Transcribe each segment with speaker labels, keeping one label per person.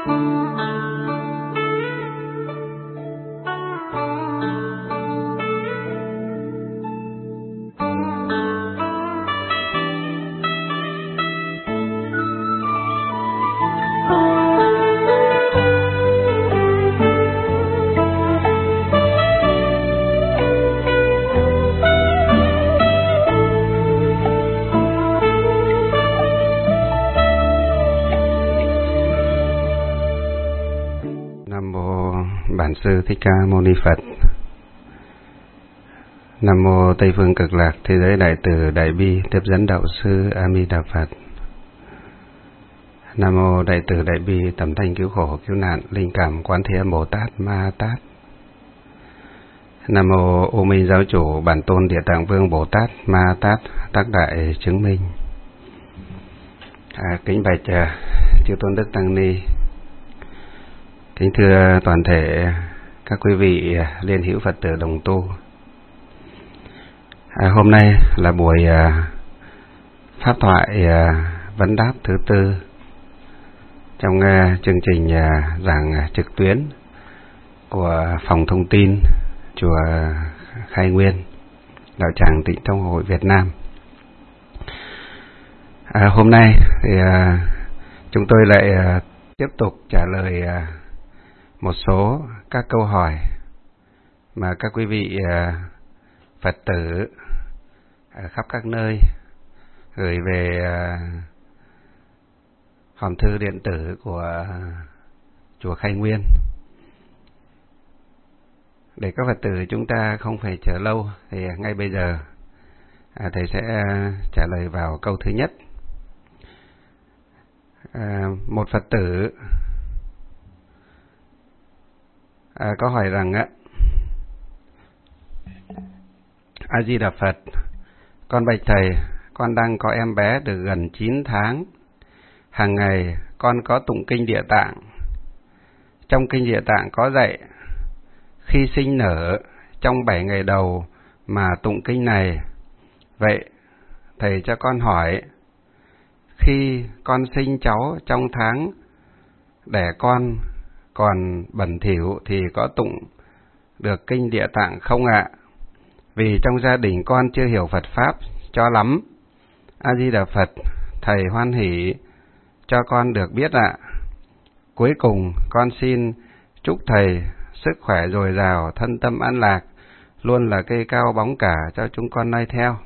Speaker 1: Bản Sư Thích Ca Mâu Ni Phật. Nam mô Tây Phương Cực Lạc Thế Giới Đại Từ Đại Bi Tiếp Dẫn Đạo Sư A Di Đà Phật. Nam mô Đại Từ Đại Bi Tầm Thanh Cứu Khổ Cứu Nạn Linh Cảm Quán Thế Âm Bồ Tát Ma Tát. Nam mô Ô Minh Giáo Chủ Bản Tôn Địa Tạng Vương Bồ Tát Ma Tát Tác Đại Chứng Minh. Kính bạch Chư Tôn Đức Tăng Ni. Kính thưa toàn thể các quý vị liên hữu Phật tử đồng tu. Hôm nay là buổi pháp thoại vấn đáp thứ tư trong chương trình giảng trực tuyến của Phòng Thông tin Chùa Khai Nguyên, Đạo Tràng Tịnh Tông Hội Việt Nam. Hôm nay thì chúng tôi lại tiếp tục trả lời một số các câu hỏi mà các quý vị Phật tử khắp các nơi gửi về hòm thư điện tử của Chùa Khai Nguyên. Để các Phật tử chúng ta không phải chờ lâu thì ngay bây giờ thầy sẽ trả lời vào câu thứ nhất. Một Phật tử có hỏi rằng A Di Đà Phật, con bạch thầy, con đang có em bé được gần 9 tháng. Hàng ngày con có tụng kinh Địa Tạng. Trong kinh Địa Tạng có dạy khi sinh nở trong 7 ngày đầu mà tụng kinh này. Vậy thầy cho con hỏi, khi con sinh cháu trong tháng đẻ con còn bẩn thỉu thì có tụng được kinh Địa Tạng không ạ? Vì trong gia đình con chưa hiểu Phật Pháp cho lắm. A Di Đà Phật, thầy hoan hỷ cho con được biết ạ. Cuối cùng con xin chúc thầy sức khỏe dồi dào, thân tâm an lạc, luôn là cây cao bóng cả cho chúng con noi theo.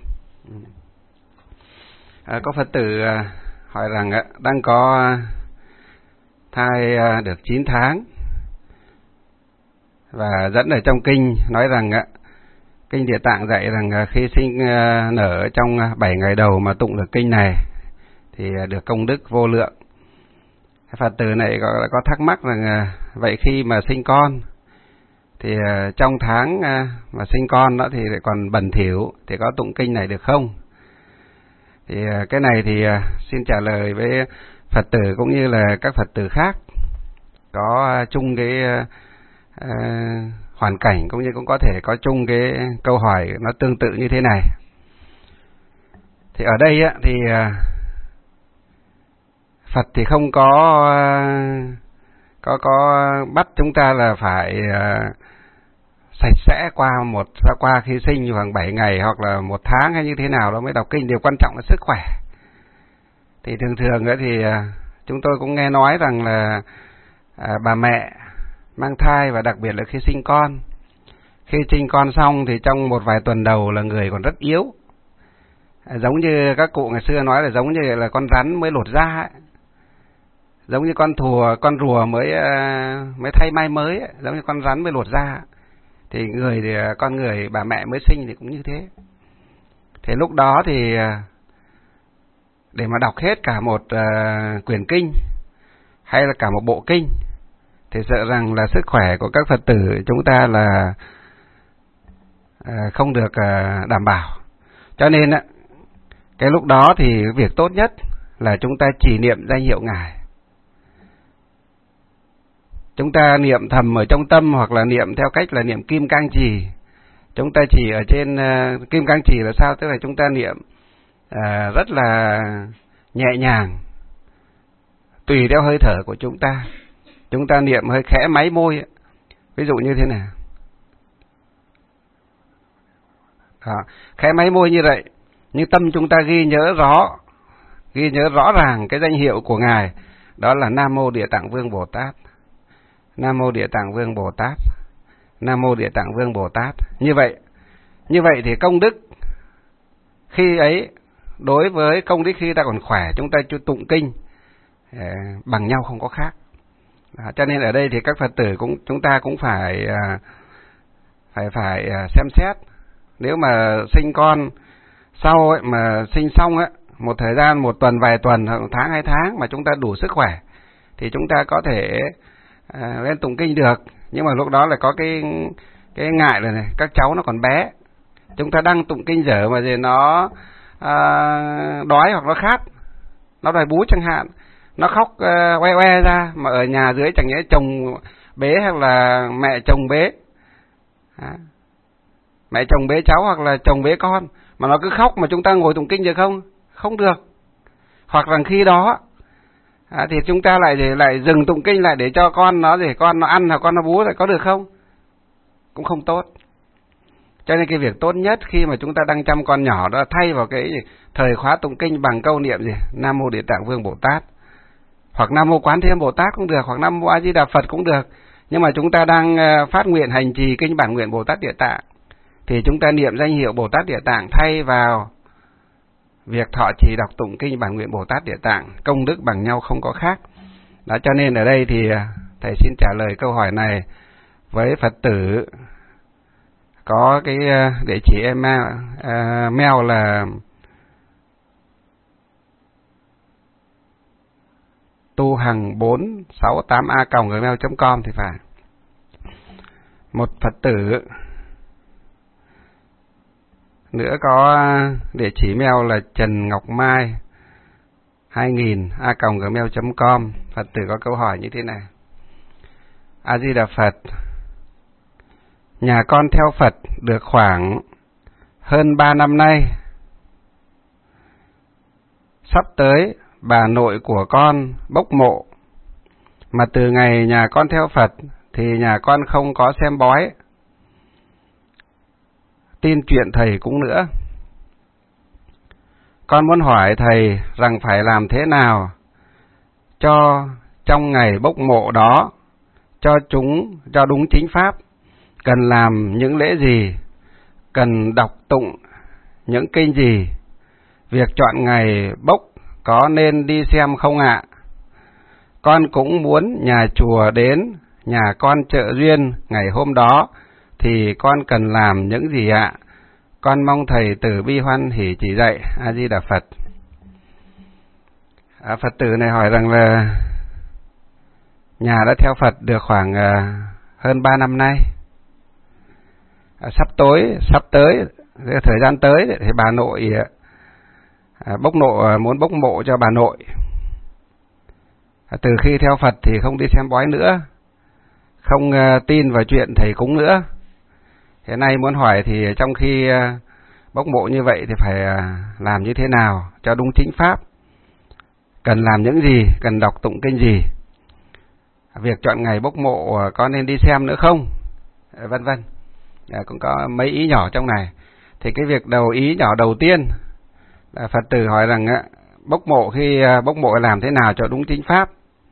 Speaker 1: Có Phật tử hỏi rằng đang có thai được 9 tháng và dẫn ở trong kinh nói rằng kinh Địa Tạng dạy rằng khi sinh nở trong 7 ngày đầu mà tụng được kinh này thì được công đức vô lượng. Phật tử này có thắc mắc rằng vậy khi mà sinh con thì trong tháng mà sinh con đó thì còn bẩn thỉu thì có tụng kinh này được không? Thì cái này thì xin trả lời với Phật tử cũng như là các Phật tử khác có chung cái hoàn cảnh, cũng như cũng có thể có chung cái câu hỏi nó tương tự như thế này. Thì ở đây thì Phật thì không có bắt chúng ta là phải sạch sẽ qua khi sinh khoảng 7 ngày hoặc là 1 tháng hay như thế nào đó mới đọc kinh. Điều quan trọng là sức khỏe. Thì thường thì chúng tôi cũng nghe nói rằng là bà mẹ mang thai và đặc biệt là khi sinh con, khi sinh con xong thì trong một vài tuần đầu là người còn rất yếu, giống như các cụ ngày xưa nói là giống như là con rắn mới lột da ấy. Giống như con rùa mới thay may mới ấy. Giống như con rắn mới lột da. Thì con người bà mẹ mới sinh thì cũng như thế. Thế lúc đó thì để mà đọc hết cả một quyển kinh hay là cả một bộ kinh thì sợ rằng là sức khỏe của các Phật tử chúng ta là không được đảm bảo. Cho nên cái lúc đó thì việc tốt nhất là chúng ta trì niệm danh hiệu Ngài. Chúng ta niệm thầm ở trong tâm hoặc là niệm theo cách là niệm Kim Cang Trì. Chúng ta chỉ ở trên Kim Cang Trì là sao? Tức là chúng ta niệm rất là nhẹ nhàng, tùy theo hơi thở của chúng ta. chúng ta niệm hơi khẽ máy môi, ví dụ như thế này. Đó, khẽ máy môi như vậy, nhưng tâm chúng ta ghi nhớ rõ ràng cái danh hiệu của Ngài, đó là Nam Mô Địa Tạng Vương Bồ Tát, Nam Mô Địa Tạng Vương Bồ Tát, Nam Mô Địa Tạng Vương Bồ Tát. Như vậy thì công đức khi ấy, đối với công đức khi ta còn khỏe, chúng ta tụng kinh bằng nhau không có khác. Cho nên ở đây thì các Phật tử chúng ta cũng phải xem xét. Nếu mà sinh con sau ấy, mà sinh xong ấy, một thời gian, một tuần, vài tuần, hoặc 1 tháng, 2 tháng mà chúng ta đủ sức khỏe thì chúng ta có thể lên tụng kinh được. Nhưng mà lúc đó là có cái ngại là này, các cháu nó còn bé, chúng ta đang tụng kinh dở mà gì nó đói hoặc nó khát, nó đòi bú chẳng hạn, nó khóc oe oe ra, mà ở nhà dưới chẳng nhẽ chồng bế hoặc là mẹ chồng bế, mẹ chồng bế cháu hoặc là chồng bế con, mà nó cứ khóc mà chúng ta ngồi tụng kinh được không? Không được. Hoặc rằng khi đó thì chúng ta lại dừng tụng kinh lại để cho con nó ăn hoặc con nó bú, lại có được không? Cũng không tốt. Cho nên cái việc tốt nhất khi mà chúng ta đang chăm con nhỏ đó là thay vào cái thời khóa tụng kinh bằng câu niệm gì? Nam Mô Địa Tạng Vương Bồ Tát, hoặc Nam Mô Quán Thế Âm Bồ Tát cũng được, hoặc Nam Mô A Di Đà Phật cũng được. Nhưng mà chúng ta đang phát nguyện hành trì kinh bản nguyện Bồ Tát Địa Tạng thì chúng ta niệm danh hiệu Bồ Tát Địa Tạng thay vào việc thọ trì đọc tụng kinh bản nguyện Bồ Tát Địa Tạng, công đức bằng nhau không có khác. Đó, cho nên ở đây thì thầy xin trả lời câu hỏi này với Phật tử có cái địa chỉ email là tuhằng468a@gmail.com thì phải. Một Phật tử nữa có địa chỉ mail là Trần Ngọc Mai 2000@gmail.com. Phật tử có câu hỏi như thế này: A Di Đà Phật, nhà con theo Phật được khoảng hơn 3 năm nay. Sắp tới bà nội của con bốc mộ, mà từ ngày nhà con theo Phật thì nhà con không có xem bói, tin chuyện thầy cũng nữa. Con muốn hỏi thầy rằng phải làm thế nào cho trong ngày bốc mộ đó cho đúng chính pháp, cần làm những lễ gì, cần đọc tụng những kinh gì, việc chọn ngày bốc có nên đi xem không ạ? Con cũng muốn nhà chùa đến nhà con trợ duyên ngày hôm đó thì con cần làm những gì ạ? Con mong thầy từ bi hoan hỷ chỉ dạy. A Di Đà Phật. Phật tử này hỏi rằng là nhà đã theo Phật được khoảng hơn 3 năm nay. Sắp tới thời gian tới thì bà nội muốn bốc mộ cho bà nội. Từ khi theo Phật thì không đi xem bói nữa, không tin vào chuyện thầy cúng nữa. Hiện nay muốn hỏi thì trong khi bốc mộ như vậy thì phải làm như thế nào cho đúng chính pháp, cần làm những gì, cần đọc tụng kinh gì, việc chọn ngày bốc mộ có nên đi xem nữa không, vân vân. Cũng có mấy ý nhỏ trong này. Thì cái việc ý nhỏ đầu tiên là Phật tử hỏi rằng khi bốc mộ làm thế nào cho đúng chính pháp.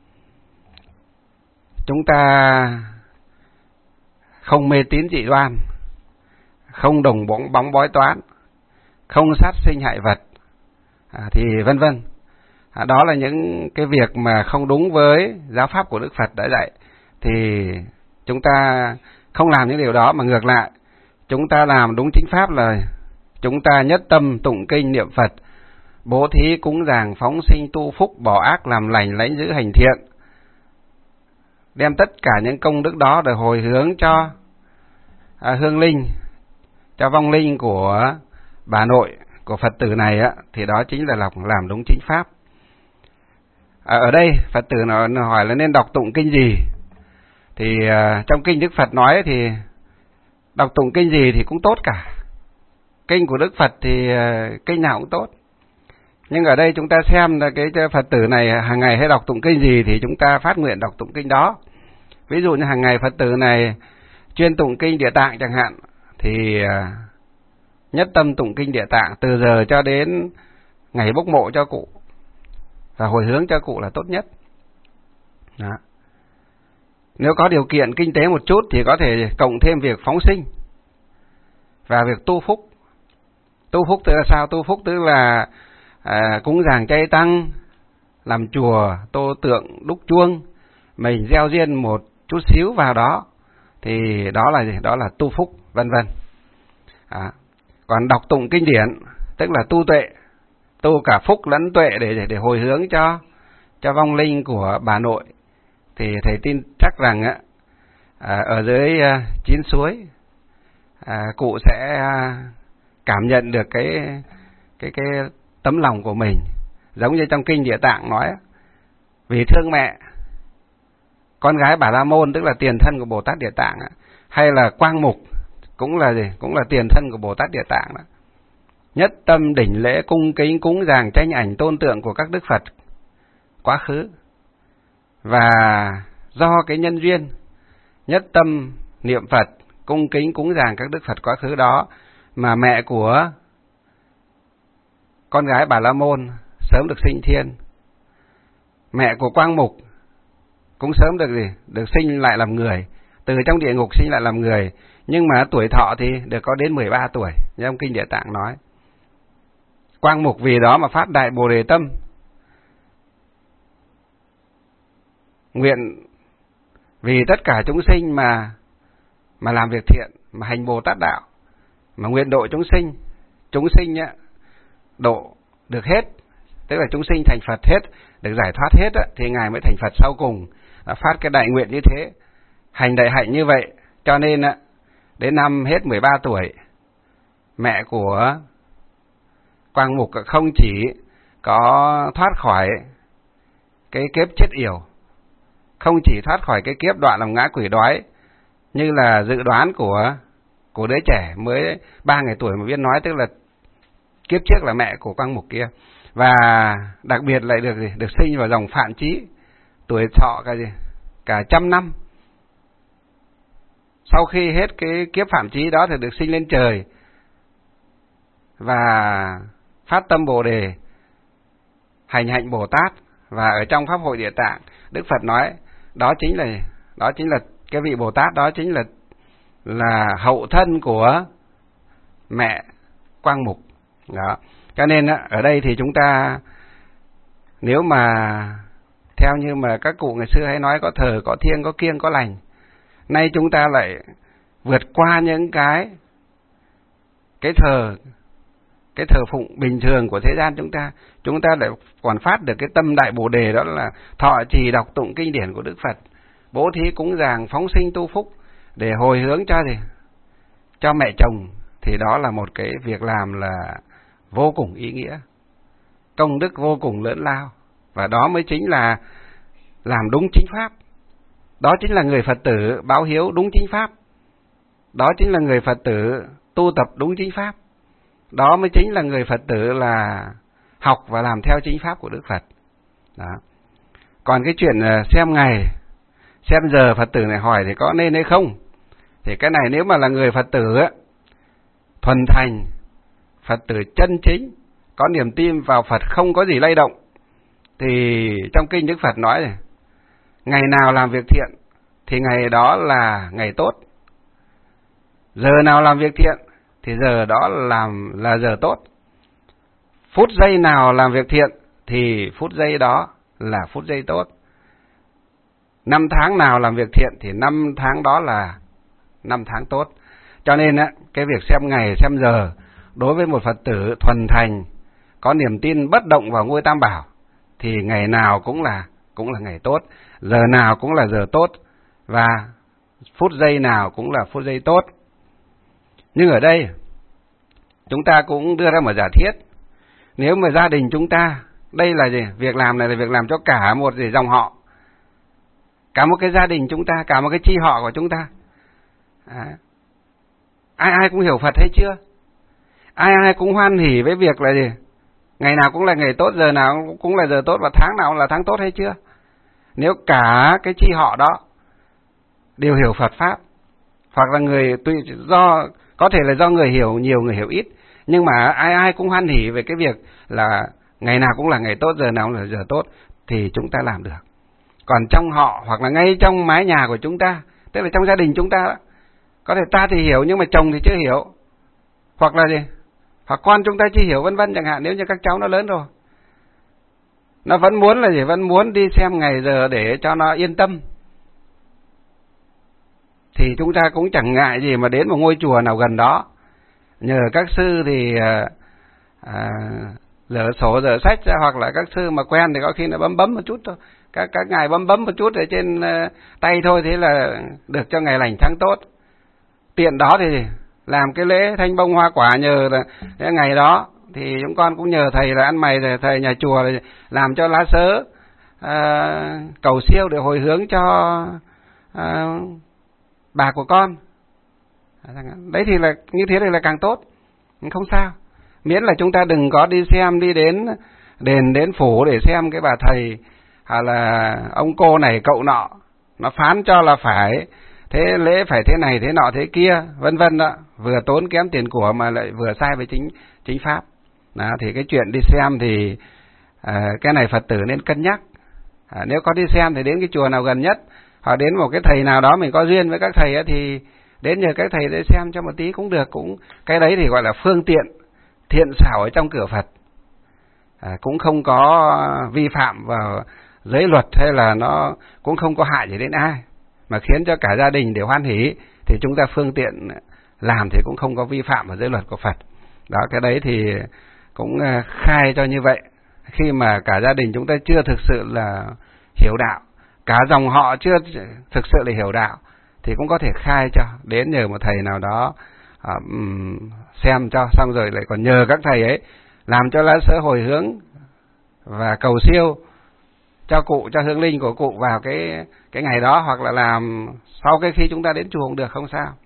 Speaker 1: Chúng ta không mê tín dị đoan, không đồng bóng bói toán, không sát sinh hại vật, thì vân vân. Đó là những cái việc mà không đúng với giáo pháp của Đức Phật đã dạy. Thì chúng ta không làm những điều đó, mà ngược lại chúng ta làm đúng chính pháp là chúng ta nhất tâm tụng kinh niệm Phật, bố thí cúng dường, phóng sinh tu phúc, bỏ ác làm lành, lãnh giữ hành thiện, đem tất cả những công đức đó để hồi hướng cho hương linh, cho vong linh của bà nội của Phật tử này thì đó chính là làm đúng chính pháp. Ở đây Phật tử nó hỏi là nên đọc tụng kinh gì. Thì trong kinh Đức Phật nói thì đọc tụng kinh gì thì cũng tốt cả. Kinh của Đức Phật thì kinh nào cũng tốt. Nhưng ở đây chúng ta xem là cái Phật tử này hàng ngày hay đọc tụng kinh gì thì chúng ta phát nguyện đọc tụng kinh đó. Ví dụ như hàng ngày Phật tử này chuyên tụng kinh Địa Tạng chẳng hạn, thì nhất tâm tụng kinh Địa Tạng từ giờ cho đến ngày bốc mộ cho cụ, và hồi hướng cho cụ là tốt nhất. Đó. Nếu có điều kiện kinh tế một chút thì có thể cộng thêm việc phóng sinh và việc tu phúc. Tu phúc tức là sao? Tu phúc tức là cúng dường chay tăng, làm chùa, tô tượng, đúc chuông, mình gieo duyên một chút xíu vào đó, thì đó là gì? Đó là tu phúc, vân vân. Còn đọc tụng kinh điển tức là tu tuệ, tu cả phúc lẫn tuệ để hồi hướng cho vong linh của bà nội. Thì thầy tin chắc rằng ở dưới 9 suối cụ sẽ cảm nhận được cái tấm lòng của mình, giống như trong kinh Địa Tạng nói, vì thương mẹ, con gái Bà La Môn tức là tiền thân của Bồ Tát Địa Tạng, hay là Quang Mục cũng là gì? Cũng là tiền thân của Bồ Tát Địa Tạng đó. Nhất tâm đỉnh lễ cung kính cúng dường tranh ảnh tôn tượng của các đức Phật quá khứ, và do cái nhân duyên nhất tâm niệm Phật cung kính cúng dường các đức Phật quá khứ đó mà mẹ của con gái Bà La Môn sớm được sinh thiên, mẹ của Quang Mục cũng sớm được sinh lại làm người, từ trong địa ngục sinh lại làm người, nhưng mà tuổi thọ thì được có đến 13 tuổi, như trong kinh Địa Tạng nói. Quang Mục vì đó mà phát đại Bồ Đề tâm, nguyện vì tất cả chúng sinh mà làm việc thiện, mà hành Bồ Tát đạo, mà nguyện độ chúng sinh độ được hết, tức là chúng sinh thành Phật hết, được giải thoát hết thì Ngài mới thành Phật sau cùng. Đã phát cái đại nguyện như thế, hành đại hạnh như vậy, cho nên đến năm hết 13 tuổi, mẹ của Quang Mục không chỉ có thoát khỏi cái kiếp chết yểu, không chỉ thoát khỏi cái kiếp đọa làm ngã quỷ đói như là dự đoán của đứa trẻ mới 3 ngày tuổi mà biết nói, tức là kiếp trước là mẹ của Quang Mục kia, và đặc biệt lại được sinh vào dòng Phạm Chí, tuổi thọ cả 100 năm. Sau khi hết cái kiếp Phạm Chí đó thì được sinh lên trời và phát tâm Bồ Đề, hành hạnh Bồ Tát. Và ở trong Pháp hội Địa Tạng, Đức Phật nói đó chính là cái vị Bồ Tát đó chính là hậu thân của mẹ Quang Mục. Đó. Cho nên ở đây thì chúng ta nếu mà theo như mà các cụ ngày xưa hay nói, có thờ, có thiêng, có kiêng, có lành, nay chúng ta lại vượt qua những cái thờ phụng bình thường của thế gian, chúng ta lại còn phát được cái tâm đại Bồ Đề, đó là thọ trì đọc tụng kinh điển của Đức Phật, bố thí cúng dường phóng sinh tu phúc để hồi hướng cho mẹ chồng, thì đó là một cái việc làm là vô cùng ý nghĩa, công đức vô cùng lớn lao, và đó mới chính là làm đúng chính pháp. Đó chính là người Phật tử báo hiếu đúng chính pháp, đó chính là người Phật tử tu tập đúng chính pháp, đó mới chính là người Phật tử là học và làm theo chính pháp của Đức Phật. Đó. Còn cái chuyện xem ngày xem giờ Phật tử này hỏi thì có nên hay không, thì cái này nếu mà là người Phật tử thuần thành, Phật tử chân chính, có niềm tin vào Phật không có gì lay động, thì trong kinh Đức Phật nói này, ngày nào làm việc thiện thì ngày đó là ngày tốt, giờ nào làm việc thiện thì giờ đó là giờ tốt, phút giây nào làm việc thiện thì phút giây đó là phút giây tốt, năm tháng nào làm việc thiện thì năm tháng đó là năm tháng tốt. Cho nên cái việc xem ngày xem giờ đối với một Phật tử thuần thành, có niềm tin bất động vào ngôi Tam Bảo, thì ngày nào cũng là ngày tốt, giờ nào cũng là giờ tốt, và phút giây nào cũng là phút giây tốt. Nhưng ở đây chúng ta cũng đưa ra một giả thiết, nếu mà gia đình chúng ta, đây là gì? Việc làm này là việc làm cho cả một dòng họ, cả một cái gia đình chúng ta, cả một cái chi họ của chúng ta. Ai cũng hiểu Phật hay chưa? Ai cũng hoan hỉ với việc là gì? Ngày nào cũng là ngày tốt, giờ nào cũng là giờ tốt, và tháng nào cũng là tháng tốt hay chưa? Nếu cả cái chi họ đó đều hiểu Phật pháp, hoặc là người có thể là do người hiểu nhiều, người hiểu ít, nhưng mà ai ai cũng hoan hỉ về cái việc là ngày nào cũng là ngày tốt, giờ nào cũng là giờ tốt, thì chúng ta làm được. Còn trong họ hoặc là ngay trong mái nhà của chúng ta, tức là trong gia đình chúng ta đó, có thể ta thì hiểu nhưng mà chồng thì chưa hiểu, hoặc là gì, hoặc con chúng ta chưa hiểu, vân vân chẳng hạn. Nếu như các cháu nó lớn rồi, nó vẫn muốn là gì, vẫn muốn đi xem ngày giờ để cho nó yên tâm, thì chúng ta cũng chẳng ngại gì mà đến một ngôi chùa nào gần đó, nhờ các sư thì dở sổ dở sách ra, hoặc là các sư mà quen thì có khi nó bấm một chút thôi, các ngài bấm một chút ở trên tay thôi, thế là được cho ngày lành tháng tốt. Tiện đó thì làm cái lễ thanh bông hoa quả, nhờ là cái ngày đó thì chúng con cũng nhờ thầy là ăn mày, thầy nhà chùa làm cho lá sớ cầu siêu để hồi hướng cho bà của con. Đấy thì là như thế này là càng tốt, không sao. Miễn là chúng ta đừng có đi xem, đi đến đền đến phủ để xem cái bà thầy hoặc là ông cô này cậu nọ nó phán cho là phải thế lễ, phải thế này thế nọ thế kia, vân vân đó, vừa tốn kém tiền của mà lại vừa sai với chính pháp. Đó, thì cái chuyện đi xem thì cái này Phật tử nên cân nhắc. Nếu có đi xem thì đến cái chùa nào gần nhất, hoặc đến một cái thầy nào đó mình có duyên với các thầy ấy, thì đến nhờ các thầy để xem cho một tí cũng được, cũng cái đấy thì gọi là phương tiện thiện xảo ở trong cửa Phật, cũng không có vi phạm vào giới luật, hay là nó cũng không có hại gì đến ai, mà khiến cho cả gia đình đều hoan hỉ, thì chúng ta phương tiện làm thì cũng không có vi phạm vào giới luật của Phật. Đó, cái đấy thì cũng khai cho như vậy. Khi mà cả gia đình chúng ta chưa thực sự là hiểu đạo, cả dòng họ chưa thực sự là hiểu đạo, thì cũng có thể khai cho, đến nhờ một thầy nào đó xem cho, xong rồi lại còn nhờ các thầy ấy làm cho lá sớ hồi hướng và cầu siêu cho cụ, cho hương linh của cụ vào cái ngày đó, hoặc là làm sau cái khi chúng ta đến chùa cũng được, không sao.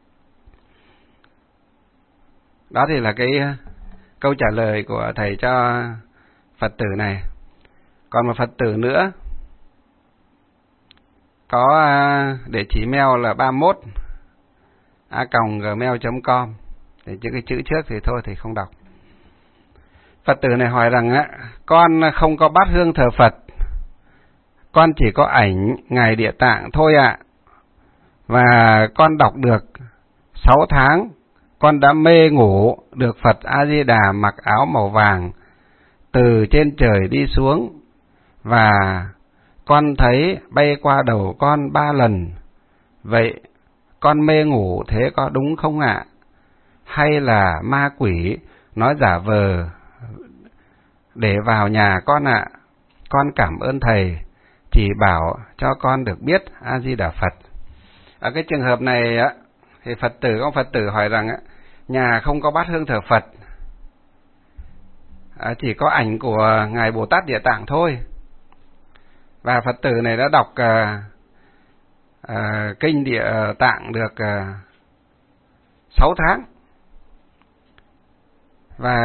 Speaker 1: Đó thì là cái câu trả lời của thầy cho Phật tử này. Còn một Phật tử nữa có địa chỉ mail là 31@gmail.com, để những cái chữ trước thì thôi thì không đọc. Phật tử này hỏi rằng con không có bát hương thờ Phật, con chỉ có ảnh Ngài Địa Tạng thôi ạ. Và con đọc được 6 tháng, con đã mê ngủ được Phật A-di-đà mặc áo màu vàng từ trên trời đi xuống, và con thấy bay qua đầu con 3 lần. Vậy con mê ngủ thế có đúng không ạ? Hay là ma quỷ nói giả vờ để vào nhà con ạ? Con cảm ơn thầy chỉ bảo cho con được biết. A Di Đà Phật. Ở cái trường hợp này thì có Phật tử hỏi rằng nhà không có bát hương thờ Phật, chỉ có ảnh của Ngài Bồ Tát Địa Tạng thôi. Và Phật tử này đã đọc kinh Địa Tạng được 6 tháng. Và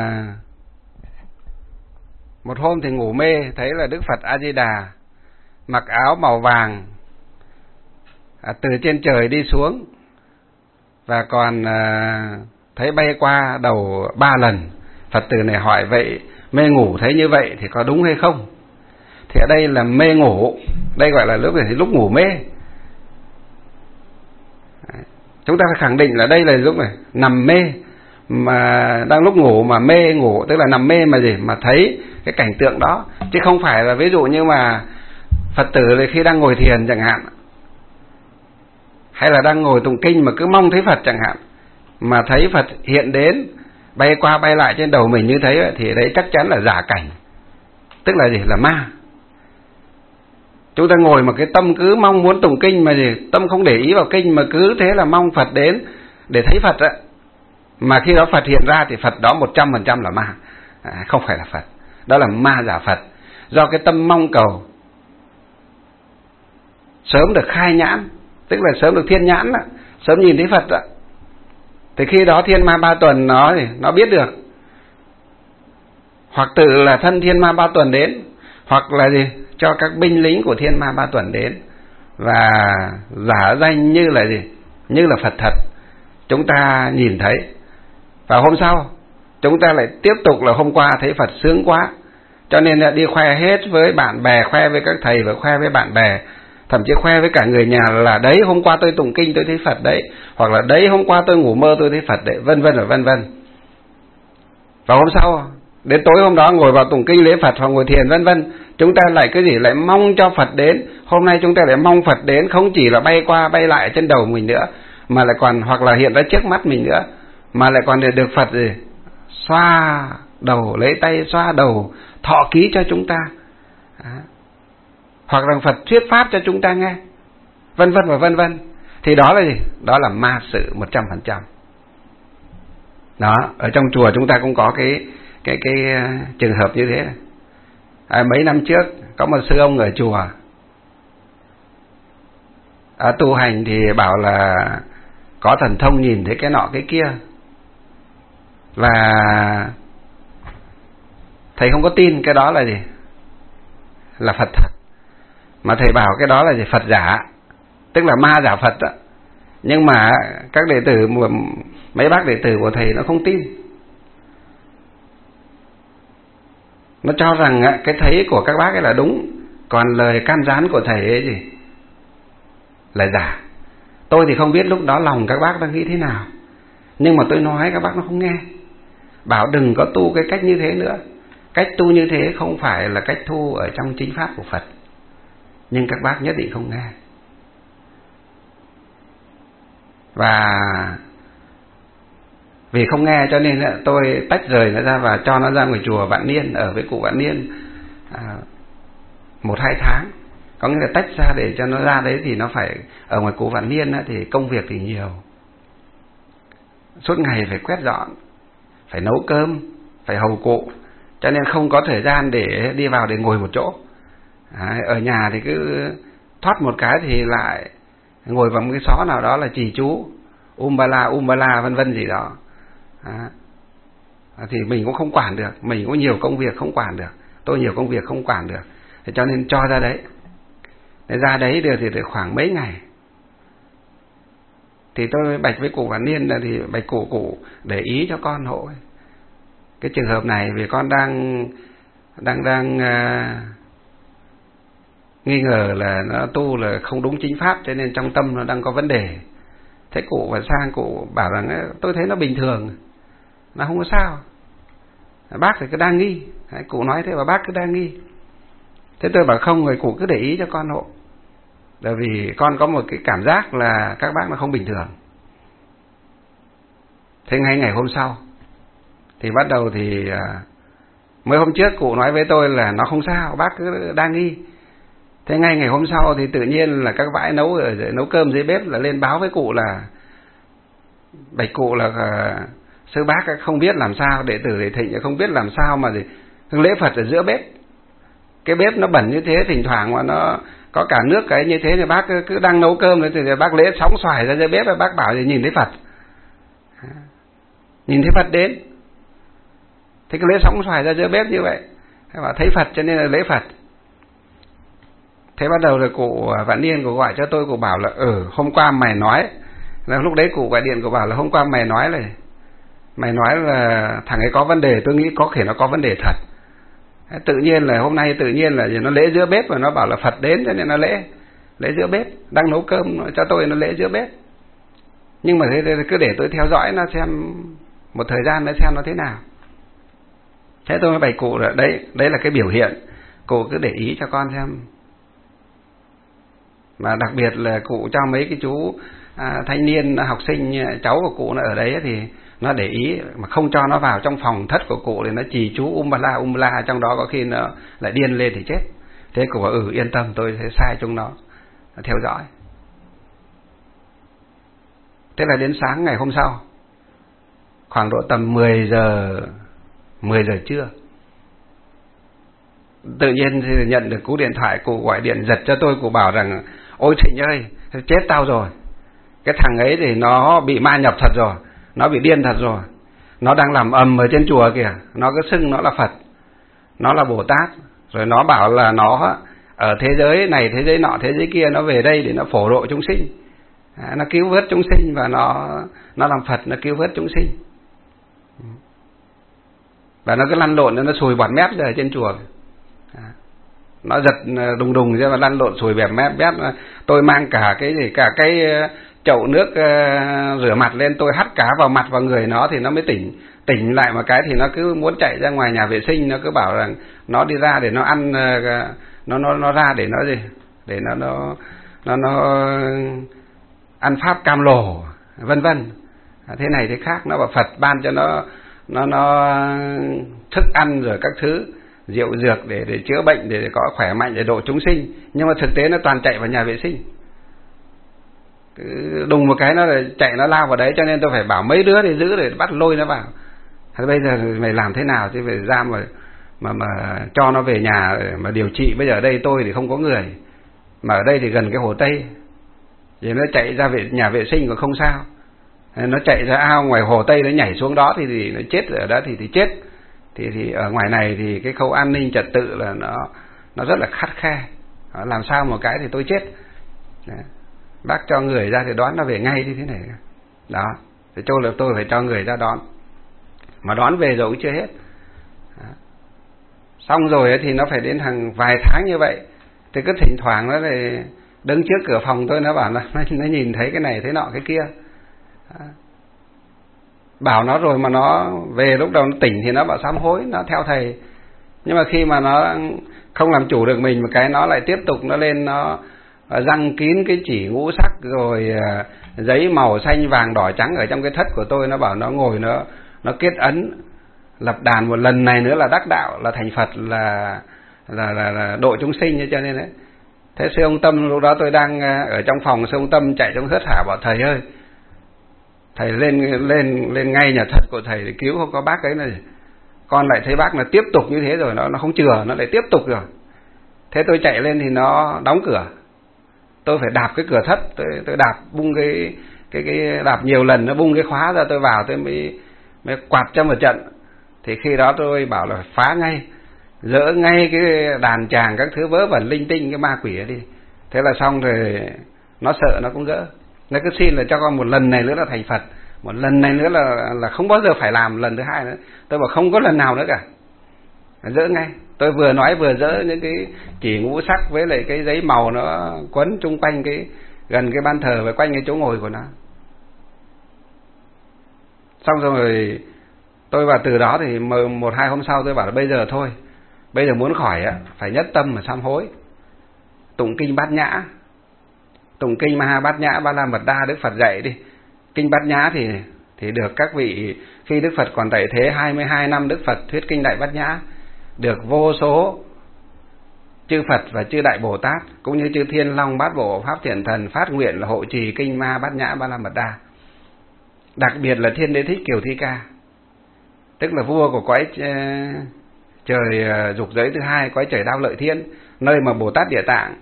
Speaker 1: một hôm thì ngủ mê, thấy là Đức Phật A-di-đà mặc áo màu vàng từ trên trời đi xuống, và còn thấy bay qua đầu 3 lần. Phật tử này hỏi vậy mê ngủ thấy như vậy thì có đúng hay không? Thì ở đây là mê ngủ, đây gọi là lúc ngủ mê. Chúng ta phải khẳng định là đây là lúc này nằm mê, mà đang lúc ngủ mà mê ngủ, tức là nằm mê mà gì mà thấy cái cảnh tượng đó, chứ không phải là ví dụ như mà Phật tử thì khi đang ngồi thiền chẳng hạn, hay là đang ngồi tụng kinh mà cứ mong thấy Phật chẳng hạn, mà thấy Phật hiện đến bay qua bay lại trên đầu mình như thế, thì đấy chắc chắn là giả cảnh, tức là gì, là ma. Chúng ta ngồi mà cái tâm cứ mong muốn tụng kinh mà gì, tâm không để ý vào kinh mà cứ thế là mong Phật đến để thấy Phật á, mà khi đó Phật hiện ra thì Phật đó 100% là ma, không phải là Phật, đó là ma giả Phật. Do cái tâm mong cầu sớm được khai nhãn, tức là sớm được thiên nhãn, sớm nhìn thấy Phật, thì khi đó thiên ma ba tuần nó biết được, hoặc tự là thân thiên ma ba tuần đến, hoặc là gì cho các binh lính của thiên ma ba tuần đến, và giả danh như là gì? Như là Phật thật. Chúng ta nhìn thấy, và hôm sau chúng ta lại tiếp tục là hôm qua thấy Phật sướng quá, cho nên là đi khoe hết với bạn bè, khoe với các thầy và khoe với bạn bè, thậm chí khoe với cả người nhà là đấy hôm qua tôi tụng kinh tôi thấy Phật đấy, hoặc là đấy hôm qua tôi ngủ mơ tôi thấy Phật đấy, vân vân và vân vân. Và hôm sau đến tối hôm đó ngồi vào tụng kinh lễ Phật hoặc ngồi thiền vân vân, chúng ta lại cái gì? Lại mong cho Phật đến. Hôm nay chúng ta lại mong Phật đến, không chỉ là bay qua bay lại trên đầu mình nữa, mà lại còn hoặc là hiện ra trước mắt mình nữa, mà lại còn để được Phật gì? Xoa đầu, lấy tay xoa đầu, thọ ký cho chúng ta. Hoặc là Phật thuyết pháp cho chúng ta nghe, vân vân và vân vân. Thì đó là gì? Đó là ma sự 100%. Đó, ở trong chùa chúng ta cũng có cái trường hợp như thế này. Mấy năm trước có một sư ông ở chùa tu hành thì bảo là có thần thông nhìn thấy cái nọ cái kia, và thầy không có tin cái đó là gì? Là Phật thật. Mà thầy bảo cái đó là gì? Phật giả, tức là ma giả Phật đó. Nhưng mà các đệ tử, mấy bác đệ tử của thầy nó không tin. Nó cho rằng cái thấy của các bác ấy là đúng, còn lời can gián của thầy ấy gì? Là giả. Tôi thì không biết lúc đó lòng các bác đang nghĩ thế nào, nhưng mà tôi nói các bác nó không nghe. Bảo đừng có tu cái cách như thế nữa. Cách tu như thế không phải là cách tu ở trong chính pháp của Phật. Nhưng các bác nhất định không nghe. Và vì không nghe cho nên tôi tách rời nó ra và cho nó ra ngoài chùa Vạn Niên, ở với cụ Vạn Niên 1-2 tháng. Có nghĩa là tách ra để cho nó ra đấy, thì nó phải ở ngoài cụ Vạn Niên thì công việc thì nhiều, suốt ngày phải quét dọn, phải nấu cơm, phải hầu cụ, cho nên không có thời gian để đi vào để ngồi một chỗ. Ở nhà thì cứ thoát một cái thì lại ngồi vào một cái xó nào đó là trì chú umbala vân vân gì đó. Thì mình cũng không quản được, mình cũng nhiều công việc không quản được, tôi nhiều công việc không quản được, thì cho nên cho ra đấy. Ra đấy được thì được khoảng mấy ngày thì tôi bạch với cụ Vạn Niên là thì bạch cụ để ý cho con hộ cái trường hợp này, vì con đang nghi ngờ là nó tu là không đúng chính pháp, cho nên trong tâm nó đang có vấn đề. Thế cụ và sang cụ bảo rằng tôi thấy nó bình thường, nó không có sao. Bác thì cứ đang nghi. Cụ nói thế và bác cứ đang nghi. Thế tôi bảo không, người cụ cứ để ý cho con hộ, bởi vì con có một cái cảm giác là các bác nó không bình thường. Thế ngay ngày hôm sau thì bắt đầu thì mới hôm trước cụ nói với tôi là nó không sao, bác cứ đang nghi. Thế ngay ngày hôm sau thì tự nhiên là các bãi nấu cơm dưới bếp là lên báo với cụ là bạch cụ là sư bác không biết làm sao, đệ tử đệ thịnh không biết làm sao mà gì lễ Phật ở giữa bếp. Cái bếp nó bẩn như thế, thỉnh thoảng mà nó có cả nước cái như thế thì bác cứ đang nấu cơm thì bác lễ sóng xoài ra dưới bếp và bác bảo thì nhìn thấy Phật. Nhìn thấy Phật đến. Thế cái lễ sóng xoài ra giữa bếp như vậy, bảo thấy Phật cho nên là lễ Phật. Thế bắt đầu rồi cụ Vạn Niên cụ gọi cho tôi, cụ bảo là hôm qua mày nói, là lúc đấy cụ gọi điện cụ bảo là hôm qua mày nói là thằng ấy có vấn đề, tôi nghĩ có thể nó có vấn đề thật. Tự nhiên là hôm nay tự nhiên là nó lễ giữa bếp và nó bảo là Phật đến, cho nên nó lễ giữa bếp, đang nấu cơm cho tôi nó lễ giữa bếp. Nhưng mà thế cứ để tôi theo dõi nó xem một thời gian nó xem nó thế nào. Thế tôi mới bày cụ là đấy là cái biểu hiện, cụ cứ để ý cho con xem. Mà đặc biệt là cụ cho mấy cái chú thanh niên học sinh cháu của cụ nó ở đấy thì nó để ý, mà không cho nó vào trong phòng thất của cụ thì nó trì chú umbala trong đó, có khi nó lại điên lên thì chết. Thế cụ bảo yên tâm, tôi sẽ sai chúng nó theo dõi. Thế là đến sáng ngày hôm sau, khoảng độ tầm 10 giờ trưa, tự nhiên thì nhận được cú điện thoại, cụ gọi điện giật cho tôi, cụ bảo rằng ôi Thịnh ơi, chết tao rồi, cái thằng ấy thì nó bị ma nhập thật rồi, nó bị điên thật rồi, nó đang làm ầm ở trên chùa kìa, nó cứ xưng nó là Phật, nó là Bồ Tát, rồi nó bảo là nó ở thế giới này, thế giới nọ, thế giới kia, nó về đây để nó phổ độ chúng sinh, nó cứu vớt chúng sinh, và nó làm Phật, nó cứu vớt chúng sinh. Và nó cứ lăn lộn, nó sùi bọt mép ra ở trên chùa, nó giật đùng đùng ra và lăn lộn sùi bẹp mép. Tôi mang cả cái chậu nước rửa mặt lên, tôi hắt cá vào mặt vào người nó thì nó mới tỉnh lại. Một cái thì nó cứ muốn chạy ra ngoài nhà vệ sinh, nó cứ bảo rằng nó đi ra để nó ăn, nó ra để nó gì, để nó ăn pháp cam lồ, vân vân, thế này thế khác. Nó bảo Phật ban cho nó thức ăn rồi các thứ rượu dược để chữa bệnh, để có khỏe mạnh, để độ chúng sinh. Nhưng mà thực tế nó toàn chạy vào nhà vệ sinh, đùng một cái nó chạy, nó lao vào đấy. Cho nên tôi phải bảo mấy đứa để giữ, để bắt lôi nó vào. Bây giờ mày làm thế nào chứ phải ra mà cho nó về nhà mà điều trị. Bây giờ ở đây tôi thì không có người, mà ở đây thì gần cái Hồ Tây, thì nó chạy ra nhà vệ sinh còn không sao, nó chạy ra ao ngoài Hồ Tây, nó nhảy xuống đó thì nó chết ở đó thì chết. Thì ở ngoài này thì cái khâu an ninh trật tự là nó rất là khắt khe, làm sao một cái thì tôi chết. Đấy. Bác cho người ra thì đón nó về ngay như thế này đó. Thì tôi phải cho người ra đón, mà đón về rồi cũng chưa hết. Đó. Xong rồi thì nó phải đến hàng vài tháng như vậy, thì cứ thỉnh thoảng nó lại đứng trước cửa phòng tôi, nó bảo là nó nhìn thấy cái này thế nọ cái kia. Đó. Bảo nó rồi mà nó về lúc đầu nó tỉnh thì nó bảo sám hối, nó theo thầy. Nhưng mà khi mà nó không làm chủ được mình một cái, nó lại tiếp tục nó lên, nó răng kín cái chỉ ngũ sắc, rồi giấy màu xanh vàng đỏ trắng ở trong cái thất của tôi. Nó bảo nó ngồi nó kết ấn lập đàn một lần này nữa là đắc đạo, là thành Phật, là độ chúng sinh. Cho nên đấy, thế sư ông Tâm lúc đó tôi đang ở trong phòng, sư ông Tâm chạy trong thất hả, bảo thầy ơi, thầy lên ngay nhà thất của thầy để cứu, không có bác ấy này. Con lại thấy bác là tiếp tục như thế rồi, nó không chừa, nó lại tiếp tục rồi. Thế tôi chạy lên thì nó đóng cửa, tôi phải đạp cái cửa thất, tôi đạp bung cái đạp nhiều lần, nó bung cái khóa ra, tôi vào tôi mới quạt cho một trận. Thì khi đó tôi bảo là phá ngay, dỡ ngay cái đàn tràng các thứ vớ vẩn linh tinh, cái ma quỷ ấy đi. Thế là xong rồi, nó sợ nó cũng gỡ. Nó cứ xin là cho con một lần này nữa là thành Phật, một lần này nữa là không bao giờ phải làm lần thứ hai nữa. Tôi bảo không có lần nào nữa cả, dỡ ngay. Tôi vừa nói vừa dỡ những cái chỉ ngũ sắc với lại cái giấy màu nó quấn chung quanh gần cái ban thờ và quanh cái chỗ ngồi của nó. Xong rồi tôi vào từ đó thì 1-2 hôm sau tôi bảo là bây giờ thôi, bây giờ muốn khỏi phải nhất tâm mà sám hối, tụng kinh Bát Nhã, tụng kinh Maha Bát Nhã Ba La Mật Đa Đức Phật dạy đi. Kinh Bát Nhã thì được các vị, khi Đức Phật còn tại thế 22 năm Đức Phật thuyết kinh Đại Bát Nhã, được vô số chư Phật và chư Đại Bồ Tát cũng như chư Thiên Long Bát Bộ Pháp Thiện Thần phát nguyện là hộ trì kinh Maha Bát Nhã Ba La Mật Đa. Đặc biệt là Thiên Đế Thích Kiều Thi Ca, tức là vua của cõi trời dục giới thứ hai, cõi trời Đao Lợi Thiên, nơi mà Bồ Tát Địa Tạng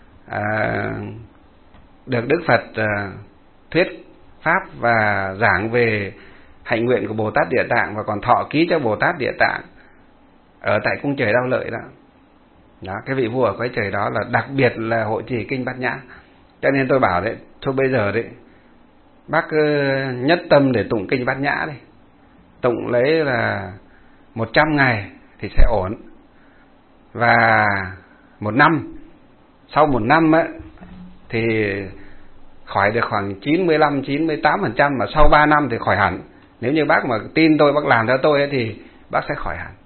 Speaker 1: được Đức Phật thuyết pháp và giảng về hạnh nguyện của Bồ Tát Địa Tạng, và còn thọ ký cho Bồ Tát Địa Tạng ở tại cung trời Đao Lợi đó. Đó, cái vị vua ở cõi trời đó là đặc biệt là hộ trì kinh Bát Nhã. Cho nên tôi bảo đấy, thôi bây giờ đấy, bác nhất tâm để tụng kinh Bát Nhã đi, tụng lấy là 100 ngày thì sẽ ổn. Và 1 năm, sau 1 năm ấy, thì khỏi được khoảng 95-98%, mà sau 3 năm thì khỏi hẳn. Nếu như bác mà tin tôi, bác làm theo tôi ấy, thì bác sẽ khỏi hẳn.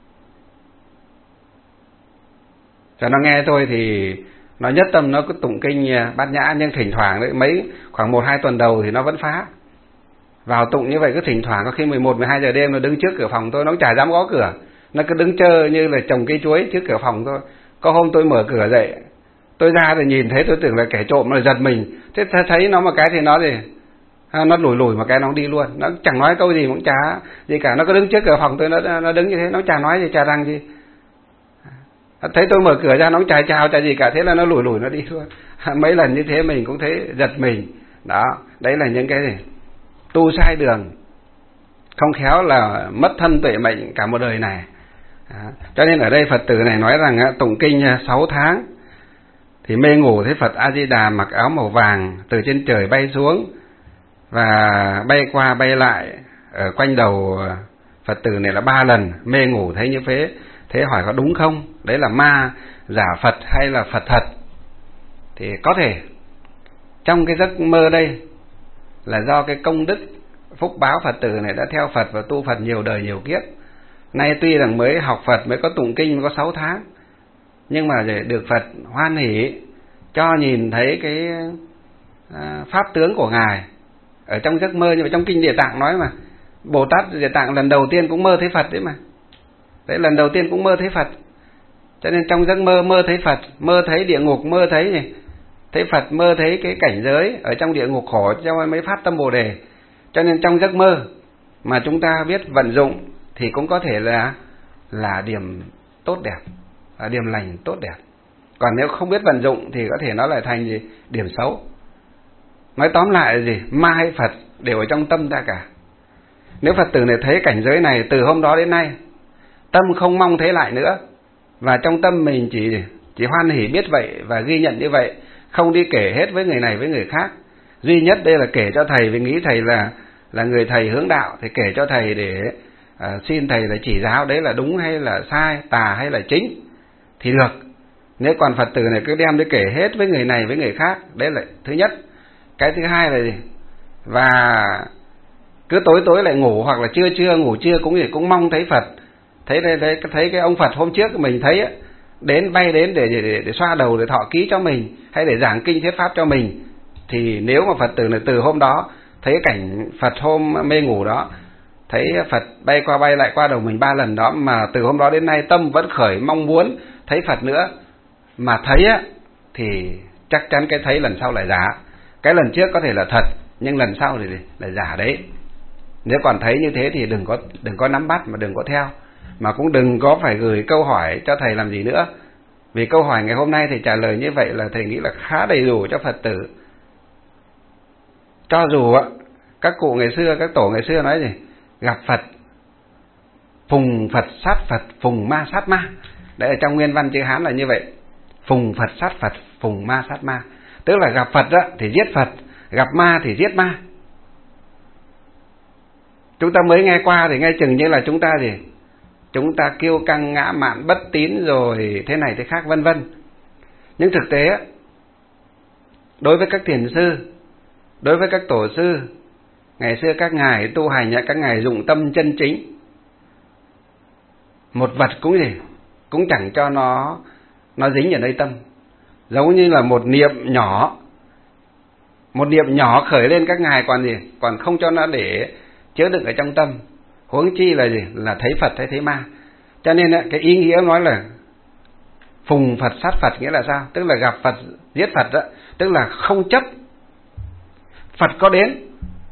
Speaker 1: Cho nó nghe tôi thì nó nhất tâm, nó cứ tụng kinh Bát Nhã, nhưng thỉnh thoảng đấy, khoảng 1-2 tuần đầu thì nó vẫn phá. Vào tụng như vậy cứ thỉnh thoảng, có khi 11-12 giờ đêm nó đứng trước cửa phòng tôi, nó chả dám gõ cửa, nó cứ đứng chờ như là trồng cây chuối trước cửa phòng tôi. Có hôm tôi mở cửa dậy, tôi ra thì nhìn thấy, tôi tưởng là kẻ trộm, nó giật mình. Thế thấy nó một cái thì nó gì, nó lủi một cái nó đi luôn, nó chẳng nói câu gì cũng chả gì cả. Nó cứ đứng trước cửa phòng tôi, nó đứng như thế, nó chả nói gì, chả rằng gì. Thấy tôi mở cửa ra nó cũng chả chào chả gì cả, thế là nó lủi nó đi luôn. Mấy lần như thế mình cũng thấy giật mình. Đó, đấy là những cái gì tu sai đường, không khéo là mất thân tuệ mệnh cả một đời này. Cho nên ở đây Phật tử này nói rằng tụng kinh 6 tháng thì mê ngủ thấy Phật A Di Đà mặc áo màu vàng từ trên trời bay xuống và bay qua bay lại ở quanh đầu Phật tử này là 3 lần. Mê ngủ thấy như thế, thế hỏi có đúng không? Đấy là ma giả Phật hay là Phật thật? Thì có thể trong cái giấc mơ đây là do cái công đức phúc báo Phật tử này đã theo Phật và tu Phật nhiều đời nhiều kiếp. Nay tuy rằng mới học Phật, mới có tụng kinh, mới có 6 tháng, nhưng mà để được Phật hoan hỷ cho nhìn thấy cái pháp tướng của Ngài ở trong giấc mơ. Nhưng mà trong kinh Địa Tạng nói mà, Bồ Tát Địa Tạng lần đầu tiên cũng mơ thấy Phật đấy mà. Đấy, lần đầu tiên cũng mơ thấy Phật. Cho nên trong giấc mơ, mơ thấy Phật, mơ thấy địa ngục, mơ thấy gì? Thấy Phật, mơ thấy cái cảnh giới ở trong địa ngục khổ, cho mới phát tâm Bồ Đề. Cho nên trong giấc mơ mà chúng ta biết vận dụng thì cũng có thể là điểm tốt đẹp, là điểm lành tốt đẹp. Còn nếu không biết vận dụng thì có thể nó lại thành gì? Điểm xấu. Nói tóm lại là gì? Ma hay Phật đều ở trong tâm ta cả. Nếu Phật tử này thấy cảnh giới này từ hôm đó đến nay, tâm không mong thấy lại nữa, và trong tâm mình chỉ hoan hỷ biết vậy và ghi nhận như vậy, không đi kể hết với người này với người khác. Duy nhất đây là kể cho thầy, vì nghĩ thầy là người thầy hướng đạo, thì kể cho thầy để xin thầy là chỉ giáo đấy là đúng hay là sai, tà hay là chính thì được. Nếu còn Phật tử này cứ đem đi kể hết với người này với người khác, đấy là thứ nhất. Cái thứ hai là gì? Và cứ tối lại ngủ, hoặc là trưa ngủ trưa cũng mong thấy Phật. Thấy cái ông Phật hôm trước mình thấy ấy, bay đến để xoa đầu, để thọ ký cho mình, hay để giảng kinh thuyết pháp cho mình. Thì nếu mà Phật tử này từ hôm đó thấy cảnh Phật hôm mê ngủ đó, thấy Phật bay qua bay lại qua đầu mình 3 lần đó, mà từ hôm đó đến nay tâm vẫn khởi mong muốn thấy Phật nữa, mà thấy á, thì chắc chắn cái thấy lần sau là giả. Cái lần trước có thể là thật, nhưng lần sau thì là giả đấy. Nếu còn thấy như thế thì đừng có nắm bắt, mà đừng có theo, mà cũng đừng có phải gửi câu hỏi cho thầy làm gì nữa. Vì câu hỏi ngày hôm nay thầy trả lời như vậy là thầy nghĩ là khá đầy đủ cho Phật tử. Cho dù các cụ ngày xưa, các tổ ngày xưa nói gì? Gặp Phật, phùng Phật sát Phật, phùng ma sát ma. Đấy, ở trong nguyên văn chữ Hán là như vậy. Phùng Phật sát Phật, phùng ma sát ma. Tức là gặp Phật thì giết Phật, gặp ma thì giết ma. Chúng ta mới nghe qua thì nghe chừng như là chúng ta gì? Chúng ta kiêu căng, ngã mạn, bất tín rồi thế này thế khác vân vân. Nhưng thực tế đối với các thiền sư, đối với các tổ sư ngày xưa, các ngài tu hành, các ngài dụng tâm chân chính. Một vật cũng gì? Cũng chẳng cho nó dính ở nơi tâm. Giống như là một niệm nhỏ khởi lên, các ngài còn gì? Còn không cho nó để chứa đựng ở trong tâm. Huống chi là gì? Là thấy Phật hay thấy ma. Cho nên cái ý nghĩa nói là phùng Phật sát Phật nghĩa là sao? Tức là gặp Phật giết Phật đó. Tức là không chấp. Phật có đến,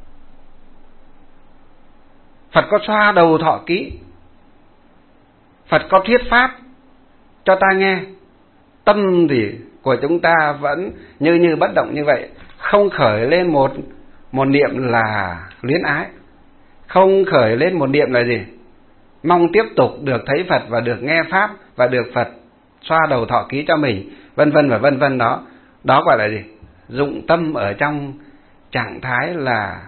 Speaker 1: Phật có xoa đầu thọ ký, Phật có thuyết pháp cho ta nghe, tâm thì của chúng ta vẫn như bất động như vậy, không khởi lên một niệm là luyến ái, không khởi lên một niệm là gì? Mong tiếp tục được thấy Phật và được nghe pháp và được Phật xoa đầu thọ ký cho mình, vân vân và vân vân đó. Đó gọi là gì? Dụng tâm ở trong trạng thái là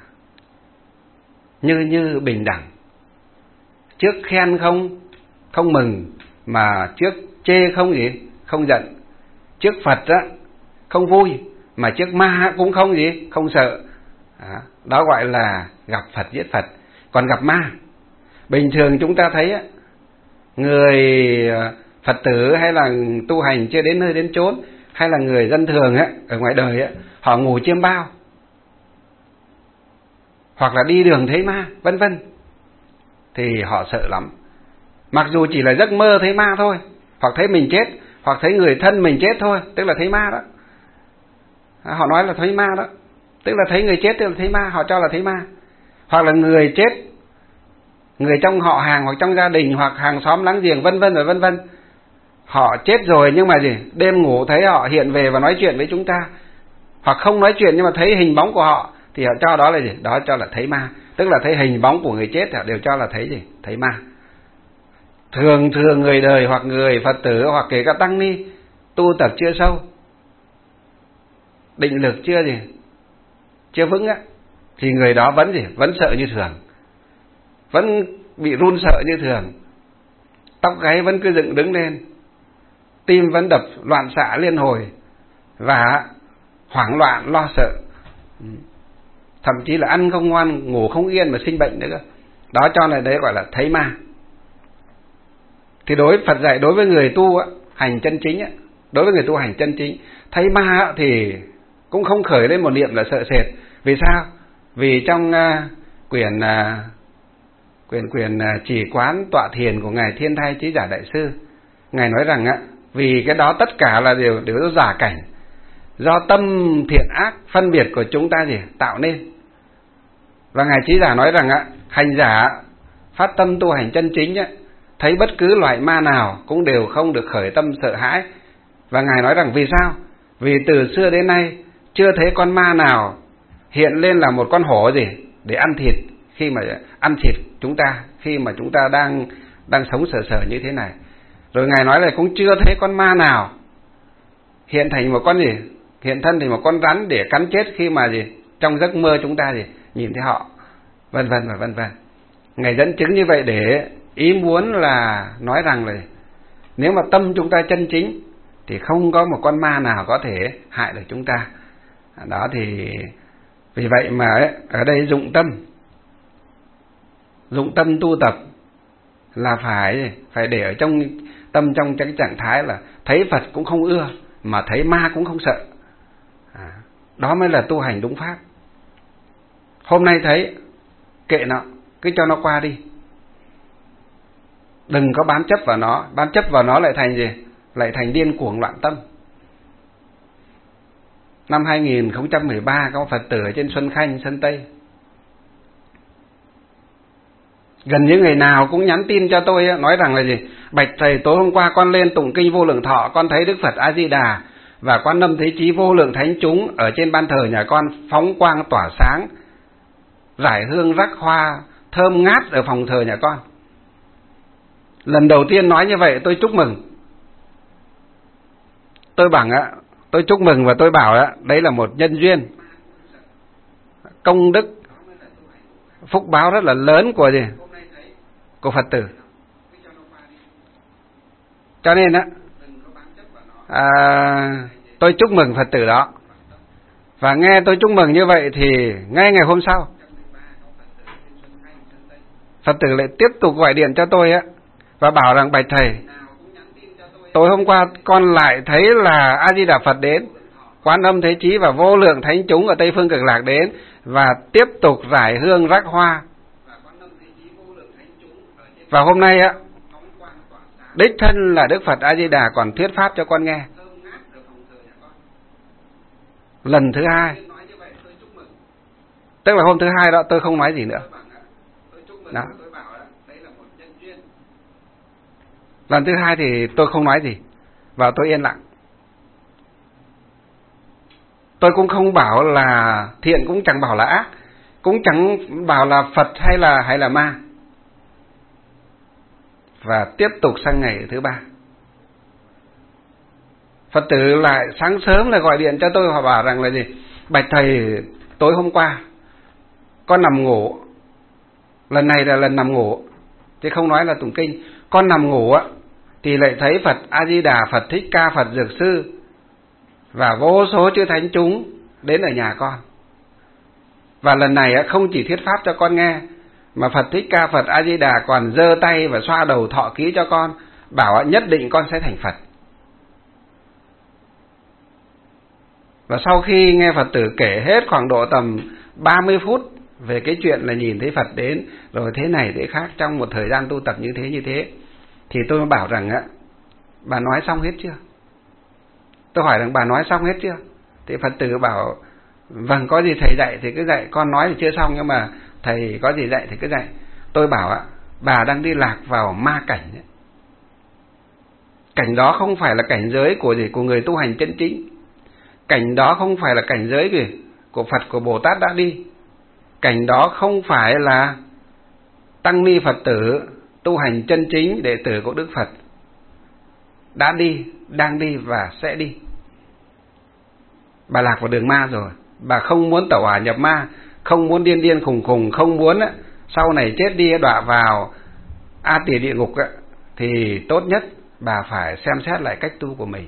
Speaker 1: như bình đẳng. Trước khen không mừng, mà trước chê không giận. Trước Phật không vui, mà trước ma cũng không sợ. Đó gọi là gặp Phật giết Phật. Còn gặp ma, bình thường chúng ta thấy người Phật tử hay là tu hành chưa đến nơi đến chốn, hay là người dân thường ở ngoài đời họ ngủ chiêm bao, hoặc là đi đường thấy ma vân vân, thì họ sợ lắm. Mặc dù chỉ là giấc mơ thấy ma thôi, hoặc thấy mình chết, hoặc thấy người thân mình chết thôi, tức là thấy ma đó. Họ nói là thấy ma đó, tức là thấy người chết tức là thấy ma, họ cho là thấy ma. Hoặc là người chết, người trong họ hàng hoặc trong gia đình hoặc hàng xóm láng giềng vân vân và vân vân, họ chết rồi nhưng mà gì? Đêm ngủ thấy họ hiện về và nói chuyện với chúng ta, hoặc không nói chuyện nhưng mà thấy hình bóng của họ, thì họ cho đó là gì? Đó cho là thấy ma. Tức là thấy hình bóng của người chết họ đều cho là thấy gì? Thấy ma. Thường người đời hoặc người Phật tử hoặc kể cả tăng ni tu tập chưa sâu, định lực chưa vững á, thì người đó vẫn sợ như thường, vẫn bị run sợ như thường, tóc gáy vẫn cứ dựng đứng lên, tim vẫn đập loạn xạ liên hồi và hoảng loạn lo sợ, thậm chí là ăn không ngon, ngủ không yên mà sinh bệnh nữa cơ. Đó cho nên đấy gọi là thấy ma. Thì Phật dạy đối với người tu hành chân chính, đối với người tu hành chân chính, thấy ma thì cũng không khởi lên một niệm là sợ sệt. Vì sao? Vì trong quyển Chỉ Quán Tọa Thiền của ngài Thiên Thai Chí Giả Đại Sư, ngài nói rằng vì cái đó tất cả là đều giả cảnh, do tâm thiện ác phân biệt của chúng ta tạo nên. Và ngài Chí Giả nói rằng hành giả phát tâm tu hành chân chính thấy bất cứ loại ma nào cũng đều không được khởi tâm sợ hãi. Và ngài nói rằng vì sao? Vì từ xưa đến nay chưa thấy con ma nào hiện lên là một con hổ để ăn thịt, khi mà ăn thịt chúng ta, khi mà chúng ta đang sống sờ như thế này. Rồi ngài nói là cũng chưa thấy con ma nào hiện thành một con hiện thân thành một con rắn để cắn chết khi mà trong giấc mơ chúng ta nhìn thấy họ, vân vân và vân vân. Ngài dẫn chứng như vậy để ý muốn là nói rằng là nếu mà tâm chúng ta chân chính thì không có một con ma nào có thể hại được chúng ta. Đó thì vì vậy mà ở đây dụng tâm tu tập là phải để ở trong tâm, trong cái trạng thái là thấy Phật cũng không ưa, mà thấy ma cũng không sợ. Đó mới là tu hành đúng pháp. Hôm nay thấy kệ nó, cứ cho nó qua đi, đừng có bám chấp vào nó lại thành lại thành điên cuồng loạn tâm. Năm 2013 có Phật tử ở trên Xuân Khanh, Sơn Tây, gần như ngày nào cũng nhắn tin cho tôi nói rằng là bạch thầy, tối hôm qua con lên tụng kinh Vô Lượng Thọ, con thấy Đức Phật A Di Đà và Quan Âm Thế Chí vô lượng thánh chúng ở trên ban thờ nhà con phóng quang tỏa sáng, rải hương rắc hoa thơm ngát ở phòng thờ nhà con. Lần đầu tiên nói như vậy tôi chúc mừng. Tôi chúc mừng và tôi bảo đấy là một nhân duyên, công đức, phúc báo rất là lớn của Phật tử. Cho nên tôi chúc mừng Phật tử đó. Và nghe tôi chúc mừng như vậy thì ngay ngày hôm sau Phật tử lại tiếp tục gọi điện cho tôi và bảo rằng bạch thầy, tối hôm qua con lại thấy là A Di Đà Phật đến, Quan Âm Thế Chí và vô lượng thánh chúng ở Tây Phương Cực Lạc đến và tiếp tục rải hương rắc hoa. Và hôm nay đích thân là Đức Phật A Di Đà còn thuyết pháp cho con nghe. Lần thứ hai, tức là hôm thứ hai đó tôi không nói gì nữa. Đó. Lần thứ hai thì tôi không nói gì và tôi yên lặng. Tôi cũng không bảo là thiện, cũng chẳng bảo là ác, cũng chẳng bảo là Phật hay là ma. Và tiếp tục sang ngày thứ ba, Phật tử lại sáng sớm lại gọi điện cho tôi và bảo rằng là bạch thầy, tối hôm qua con nằm ngủ, lần này là lần nằm ngủ chứ không nói là tụng kinh, con nằm ngủ thì lại thấy Phật A Di Đà, Phật Thích Ca, Phật Dược Sư và vô số chư thánh chúng đến ở nhà con. Và lần này không chỉ thuyết pháp cho con nghe, mà Phật Thích Ca, Phật A Di Đà còn giơ tay và xoa đầu thọ ký cho con, bảo nhất định con sẽ thành Phật. Và sau khi nghe Phật tử kể hết khoảng độ tầm 30 phút về cái chuyện là nhìn thấy Phật đến rồi thế này thế khác trong một thời gian tu tập như thế, thì tôi mới bảo rằng bà nói xong hết chưa? Tôi hỏi rằng bà nói xong hết chưa? Thì Phật tử bảo vâng, có gì thầy dạy thì cứ dạy, con nói thì chưa xong nhưng mà thầy có gì dạy thì cứ dạy. Tôi bảo bà đang đi lạc vào ma cảnh ấy. Cảnh đó không phải là cảnh giới của người tu hành chân chính. Cảnh đó không phải là cảnh giới của Phật, của Bồ Tát đã đi. Cảnh đó không phải là tăng ni Phật tử tu hành chân chính đệ tử của Đức Phật đã đi, đang đi và sẽ đi. bà lạc vào đường ma rồi. Bà không muốn tẩu hỏa nhập ma, không muốn điên điên khùng khùng, không muốn sau này chết đi đọa vào A Tỳ địa ngục thì tốt nhất bà phải xem xét lại cách tu của mình.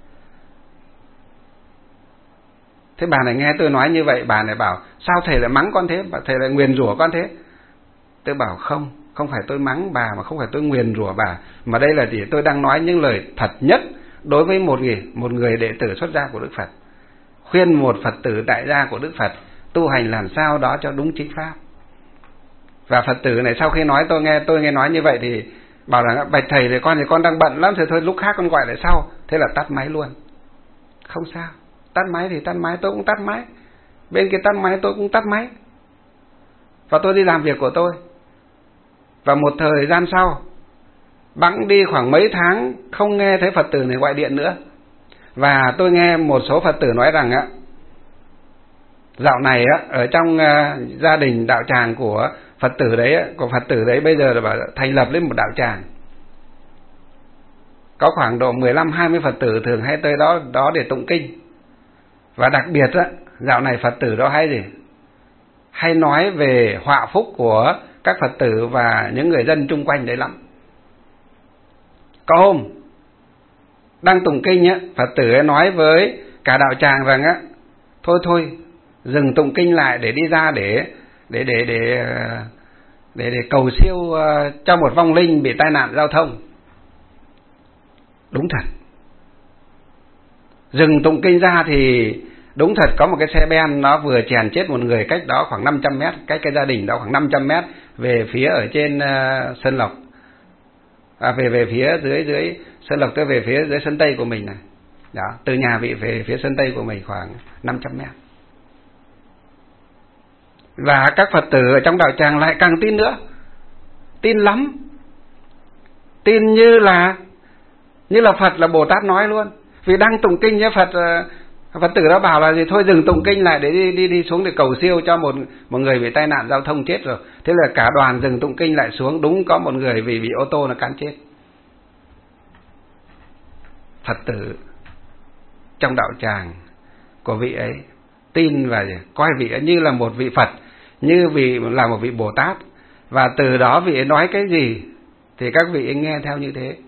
Speaker 1: Thế bà này nghe tôi nói như vậy, bà này bảo sao thầy lại mắng con thế, thầy lại nguyền rủa con thế. Tôi bảo không phải tôi mắng bà, mà không phải tôi nguyền rủa bà, mà đây là gì? Tôi đang nói những lời thật nhất đối với một người đệ tử xuất gia của Đức Phật, khuyên một Phật tử tại gia của Đức Phật tu hành làm sao đó cho đúng chính pháp. Và Phật tử này sau khi nói tôi nghe nói như vậy thì bảo là bạch thầy thì con đang bận lắm, thì thôi lúc khác con gọi lại sau. Thế là tắt máy luôn. Không sao, tắt máy thì tắt máy, tôi cũng tắt máy, bên kia tắt máy tôi cũng tắt máy, và tôi đi làm việc của tôi. Và một thời gian sau, bẵng đi khoảng mấy tháng không nghe thấy Phật tử này gọi điện nữa. Và tôi nghe một số Phật tử nói rằng dạo này ở trong gia đình đạo tràng của Phật tử đấy bây giờ là bảo thành lập lên một đạo tràng. Có khoảng độ 15-20 Phật tử thường hay tới đó để tụng kinh. Và đặc biệt dạo này Phật tử đó hay nói về họa phúc của các Phật tử và những người dân chung quanh đấy lắm. Có hôm đang tụng kinh Phật tử ấy nói với cả đạo tràng rằng thôi dừng tụng kinh lại để đi ra để cầu siêu cho một vong linh bị tai nạn giao thông. Đúng thật, dừng tụng kinh ra thì đúng thật có một cái xe ben nó vừa chèn chết một người cách đó khoảng 500 mét, cách cái gia đình đó khoảng 500 mét về phía ở trên Sơn Lộc, về phía dưới Sơn Lộc, tới về phía dưới sân Tây của mình này. Đó, từ nhà vị về phía sân Tây của mình khoảng 500 mét. Và các Phật tử ở trong đạo tràng lại càng tin nữa, tin lắm, tin như là Phật là Bồ Tát nói luôn. Vì đang tụng kinh với Phật tử đó bảo là gì, thôi dừng tụng kinh lại để đi xuống để cầu siêu cho một người bị tai nạn giao thông chết rồi. Thế là cả đoàn dừng tụng kinh lại xuống, đúng có một người vì bị ô tô nó cán chết. Phật tử trong đạo tràng của vị ấy tin và coi vị ấy như là một vị Phật, như là một vị Bồ Tát, và từ đó vị ấy nói cái gì thì các vị ấy nghe theo như thế.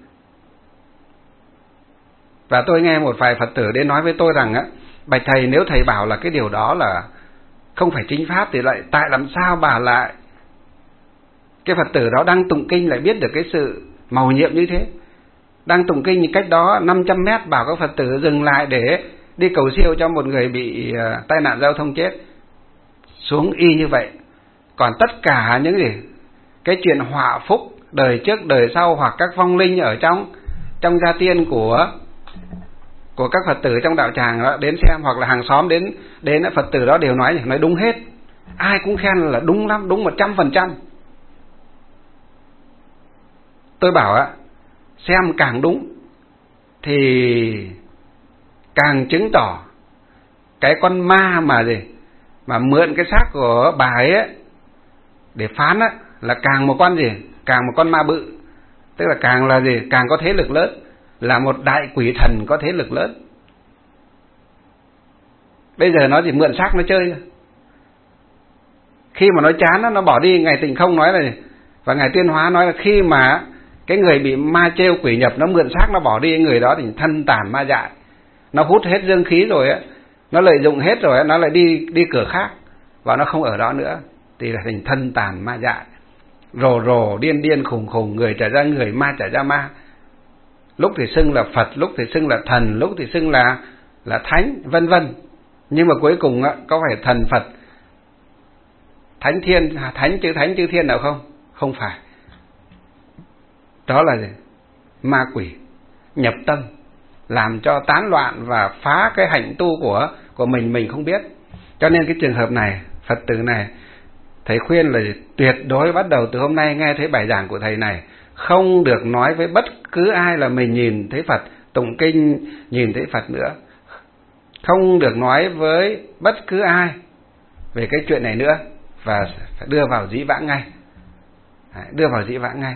Speaker 1: Và tôi nghe một vài Phật tử đến nói với tôi rằng bạch thầy, nếu thầy bảo là cái điều đó là không phải chính pháp thì lại tại làm sao bà lại cái Phật tử đó đang tụng kinh lại biết được cái sự mầu nhiệm như thế, đang tụng kinh cách đó 500 mét bảo các Phật tử dừng lại để đi cầu siêu cho một người bị tai nạn giao thông chết, xuống y như vậy. Còn tất cả những cái chuyện họa phúc đời trước đời sau hoặc các vong linh ở trong gia tiên của các Phật tử trong đạo tràng đó đến xem, hoặc là hàng xóm đến Phật tử đó đều nói đúng hết, ai cũng khen là đúng lắm, đúng 100%. Tôi bảo xem càng đúng thì càng chứng tỏ cái con ma mà mượn cái xác của bà ấy để phán là càng một con ma bự, tức là càng là càng có thế lực lớn, là một đại quỷ thần có thế lực lớn. Bây giờ nó mượn xác nó chơi, khi mà nó chán nó bỏ đi. Ngài Tịnh Không nói là, và Ngài Tuyên Hóa nói là khi mà cái người bị ma trêu quỷ nhập nó mượn xác nó bỏ đi, người đó thì thân tàn ma dại, nó hút hết dương khí rồi nó lợi dụng hết rồi nó lại đi cửa khác và nó không ở đó nữa, thì là thành thân tàn ma dại, rồ điên khùng, người trở ra người, ma trở ra ma. Lúc thì xưng là Phật, lúc thì xưng là thần, lúc thì xưng là thánh, vân vân. Nhưng mà cuối cùng có phải thần Phật, thánh thiên, thánh chư thiên nào không? Không phải. Đó là ma quỷ nhập tâm, làm cho tán loạn và phá cái hạnh tu của mình không biết. Cho nên cái trường hợp này, Phật tử này, thầy khuyên là tuyệt đối bắt đầu từ hôm nay nghe thấy bài giảng của thầy này, không được nói với bất cứ ai là mình nhìn thấy Phật, tụng kinh nhìn thấy Phật nữa. Không được nói với bất cứ ai về cái chuyện này nữa, và phải đưa vào dĩ vãng ngay.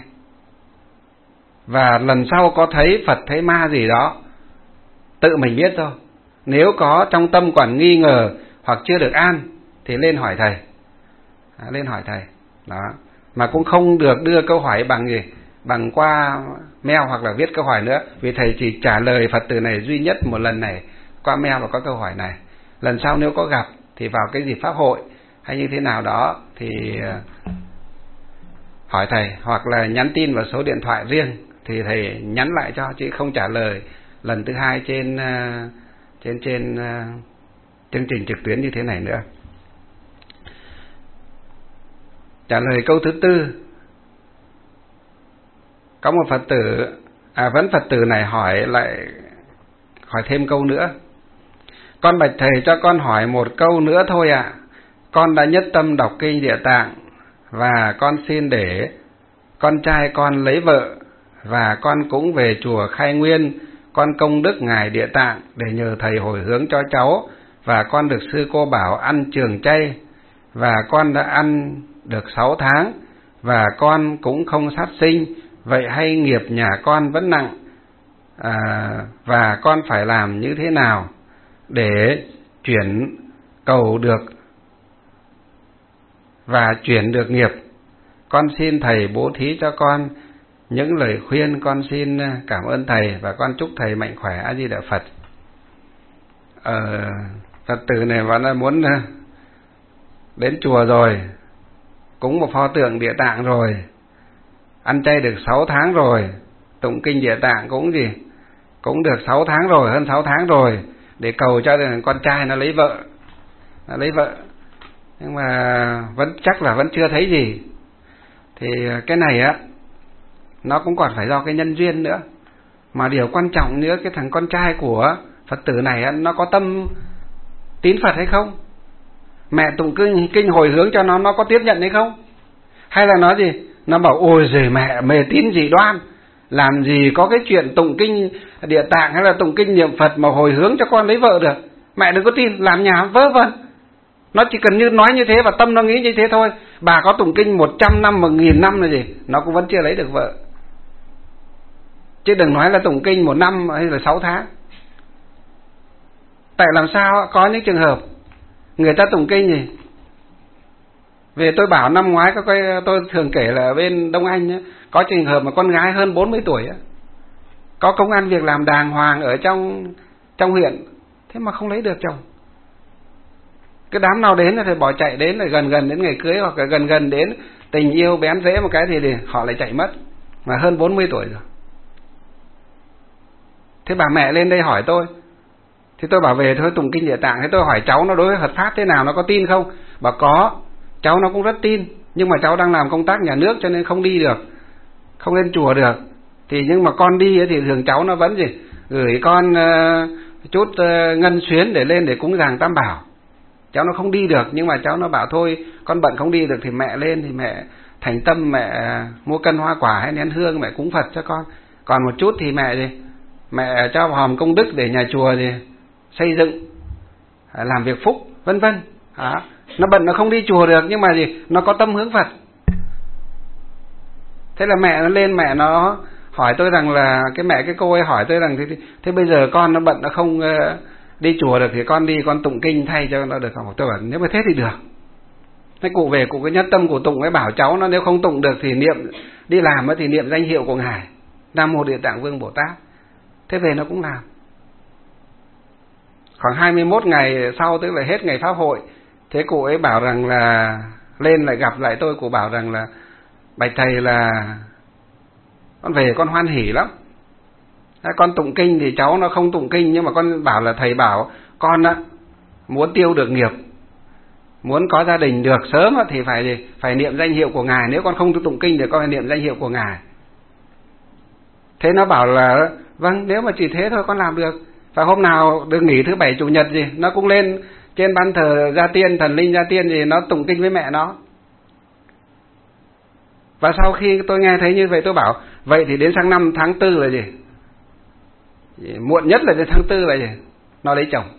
Speaker 1: Và lần sau có thấy Phật thấy ma gì đó, tự mình biết thôi, Nếu có trong tâm còn nghi ngờ hoặc chưa được an thì lên hỏi thầy. Lên hỏi thầy. Đó. Mà cũng không được đưa câu hỏi bằng gì? Bằng qua mail hoặc là viết câu hỏi nữa. Vì thầy chỉ trả lời Phật tử này duy nhất một lần này qua mail và có câu hỏi này. Lần sau nếu có gặp thì vào cái dịp pháp hội hay như thế nào đó thì hỏi thầy, hoặc là nhắn tin vào số điện thoại riêng thì thầy nhắn lại cho, chứ không trả lời lần thứ hai trên chương trình trực tuyến như thế này nữa. Trả lời câu thứ tư, có một Phật tử, vẫn Phật tử này hỏi thêm câu nữa. Con bạch thầy cho con hỏi một câu nữa thôi ạ. Con đã nhất tâm đọc kinh Địa Tạng và con xin để con trai con lấy vợ, và con cũng về chùa Khai Nguyên, con công đức ngài Địa Tạng để nhờ thầy hồi hướng cho cháu, và con được sư cô bảo ăn trường chay, và con đã ăn được 6 tháng, và con cũng không sát sinh. Vậy hay nghiệp nhà con vẫn nặng, và con phải làm như thế nào để chuyển cầu được và chuyển được nghiệp? Con xin thầy bố thí cho con những lời khuyên. Con xin cảm ơn thầy và con chúc thầy mạnh khỏe. A Di Đà Phật. Phật tử này vẫn muốn đến chùa rồi, cúng một pho tượng Địa Tạng rồi, ăn chay được 6 tháng rồi, tụng kinh Địa Tạng cũng được 6 tháng rồi, hơn 6 tháng rồi, để cầu cho con trai nó lấy vợ. Nhưng mà chắc là vẫn chưa thấy gì. Thì cái này á, nó cũng còn phải do cái nhân duyên nữa. Mà điều quan trọng nữa, cái thằng con trai của Phật tử này á, nó có tâm tín Phật hay không? Mẹ tụng kinh hồi hướng cho nó có tiếp nhận hay không? Hay là nó gì? Nó bảo ôi giời mẹ mê tín dị đoan, làm gì có cái chuyện tụng kinh Địa Tạng hay là tụng kinh niệm Phật mà hồi hướng cho con lấy vợ được. Mẹ đừng có tin, làm nhà vớ vẩn. Nó chỉ cần như nói như thế và tâm nó nghĩ như thế thôi. Bà có tụng kinh 100 năm, 1000 năm là gì, nó cũng vẫn chưa lấy được vợ. Chứ đừng nói là tụng kinh 1 năm hay là 6 tháng. Tại làm sao có những trường hợp người ta tụng kinh gì. Về tôi bảo năm ngoái tôi thường kể là ở bên Đông Anh ấy, có trường hợp mà con gái hơn 40 tuổi ấy, có công ăn việc làm đàng hoàng ở trong huyện, thế mà không lấy được chồng. Cái đám nào đến là phải bỏ chạy đến, là gần đến ngày cưới, hoặc là gần đến tình yêu bén rễ một cái thì họ lại chạy mất, mà hơn 40 tuổi rồi. Thế bà mẹ lên đây hỏi tôi, thì tôi bảo về thôi tụng kinh Địa Tạng. Thế tôi hỏi cháu nó đối với Phật pháp thế nào, nó có tin không? Bảo có, cháu nó cũng rất tin, nhưng mà cháu đang làm công tác nhà nước cho nên không đi được, không lên chùa được. Thì nhưng mà con đi ấy, thì thường cháu nó vẫn gửi con chút ngân xuyến để lên để cúng dường Tam Bảo. Cháu nó không đi được, nhưng mà cháu nó bảo thôi con bận không đi được thì mẹ lên, thì mẹ thành tâm mẹ mua cân hoa quả hay nén hương mẹ cúng Phật cho con. Còn một chút thì mẹ cho hòm công đức để nhà chùa xây dựng, làm việc phúc vân vân. Nó bận nó không đi chùa được, nhưng mà nó có tâm hướng Phật. Thế là mẹ nó lên, mẹ nó hỏi tôi rằng là cái cô ấy hỏi tôi rằng thế bây giờ con nó bận nó không đi chùa được thì con đi con tụng kinh thay cho nó được không? Tôi bảo nếu mà thế thì được. Thế cụ về cụ cái nhất tâm của tụng ấy, bảo cháu nó nếu không tụng được thì đi làm thì niệm danh hiệu của ngài Nam Mô Địa Tạng Vương Bồ Tát. Thế về nó cũng làm. Khoảng 21 ngày sau, tức là hết ngày pháp hội, thế cụ ấy bảo rằng là lên lại gặp lại tôi, cụ bảo rằng là bạch thầy là con về con hoan hỉ lắm. Con tụng kinh thì cháu nó không tụng kinh, nhưng mà con bảo là thầy bảo con á muốn tiêu được nghiệp, muốn có gia đình được sớm thì phải niệm danh hiệu của ngài, nếu con không tụng kinh thì con phải niệm danh hiệu của ngài. Thế nó bảo là vâng, nếu mà chỉ thế thôi con làm được. Và hôm nào được nghỉ thứ Bảy Chủ nhật nó cũng lên trên ban thờ Gia Tiên, thần linh Gia Tiên nó tụng kinh với mẹ nó. Và sau khi tôi nghe thấy như vậy, tôi bảo vậy thì đến sang năm tháng 4 là muộn nhất là đến tháng 4 là nó lấy chồng.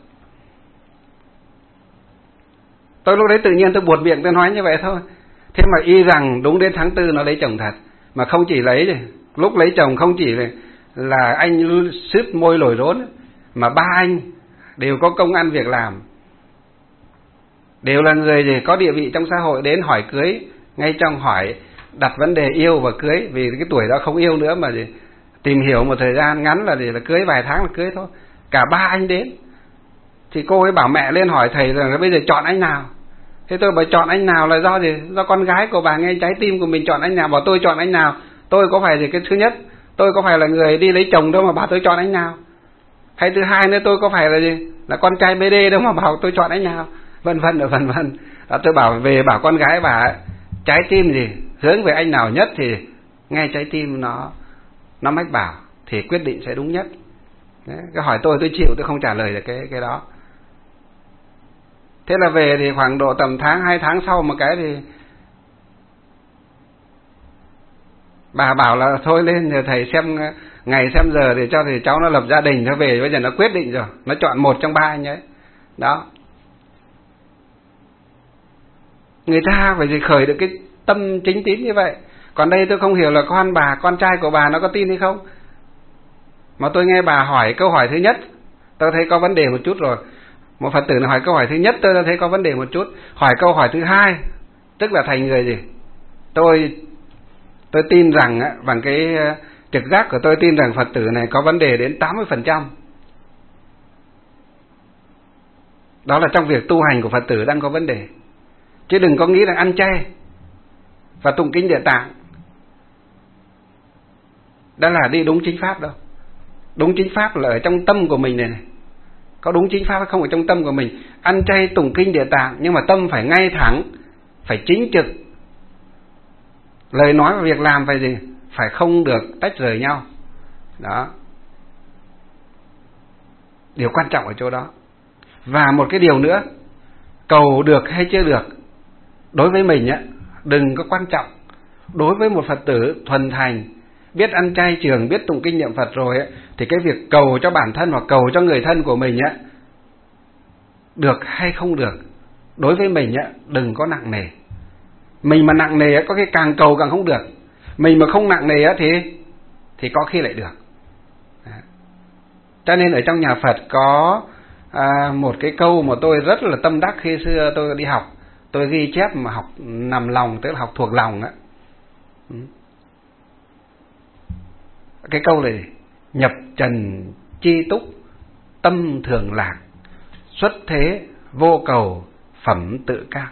Speaker 1: Tôi lúc đấy tự nhiên tôi buột miệng tôi nói như vậy thôi. Thế mà y rằng đúng đến tháng 4 nó lấy chồng thật. Mà không chỉ lấy lúc lấy chồng không chỉ là anh sứt môi lồi rốn, mà 3 anh đều có công ăn việc làm, đều là người gì có địa vị trong xã hội, đến hỏi cưới ngay trong hỏi đặt vấn đề yêu và cưới, vì cái tuổi đó không yêu nữa mà gì tìm hiểu một thời gian ngắn là gì là cưới, vài tháng là cưới thôi. Cả ba anh đến thì cô ấy bảo mẹ lên hỏi thầy rằng là bây giờ chọn anh nào. Thế tôi bảo chọn anh nào là do gì? Do con gái của bà nghe trái tim của mình chọn anh nào. Bảo tôi chọn anh nào? Tôi có phải gì cái thứ nhất, tôi có phải là người đi lấy chồng đâu mà bảo tôi chọn anh nào? Hay thứ hai nữa, tôi có phải là gì? Là con trai BD đâu mà bảo tôi chọn anh nào? Vân vân và vân vân. Tôi bảo về bảo con gái bà trái tim gì hướng về anh nào nhất thì nghe trái tim nó mách bảo thì quyết định sẽ đúng nhất. Đấy, cái hỏi tôi chịu, tôi không trả lời được cái đó. Thế là về thì khoảng độ tầm tháng 2 tháng sau một cái thì bà bảo là thôi lên nhờ thầy xem ngày xem giờ để cho thầy cháu nó lập gia đình, nó về bây giờ nó quyết định rồi, nó chọn một trong ba anh ấy. Đó. Người ta phải khởi được cái tâm chính tín như vậy. Còn đây tôi không hiểu là con trai của bà nó có tin hay không. Mà tôi nghe bà hỏi câu hỏi thứ nhất, tôi thấy có vấn đề một chút rồi. Một Phật tử hỏi câu hỏi thứ nhất tôi đã thấy có vấn đề một chút. Hỏi câu hỏi thứ hai, tức là thành người gì? Tôi tin rằng bằng cái trực giác của tôi tin rằng Phật tử này có vấn đề đến 80%. Đó là trong việc tu hành của Phật tử đang có vấn đề. Chứ đừng có nghĩ rằng ăn chay và tụng kinh Địa Tạng đã là đi đúng chính pháp đâu. Đúng chính pháp là ở trong tâm của mình này. Có đúng chính pháp hay không ở trong tâm của mình. Ăn chay tụng kinh Địa Tạng nhưng mà tâm phải ngay thẳng, phải chính trực. Lời nói và việc làm phải gì? Phải không được tách rời nhau. Đó. Điều quan trọng ở chỗ đó. Và một cái điều nữa, cầu được hay chưa được, đối với mình đừng có quan trọng. Đối với một Phật tử thuần thành, biết ăn chay trường, biết tụng kinh niệm Phật rồi thì cái việc cầu cho bản thân hoặc cầu cho người thân của mình được hay không được, đối với mình đừng có nặng nề. Mình mà nặng nề có cái càng cầu càng không được. Mình mà không nặng nề thì có khi lại được. Cho nên ở trong nhà Phật có một cái câu mà tôi rất là tâm đắc khi xưa tôi đi học. Tôi ghi chép mà học nằm lòng, tức là học thuộc lòng á. Cái câu này: nhập trần chi túc, tâm thường lạc, xuất thế vô cầu, phẩm tự cao.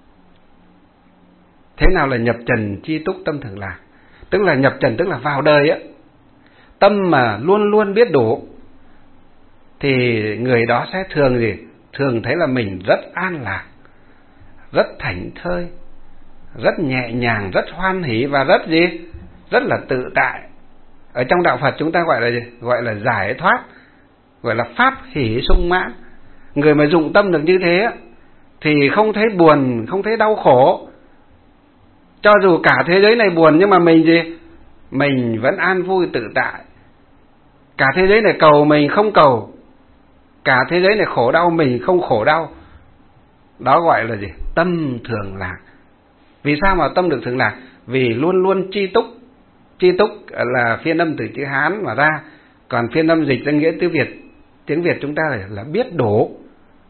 Speaker 1: Thế nào là nhập trần chi túc, tâm thường lạc? Tức là nhập trần tức là vào đời tâm mà luôn luôn biết đủ thì người đó sẽ thường gì? Thường thấy là mình rất an lạc, rất thảnh thơi, rất nhẹ nhàng, rất hoan hỷ và rất gì? Rất là tự tại. Ở trong đạo Phật chúng ta gọi là gì? Gọi là giải thoát, gọi là pháp hỷ sung mãn. Người mà dụng tâm được như thế thì không thấy buồn, không thấy đau khổ. Cho dù cả thế giới này buồn nhưng mà mình gì? Mình vẫn an vui tự tại. Cả thế giới này cầu mình không cầu, cả thế giới này khổ đau mình không khổ đau. Đó gọi là gì? Tâm thường lạc. Vì sao mà tâm được thường lạc? Vì luôn luôn chi túc. Chi túc là phiên âm từ chữ Hán mà ra, còn phiên âm dịch ra nghĩa tiếng Việt chúng ta là biết đủ.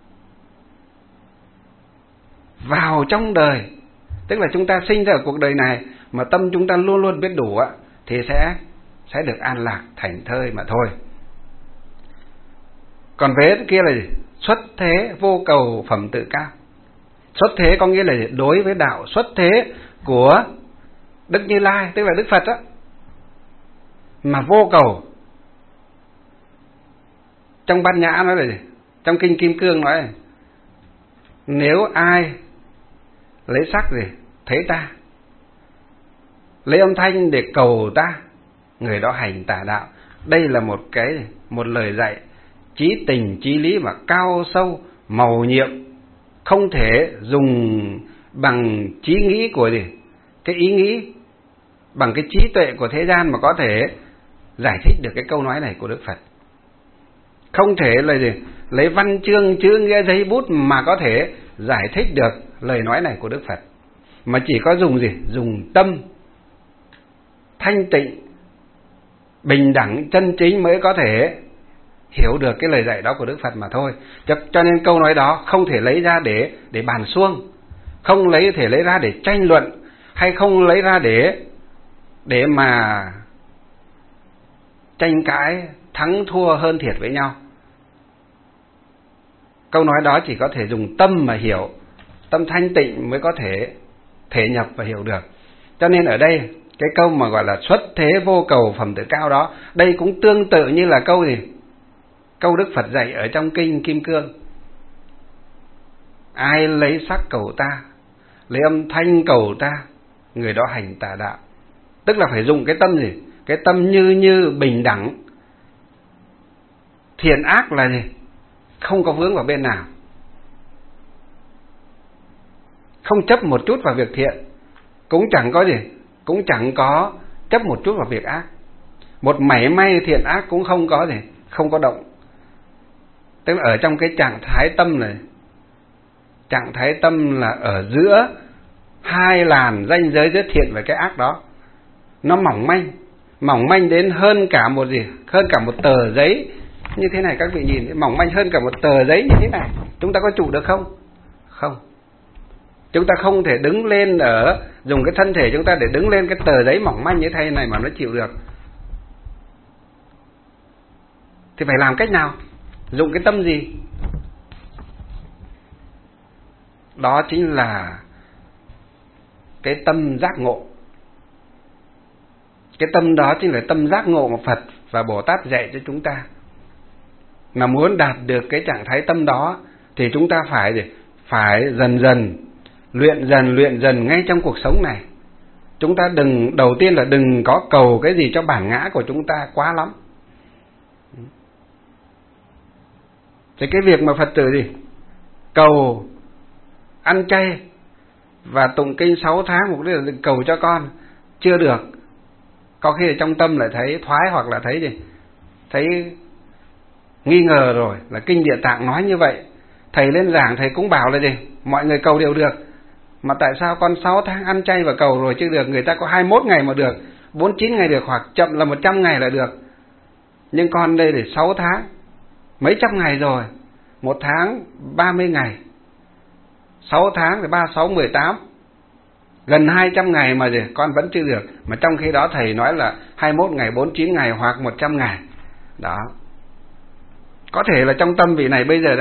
Speaker 1: Vào trong đời, tức là chúng ta sinh ra ở cuộc đời này mà tâm chúng ta luôn luôn biết đủ thì sẽ được an lạc thảnh thơi mà thôi. Còn vế kia là gì? Xuất thế vô cầu, phẩm tự cao. Xuất thế có nghĩa là đối với đạo xuất thế của Đức Như Lai, tức là Đức Phật mà vô cầu. Trong Bát Nhã nói là gì? Trong Kinh Kim Cương nói là nếu ai lấy sắc gì thấy ta, lấy âm thanh để cầu ta, người đó hành tà đạo. Đây là một lời dạy chí tình chí lý mà cao sâu, mầu nhiệm, không thể dùng bằng trí nghĩ của gì, cái ý nghĩ, bằng cái trí tuệ của thế gian mà có thể giải thích được cái câu nói này của Đức Phật. Không thể là gì lấy văn chương chữ nghĩa giấy bút mà có thể giải thích được lời nói này của Đức Phật, mà chỉ có dùng gì? Dùng tâm thanh tịnh, bình đẳng, chân chính mới có thể hiểu được cái lời dạy đó của Đức Phật mà thôi. Cho nên câu nói đó không thể lấy ra để bàn xuông, không thể lấy ra để tranh luận, hay không lấy ra để mà tranh cãi thắng thua hơn thiệt với nhau. Câu nói đó chỉ có thể dùng tâm mà hiểu, tâm thanh tịnh mới có thể nhập và hiểu được. Cho nên ở đây cái câu mà gọi là xuất thế vô cầu phẩm tự cao đó, đây cũng tương tự như là câu gì? Câu Đức Phật dạy ở trong kinh Kim Cương. Ai lấy sắc cầu ta, lấy âm thanh cầu ta, người đó hành tà đạo. Tức là phải dùng cái tâm gì? Cái tâm như bình đẳng. Thiện ác là gì? Không có vướng vào bên nào, không chấp một chút vào việc thiện, cũng chẳng có gì, cũng chẳng có chấp một chút vào việc ác. Một mảy may thiện ác cũng không có gì, không có động. Tức là ở trong cái trạng thái tâm này, trạng thái tâm là ở giữa hai làn ranh giới giữa thiện và cái ác đó. Nó mỏng manh đến hơn cả một gì? Hơn cả một tờ giấy như thế này. Các vị nhìn, mỏng manh hơn cả một tờ giấy như thế này. Chúng ta có trụ được không? Không. Chúng ta không thể đứng lên dùng cái thân thể chúng ta để đứng lên cái tờ giấy mỏng manh như thế này mà nó chịu được. Thì phải làm cách nào? Dùng cái tâm gì? Đó chính là cái tâm giác ngộ. Cái tâm đó chính là tâm giác ngộ mà Phật và Bồ Tát dạy cho chúng ta. Mà muốn đạt được cái trạng thái tâm đó thì chúng ta phải dần dần luyện dần ngay trong cuộc sống này. Chúng ta đầu tiên là đừng có cầu cái gì cho bản ngã của chúng ta quá lắm. Thì cái việc mà Phật tử cầu ăn chay và tụng kinh 6 tháng mục đích là cầu cho con chưa được, có khi là trong tâm lại thấy thoái, hoặc là thấy nghi ngờ rồi, là kinh Địa Tạng nói như vậy, thầy lên giảng thầy cũng bảo là mọi người cầu đều được, mà tại sao con 6 tháng ăn chay và cầu rồi chưa được? Người ta có 21 ngày mà được, 49 ngày được, hoặc chậm là 100 ngày là được, nhưng con đây để 6 tháng mấy trăm ngày rồi, 1 tháng 30 ngày, 6 tháng thì 36 18, gần 200 ngày mà con vẫn chưa được. Mà trong khi đó thầy nói là 21 ngày, 49 ngày hoặc 100 ngày. Đó. Có thể là trong tâm vị này bây giờ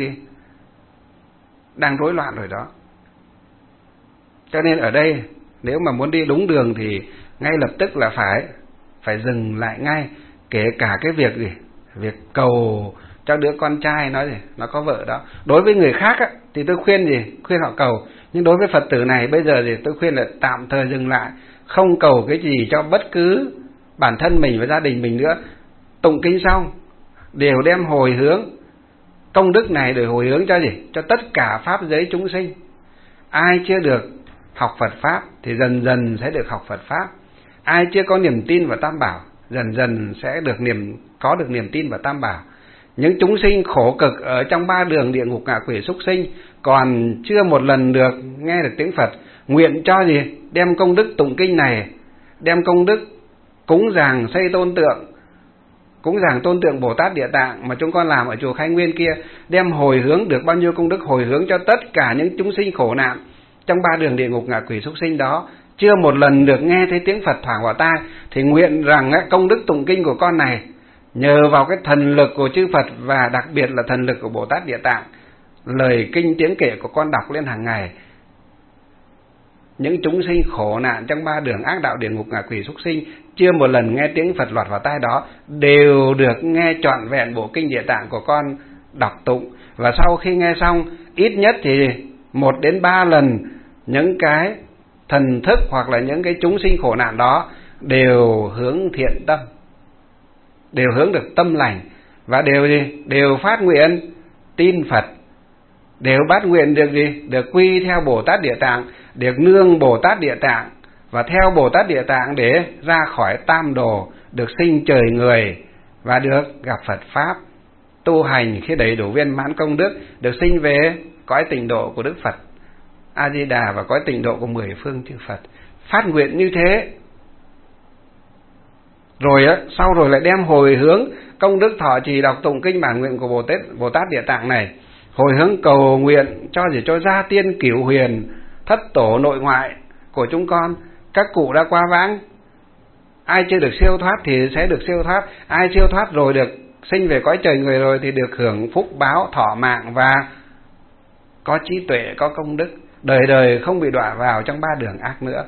Speaker 1: đang rối loạn rồi đó. Cho nên ở đây nếu mà muốn đi đúng đường thì ngay lập tức là phải dừng lại ngay. Kể cả cái việc cầu cho đứa con trai nó có vợ đó. Đối với người khác thì tôi khuyên họ cầu, nhưng đối với Phật tử này bây giờ tôi khuyên là tạm thời dừng lại, không cầu cái gì cho bất cứ bản thân mình và gia đình mình nữa. Tụng kinh xong đều đem hồi hướng công đức này, để hồi hướng cho tất cả pháp giới chúng sinh. Ai chưa được học Phật pháp thì dần dần sẽ được học Phật pháp. Ai chưa có niềm tin vào Tam Bảo dần dần sẽ có được niềm tin vào Tam Bảo. Những chúng sinh khổ cực ở trong 3 đường địa ngục ngạ quỷ súc sinh còn chưa một lần được nghe được tiếng Phật, nguyện cho đem công đức tụng kinh này, đem công đức cúng dường xây tôn tượng, cúng dường tôn tượng Bồ Tát Địa Tạng mà chúng con làm ở chùa Khai Nguyên kia, đem hồi hướng được bao nhiêu công đức hồi hướng cho tất cả những chúng sinh khổ nạn trong 3 đường địa ngục ngạ quỷ súc sinh đó, chưa một lần được nghe thấy tiếng Phật thoảng vào tai, thì nguyện rằng công đức tụng kinh của con này nhờ vào cái thần lực của chư Phật và đặc biệt là thần lực của Bồ Tát Địa Tạng, lời kinh tiếng kệ của con đọc lên hàng ngày, những chúng sinh khổ nạn trong 3 đường ác đạo địa ngục ngạ quỷ súc sinh chưa một lần nghe tiếng Phật lọt vào tai đó đều được nghe trọn vẹn bộ kinh Địa Tạng của con đọc tụng. Và sau khi nghe xong ít nhất thì 1 đến 3 lần những cái thần thức hoặc là những cái chúng sinh khổ nạn đó đều hướng thiện tâm, đều hướng được tâm lành, và đều phát nguyện tin Phật, đều bát nguyện được quy theo Bồ Tát Địa Tạng, được nương Bồ Tát Địa Tạng và theo Bồ Tát Địa Tạng để ra khỏi tam đồ, được sinh trời người và được gặp Phật pháp, tu hành khi đầy đủ viên mãn công đức, được sinh về cõi tịnh độ của Đức Phật A Di Đà và cõi tịnh độ của 10 phương chư Phật. Phát nguyện như thế Rồi á, sau rồi lại đem hồi hướng công đức thọ trì đọc tụng kinh bản nguyện của Bồ Tát Địa Tạng này, hồi hướng cầu nguyện cho gia tiên cửu huyền, thất tổ nội ngoại của chúng con. Các cụ đã qua vãng, ai chưa được siêu thoát thì sẽ được siêu thoát, ai siêu thoát rồi được sinh về cõi trời người rồi thì được hưởng phúc báo thọ mạng và có trí tuệ, có công đức, đời đời không bị đọa vào trong ba đường ác nữa.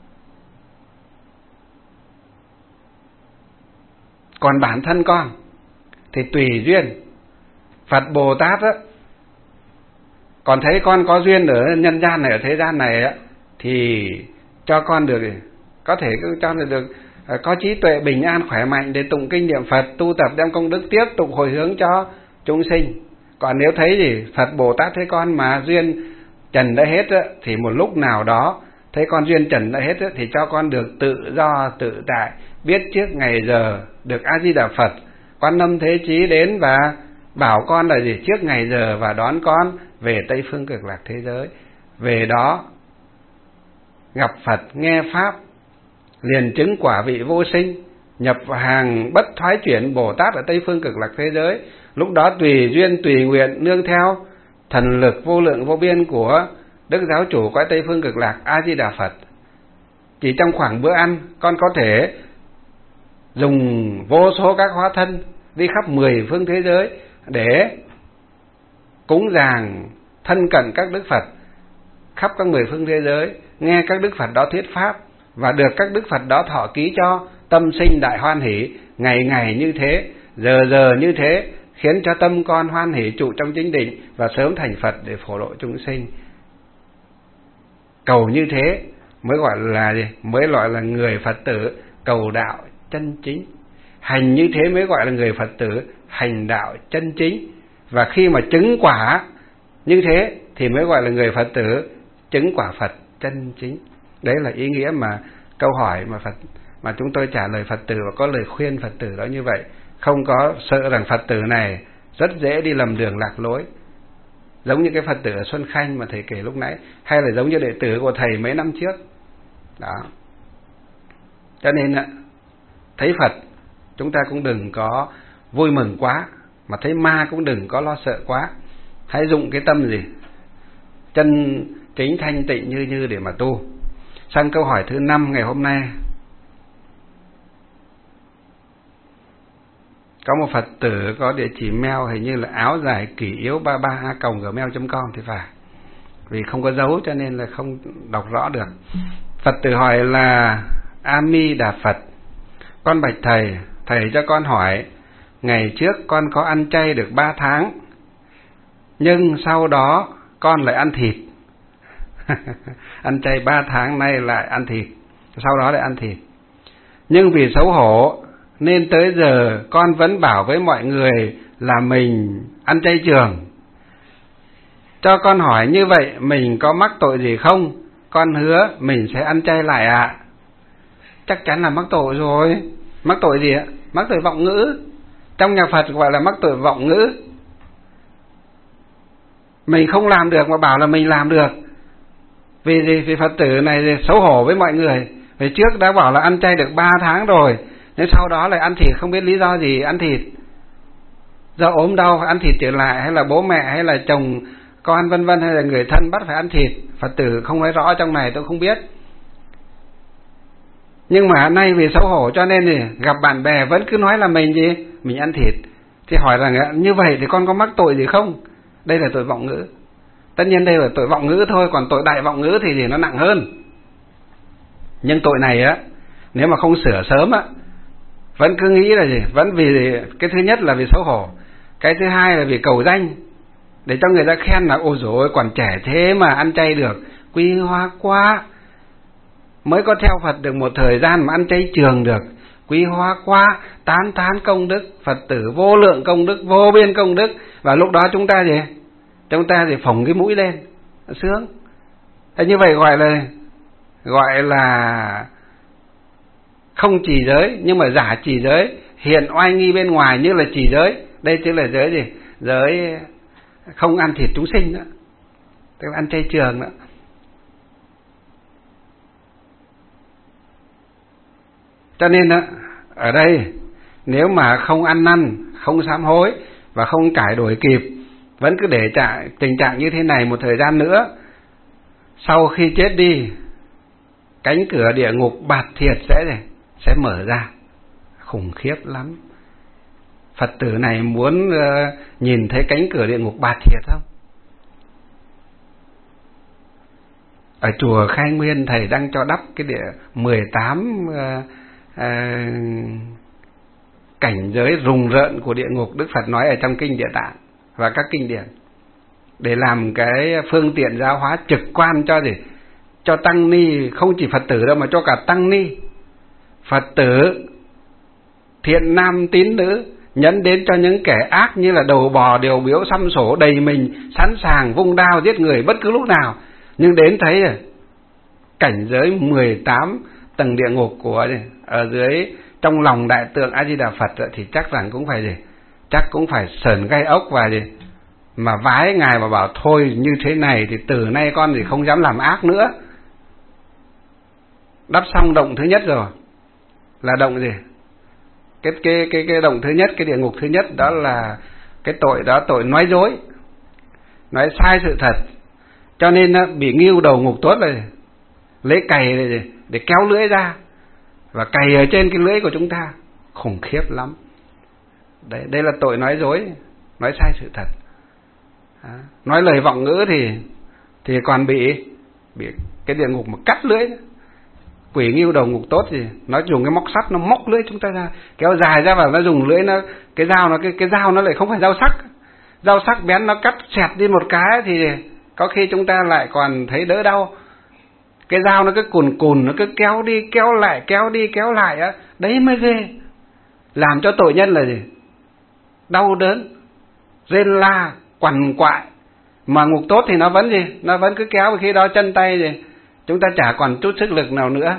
Speaker 1: Còn bản thân con thì tùy duyên. Phật Bồ Tát á, còn thấy con có duyên ở nhân gian này, ở thế gian này á, thì cho con được, có thể cho được có trí tuệ bình an khỏe mạnh để tụng kinh niệm Phật, tu tập đem công đức tiếp tục hồi hướng cho chúng sinh. Còn nếu thấy gì Phật Bồ Tát thấy con mà duyên trần đã hết á, thì một lúc nào đó thấy con duyên trần đã hết á, thì cho con được tự do tự tại, biết trước ngày giờ được A Di Đà Phật Quan Âm Thế Chí đến và bảo con là gì, trước ngày giờ và đón con về Tây Phương Cực Lạc thế giới. Về đó gặp Phật nghe pháp, liền chứng quả vị vô sinh, nhập vào hàng bất thoái chuyển Bồ Tát ở Tây Phương Cực Lạc thế giới. Lúc đó tùy duyên tùy nguyện, nương theo thần lực vô lượng vô biên của Đức Giáo Chủ cõi Tây Phương Cực Lạc A Di Đà Phật, chỉ trong khoảng bữa ăn, con có thể dùng vô số các hóa thân đi khắp 10 phương thế giới để cúng dường thân cận các Đức Phật khắp các 10 phương thế giới, nghe các Đức Phật đó thuyết pháp và được các Đức Phật đó thọ ký cho, tâm sinh đại hoan hỷ, ngày ngày như thế, giờ giờ như thế, khiến cho tâm con hoan hỷ trụ trong chính định và sớm thành Phật để phổ độ chúng sinh. Cầu như thế mới gọi là gì? Mới gọi là người Phật tử cầu đạo chân chính. Hành như thế mới gọi là người Phật tử hành đạo chân chính. Và khi mà chứng quả như thế thì mới gọi là người Phật tử chứng quả Phật chân chính. Đấy là ý nghĩa mà câu hỏi mà chúng tôi trả lời Phật tử, và có lời khuyên Phật tử đó như vậy. Không có sợ rằng Phật tử này rất dễ đi lầm đường lạc lối, giống như cái Phật tử ở Xuân Khanh mà thầy kể lúc nãy, hay là giống như đệ tử của thầy mấy năm trước đó. Cho nên thấy Phật chúng ta cũng đừng có vui mừng quá, mà thấy ma cũng đừng có lo sợ quá. Hãy dụng cái tâm gì chân chính thanh tịnh như để mà tu. Sang câu hỏi thứ 5 ngày hôm nay. Có một Phật tử có địa chỉ mail hình như là áo dài kỷ yếu 33a@gmail.com thì phải, vì không có dấu cho nên là không đọc rõ được. Phật tử hỏi là: A Di Đà Phật, con bạch thầy, thầy cho con hỏi, ngày trước con có ăn chay được 3 tháng, nhưng sau đó con lại ăn thịt. Ăn chay 3 tháng nay lại ăn thịt, sau đó lại ăn thịt. Nhưng vì xấu hổ nên tới giờ con vẫn bảo với mọi người là mình ăn chay trường. Cho con hỏi như vậy mình có mắc tội gì không? Con hứa mình sẽ ăn chay lại ạ. Chắc chắn là mắc tội rồi. Mắc tội gì ạ? Mắc tội vọng ngữ. Trong nhà Phật gọi là mắc tội vọng ngữ. Mình không làm được mà bảo là mình làm được. Vì gì? Vì Phật tử này xấu hổ với mọi người. Vì trước đã bảo là ăn chay được 3 tháng rồi, nhưng sau đó lại ăn thịt, không biết lý do gì ăn thịt. Do ốm đau phải ăn thịt trở lại, hay là bố mẹ hay là chồng con vân vân, hay là người thân bắt phải ăn thịt. Phật tử không nói rõ trong này tôi không biết. Nhưng mà nay vì xấu hổ cho nên thì gặp bạn bè vẫn cứ nói là mình gì? Mình ăn thịt. Thì hỏi rằng như vậy thì con có mắc tội gì không? Đây là tội vọng ngữ. Tất nhiên đây là tội vọng ngữ thôi, còn tội đại vọng ngữ thì nó nặng hơn. Nhưng tội này á, nếu mà không sửa sớm á, vẫn cứ nghĩ là gì? Vẫn vì cái thứ nhất là vì xấu hổ, cái thứ hai là vì cầu danh, để cho người ta khen là ôi dồi ôi, còn trẻ thế mà ăn chay được, quý hóa quá. Mới có theo Phật được một thời gian mà ăn chay trường được, quý hóa quá, tán thán công đức, Phật tử vô lượng công đức, vô biên công đức. Và lúc đó chúng ta gì? Chúng ta thì phồng cái mũi lên, sướng. Thế như vậy gọi là không trì giới, nhưng mà giả trì giới, hiện oai nghi bên ngoài như là trì giới. Đây chính là giới gì? Giới không ăn thịt chúng sinh nữa, tức là ăn chay trường nữa. Cho nên ở đây nếu mà không ăn năn, không sám hối và không cải đổi kịp, vẫn cứ để tình trạng như thế này một thời gian nữa, sau khi chết đi, cánh cửa địa ngục bạt thiệt sẽ mở ra. Khủng khiếp lắm. Phật tử này muốn nhìn thấy cánh cửa địa ngục bạt thiệt không? Ở chùa Khai Nguyên thầy đang cho đắp cái 18 cảnh giới rùng rợn của địa ngục, Đức Phật nói ở trong kinh Địa Tạng và các kinh điển, để làm cái phương tiện giáo hóa trực quan cho gì? Cho tăng ni, không chỉ Phật tử đâu mà cho cả tăng ni, Phật tử, thiện nam tín nữ, nhấn đến cho những kẻ ác như là đầu bò điều biếu xăm sổ đầy mình, sẵn sàng vung đao giết người bất cứ lúc nào, nhưng đến thấy cảnh giới 18 tầng địa ngục của ở dưới trong lòng đại tượng A Di Đà Phật thì chắc rằng cũng phải gì? Chắc cũng phải sờn gai ốc và gì? Mà vái ngài mà bảo thôi như thế này thì từ nay con thì không dám làm ác nữa. Đắp xong động thứ nhất rồi là động gì? Cái động thứ nhất, cái địa ngục thứ nhất đó là cái tội đó, tội nói dối, nói sai sự thật, cho nên bị nghiêu đầu ngục tốt rồi, lấy cày để kéo lưỡi ra và cày ở trên cái lưỡi của chúng ta. Khủng khiếp lắm. Đây là tội nói dối, nói sai sự thật. Nói lời vọng ngữ thì còn bị cái địa ngục mà cắt lưỡi. Quỷ nghiêu đầu ngục tốt thì nó dùng cái móc sắt nó móc lưỡi chúng ta ra, kéo dài ra, và nó dùng lưỡi nó cái dao nó lại không phải dao sắc. Dao sắc bén nó cắt xẹt đi một cái thì có khi chúng ta lại còn thấy đỡ đau. Cái dao nó cứ cùn nó cứ kéo đi kéo lại, kéo đi kéo lại á, đấy mới ghê. Làm cho tội nhân là gì? Đau đớn, rên la, quằn quại. Mà ngục tốt thì nó vẫn gì? Nó vẫn cứ kéo, khi đó chân tay gì chúng ta chả còn chút sức lực nào nữa.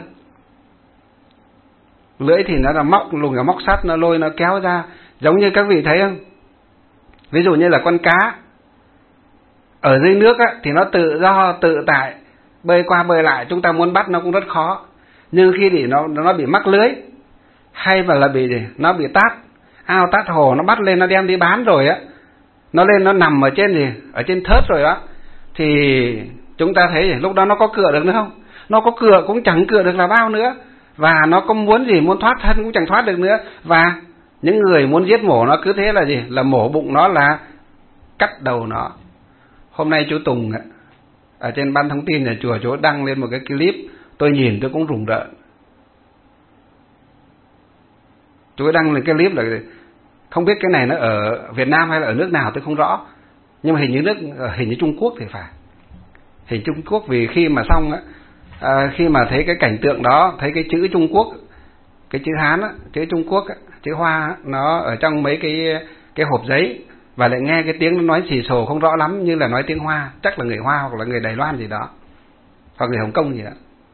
Speaker 1: Lưỡi thì nó là lùng cái móc sắt, nó lôi nó kéo ra. Giống như các vị thấy không? Ví dụ như là con cá ở dưới nước á, thì nó tự do tự tại bơi qua bơi lại, chúng ta muốn bắt nó cũng rất khó. Nhưng khi thì nó bị mắc lưới, hay là bị gì? Nó bị tát ao tát hồ, nó bắt lên nó đem đi bán rồi á, nó lên nó nằm ở trên gì? Ở trên thớt rồi đó, thì chúng ta thấy lúc đó nó có cựa được nữa không? Nó có cựa cũng chẳng cựa được là bao nữa. Và nó có muốn gì? Muốn thoát thân cũng chẳng thoát được nữa. Và những người muốn giết mổ nó cứ thế là gì? Là mổ bụng nó, là cắt đầu nó. Hôm nay chú Tùng ở trên ban thông tin nhà chùa, chú đăng lên một cái clip, tôi nhìn tôi cũng rùng rợn. Chú đăng lên cái clip là không biết cái này nó ở Việt Nam hay là ở nước nào tôi không rõ, nhưng mà hình như Trung Quốc thì phải. Hình Trung Quốc, vì khi mà xong á, khi mà thấy cái cảnh tượng đó, thấy cái chữ Trung Quốc, cái chữ Hán á, chữ Trung Quốc á, chữ Hoa á, nó ở trong mấy cái hộp giấy, và lại nghe cái tiếng nó nói xì xồ không rõ lắm, như là nói tiếng Hoa, chắc là người Hoa hoặc là người Đài Loan gì đó, hoặc người Hồng Kông gì đó.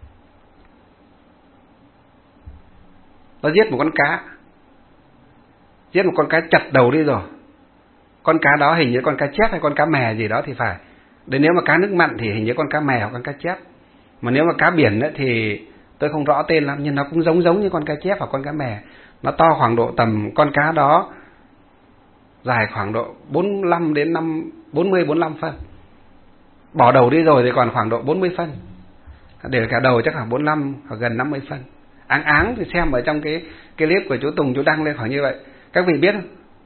Speaker 1: Nó giết một con cá, giết một con cá chặt đầu đi rồi. Con cá đó hình như con cá chép hay con cá mè gì đó thì phải. Đến nếu mà cá nước mặn thì hình như con cá mè hoặc con cá chép. Mà nếu mà cá biển ấy, thì tôi không rõ tên lắm, nhưng nó cũng giống như con cá chép hoặc con cá mè. Nó to khoảng độ tầm, con cá đó dài khoảng độ 45 đến 45 phân. Bỏ đầu đi rồi thì còn khoảng độ 40 phân. Để cả đầu chắc khoảng 45 hoặc gần 50 phân. Áng thì xem ở trong cái clip của chú Tùng chú đăng lên khoảng như vậy. Các vị biết không?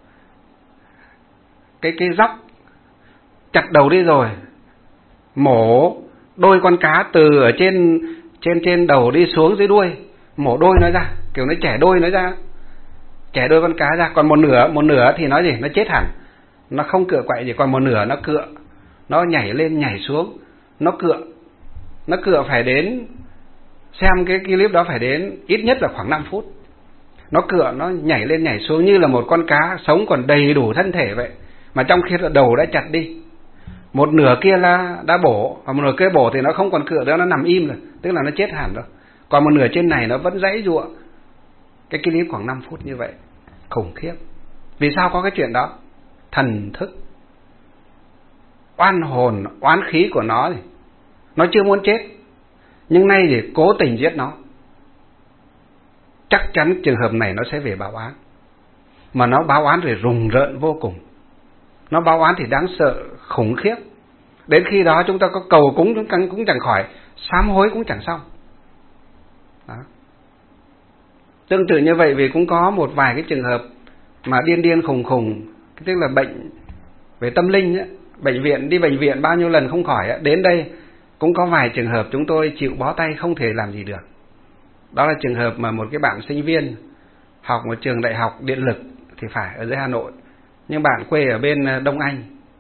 Speaker 1: Cái dóc chặt đầu đi rồi, mổ đôi con cá từ ở trên đầu đi xuống dưới đuôi, mổ đôi nó ra, kiểu nó chẻ đôi nó ra, chẻ đôi con cá ra. Còn một nửa thì nó gì? Nó chết hẳn, nó không cựa quậy gì. Còn một nửa nó cựa, nó nhảy lên nhảy xuống, nó cựa phải đến, xem cái clip đó phải đến ít nhất là khoảng 5 phút. Nó cựa, nó nhảy lên nhảy xuống như là một con cá sống còn đầy đủ thân thể vậy, mà trong khi đầu đã chặt đi. Một nửa kia là đã bổ, và một nửa kia bổ thì nó không còn cựa nữa, nó nằm im rồi, tức là nó chết hẳn rồi. Còn một nửa trên này nó vẫn giãy giụa. Cái clip khoảng 5 phút như vậy. Khủng khiếp. Vì sao có cái chuyện đó? Thần thức, oan hồn, oán khí của nó thì nó chưa muốn chết, nhưng nay thì cố tình giết nó. chắc chắn trường hợp này nó sẽ về báo án. Mà nó báo án rồi rùng rợn vô cùng. Nó báo án thì đáng sợ, khủng khiếp. Đến khi đó chúng ta có cầu cúng cũng chẳng khỏi, sám hối cũng chẳng xong. Đó. Tương tự như vậy, vì cũng có một vài cái trường hợp mà điên khùng khùng, tức là bệnh về tâm linh ấy, đi bệnh viện bao nhiêu lần không khỏi ấy. Đến đây cũng có vài trường hợp chúng tôi chịu bó tay không thể làm gì được. Đó là trường hợp mà một cái bạn sinh viên học một trường đại học điện lực thì phải ở dưới Hà Nội, nhưng bạn quê ở bên Đông Anh,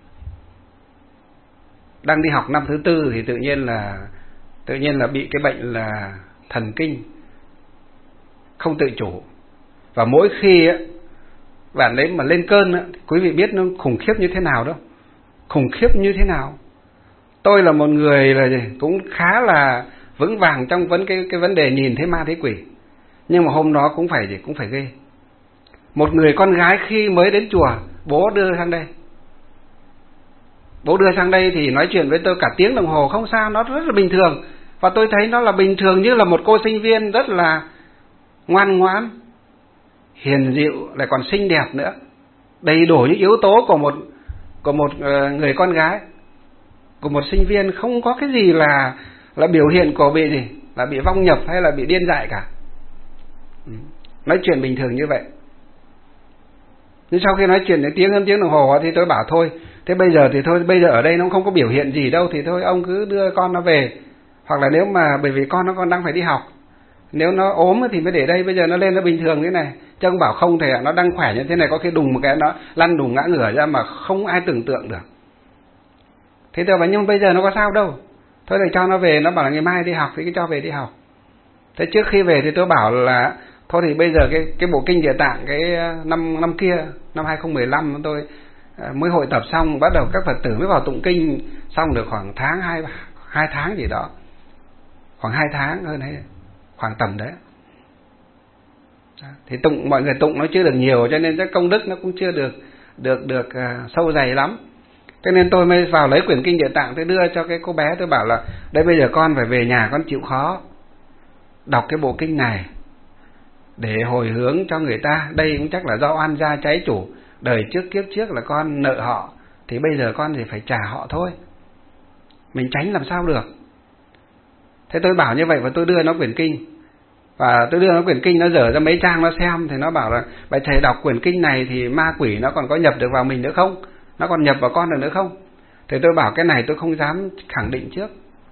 Speaker 1: đang đi học năm thứ 4 thì tự nhiên là bị cái bệnh là thần kinh không tự chủ. Và mỗi khi ấy, bạn đấy mà lên cơn ấy, quý vị biết nó khủng khiếp như thế nào đâu. Khủng khiếp như thế nào. Tôi là một người là cũng khá là vững vàng trong cái vấn đề nhìn thấy ma thấy quỷ. Nhưng mà hôm đó cũng phải ghê. Một người con gái khi mới đến chùa, bố đưa sang đây. Bố đưa sang đây thì nói chuyện với tôi cả tiếng đồng hồ không sao, nó rất là bình thường. Và tôi thấy nó là bình thường, như là một cô sinh viên rất là ngoan ngoãn, hiền dịu, lại còn xinh đẹp nữa. Đầy đủ những yếu tố của một người con gái, của một sinh viên, không có cái gì là biểu hiện của là bị vong nhập hay là bị điên dại cả. Nói chuyện bình thường như vậy. Nhưng sau khi nói chuyện đến tiếng đồng hồ thì tôi bảo thôi, thế bây giờ ở đây nó không có biểu hiện gì đâu, thì thôi ông cứ đưa con nó về. Hoặc là nếu mà bởi vì con nó còn đang phải đi học, nếu nó ốm thì mới để đây, bây giờ nó lên nó bình thường thế này. Chứ ông bảo không thể, nó đang khỏe như thế này, có khi đùng một cái nó lăn đùng ngã ngửa ra mà không ai tưởng tượng được. Thế tôi bảo nhưng bây giờ nó có sao đâu, thôi để cho nó về. Nó bảo là ngày mai đi học thì cứ cho về đi học. Thế trước khi về thì tôi bảo là thôi thì bây giờ cái bộ kinh Địa Tạng cái năm kia, năm 2015 tôi mới hội tập xong, bắt đầu các Phật tử mới vào tụng kinh xong được khoảng hai tháng gì đó, khoảng 2 tháng hơn đấy, khoảng tầm đấy. Thì mọi người tụng nó chưa được nhiều, cho nên cái công đức nó cũng chưa được sâu dày lắm. Cho nên tôi mới vào lấy quyển kinh Địa Tạng, tôi đưa cho cái cô bé, tôi bảo là đây bây giờ con phải về nhà con chịu khó đọc cái bộ kinh này để hồi hướng cho người ta. Đây cũng chắc là do oan gia trái chủ, đời trước kiếp trước là con nợ họ, thì bây giờ con thì phải trả họ thôi, mình tránh làm sao được. Thế tôi bảo như vậy và tôi đưa nó quyển kinh. Và tôi đưa nó quyển kinh, nó dở ra mấy trang nó xem, thì nó bảo là bài thầy đọc quyển kinh này thì ma quỷ nó còn có nhập được vào mình nữa không? Nó còn nhập vào con được nữa không? Thì tôi bảo cái này tôi không dám khẳng định trước.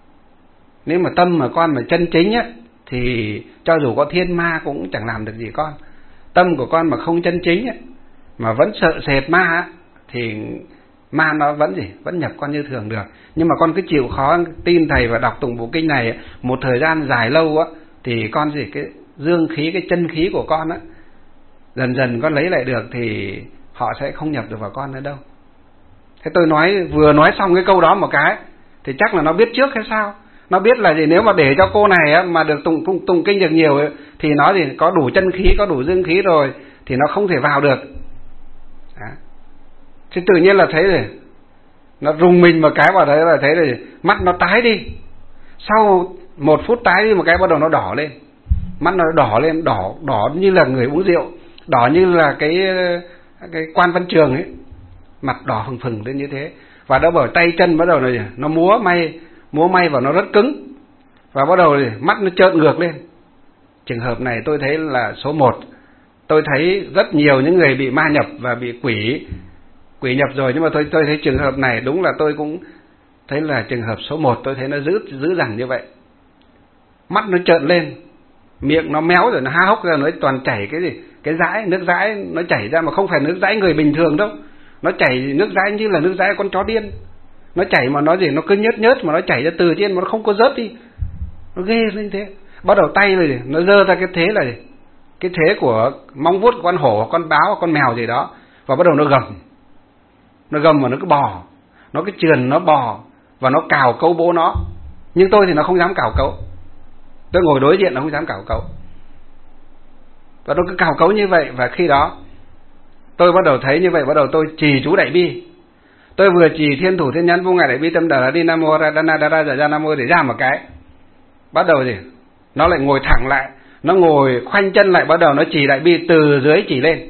Speaker 1: Nếu mà tâm mà con mà chân chính á, thì cho dù có thiên ma cũng chẳng làm được gì con. Tâm của con mà không chân chính á, mà vẫn sợ sệt ma á, thì ma nó vẫn nhập con như thường được. Nhưng mà con cứ chịu khó tin thầy và đọc tụng bộ kinh này một thời gian dài lâu á, thì con cái dương khí, cái chân khí của con á, dần dần con lấy lại được, thì họ sẽ không nhập được vào con nữa đâu. Thế tôi vừa nói xong cái câu đó một cái thì chắc là nó biết trước hay sao. Nó biết là nếu mà để cho cô này á, mà được tụng kinh được nhiều ấy, thì nó có đủ chân khí, có đủ dương khí rồi, thì nó không thể vào được. Đó. Thì tự nhiên là thấy rồi, nó rùng mình một cái vào đấy là thấy rồi, mắt nó tái đi. Sau 1 phút tái đi một cái, bắt đầu nó đỏ lên, mắt nó đỏ lên, đỏ như là người uống rượu, đỏ như là cái Quan Văn Trường ấy, mặt đỏ phừng phừng lên như thế. Và nó bảo tay chân bắt đầu nó múa may vào, nó rất cứng, và bắt đầu mắt nó trợn ngược lên. Trường hợp này tôi thấy là số 1. Tôi thấy rất nhiều những người bị ma nhập và bị quỷ nhập rồi, nhưng mà tôi thấy trường hợp này đúng là tôi cũng thấy là trường hợp số 1. Tôi thấy nó dữ dằn như vậy. Mắt nó trợn lên, miệng nó méo rồi nó há hốc ra, nó toàn chảy cái dãi, nước dãi nó chảy ra, mà không phải nước dãi người bình thường đâu. Nó chảy nước dãi như là nước dãi con chó điên. Nó chảy mà nó nó cứ nhớt mà nó chảy ra từ trên mà nó không có rớt đi. Nó ghê lên thế. Bắt đầu tay rồi nó dơ ra cái thế là cái thế của móng vuốt của con hổ, con báo, con mèo gì đó, và bắt đầu nó gầm. Nó gầm mà nó cứ bò, nó cứ trườn, nó bò và nó cào cấu bố nó. Nhưng tôi thì nó không dám cào cấu. Tôi ngồi đối diện nó không dám cào cấu. Và nó cứ cào cấu như vậy. Và khi đó tôi bắt đầu thấy như vậy, bắt đầu tôi trì chú Đại Bi. Tôi vừa trì Thiên Thủ Thiên Nhãn Vô Ngại Đại Bi Tâm Đà Đi Nam Mô Ra Đa Na Đa Ra Dạ Ra Nam Mô để ra một cái, bắt đầu nó lại ngồi thẳng lại, nó ngồi khoanh chân lại, bắt đầu nó chỉ đại bi từ dưới chỉ lên.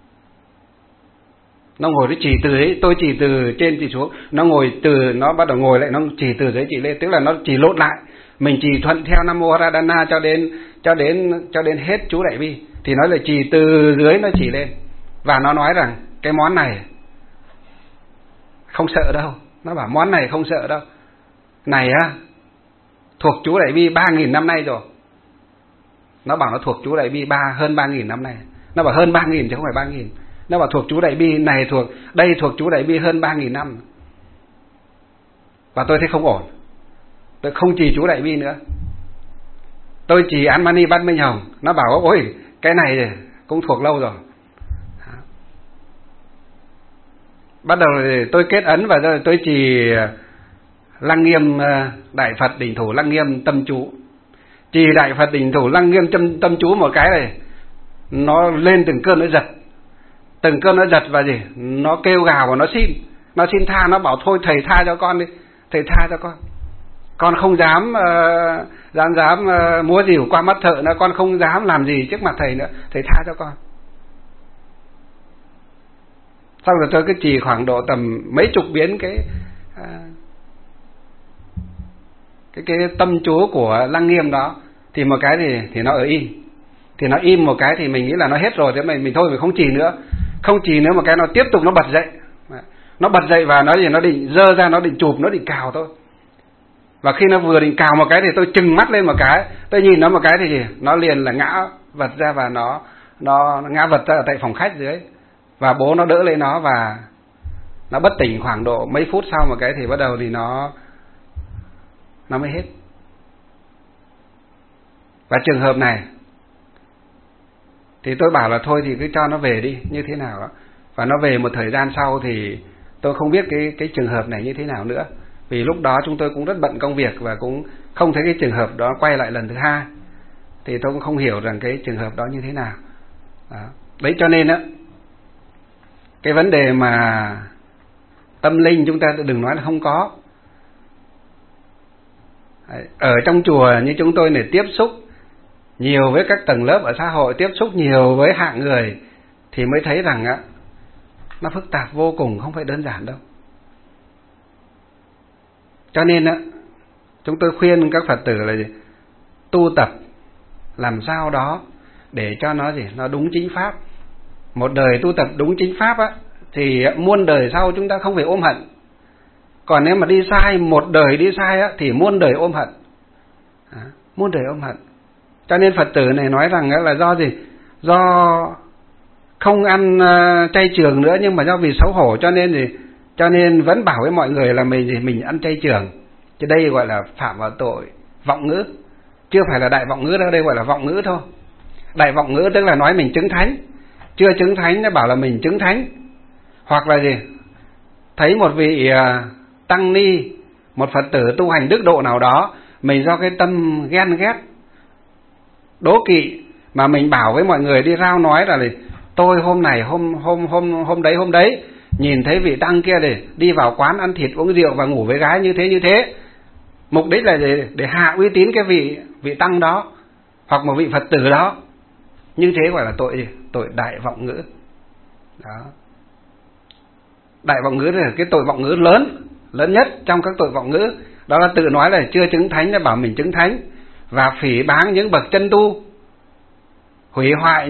Speaker 1: Nó ngồi nó chỉ từ đấy, tôi chỉ từ trên chỉ xuống, nó ngồi từ, nó bắt đầu ngồi lại, nó chỉ từ dưới chỉ lên, tức là nó chỉ lộn lại. Mình chỉ thuận theo Nam Mô A Ra Đa cho đến hết chú đại bi, thì nó lại chỉ từ dưới nó chỉ lên, và nó nói rằng cái món này không sợ đâu. Nó bảo món này không sợ đâu, này á thuộc chú đại bi 3.000 năm nay rồi. Nó bảo nó thuộc chú đại bi hơn 3.000 năm nay. Nó bảo hơn 3.000 chứ không phải 3.000. Nó bảo thuộc chú đại bi này, đây thuộc chú đại bi hơn 3.000 năm. Và tôi thấy không ổn, tôi không trì chú đại bi nữa, tôi trì Án Mani Bát Minh Hồng. Nó bảo ôi cái này cũng thuộc lâu rồi. Bắt đầu tôi kết ấn và tôi trì Lăng Nghiêm Đại Phật Đỉnh Thủ Lăng Nghiêm tâm chú. Trì Đại Phật Đỉnh Thủ Lăng Nghiêm tâm chú một cái này, nó lên từng cơn nó giật, từng cơn nó giật, và gì nó kêu gào và nó xin tha. Nó bảo thôi thầy tha cho con đi, thầy tha cho con không dám múa rìu qua mắt thợ nữa, con không dám làm gì trước mặt thầy nữa, thầy tha cho con. Xong rồi tôi cứ chỉ khoảng độ tầm mấy chục biến cái tâm chú của Lăng Nghiêm đó, thì một cái thì nó ở im, thì nó im một cái thì mình nghĩ là nó hết rồi, thế mình thôi mình không trì nữa, một cái nó tiếp tục nó bật dậy, và nó định giơ ra, nó định chụp, nó định cào thôi. Và khi nó vừa định cào một cái thì tôi trừng mắt lên một cái, tôi nhìn nó một cái thì nó liền là ngã vật ra, và nó ngã vật ra ở tại phòng khách dưới, và bố nó đỡ lấy nó, và nó bất tỉnh khoảng độ mấy phút sau một cái thì bắt đầu thì nó mới hết. Và trường hợp này thì tôi bảo là thôi thì cứ cho nó về đi như thế nào đó. Và nó về một thời gian sau thì tôi không biết cái trường hợp này như thế nào nữa, vì lúc đó chúng tôi cũng rất bận công việc và cũng không thấy cái trường hợp đó quay lại lần thứ hai, thì tôi cũng không hiểu rằng cái trường hợp đó như thế nào đó. Đấy cho nên á, cái vấn đề mà tâm linh chúng ta đừng nói là không có. Ở trong chùa như chúng tôi này, tiếp xúc nhiều với các tầng lớp ở xã hội, tiếp xúc nhiều với hạng người, thì mới thấy rằng á, nó phức tạp vô cùng, không phải đơn giản đâu. Cho nên á, chúng tôi khuyên các Phật tử là gì? Tu tập làm sao đó để cho nó nó đúng chính pháp. Một đời tu tập đúng chính pháp á, thì muôn đời sau chúng ta không phải ôm hận. Còn nếu mà đi sai, một đời đi sai á, thì muôn đời ôm hận. Muôn đời ôm hận. Cho nên Phật tử này nói rằng là do gì? Do không ăn chay trường nữa, nhưng mà do vì xấu hổ cho nên vẫn bảo với mọi người là mình ăn chay trường. Chứ đây gọi là phạm vào tội vọng ngữ, chưa phải là đại vọng ngữ đâu, đây gọi là vọng ngữ thôi. Đại vọng ngữ tức là nói mình chứng thánh, chưa chứng thánh nó bảo là mình chứng thánh. Hoặc là gì? Thấy một vị tăng ni, một Phật tử tu hành đức độ nào đó, mình do cái tâm ghen ghét, đố kỵ mà mình bảo với mọi người đi rao nói là tôi hôm này hôm đấy nhìn thấy vị tăng kia đi vào quán ăn thịt uống rượu và ngủ với gái như thế. Mục đích là để hạ uy tín cái vị tăng đó hoặc một vị Phật tử đó. Như thế gọi là tội đại vọng ngữ. Đó. Đại vọng ngữ là cái tội vọng ngữ lớn nhất trong các tội vọng ngữ. Đó là tự nói là chưa chứng thánh, là bảo mình chứng thánh, và phỉ báng những bậc chân tu, hủy hoại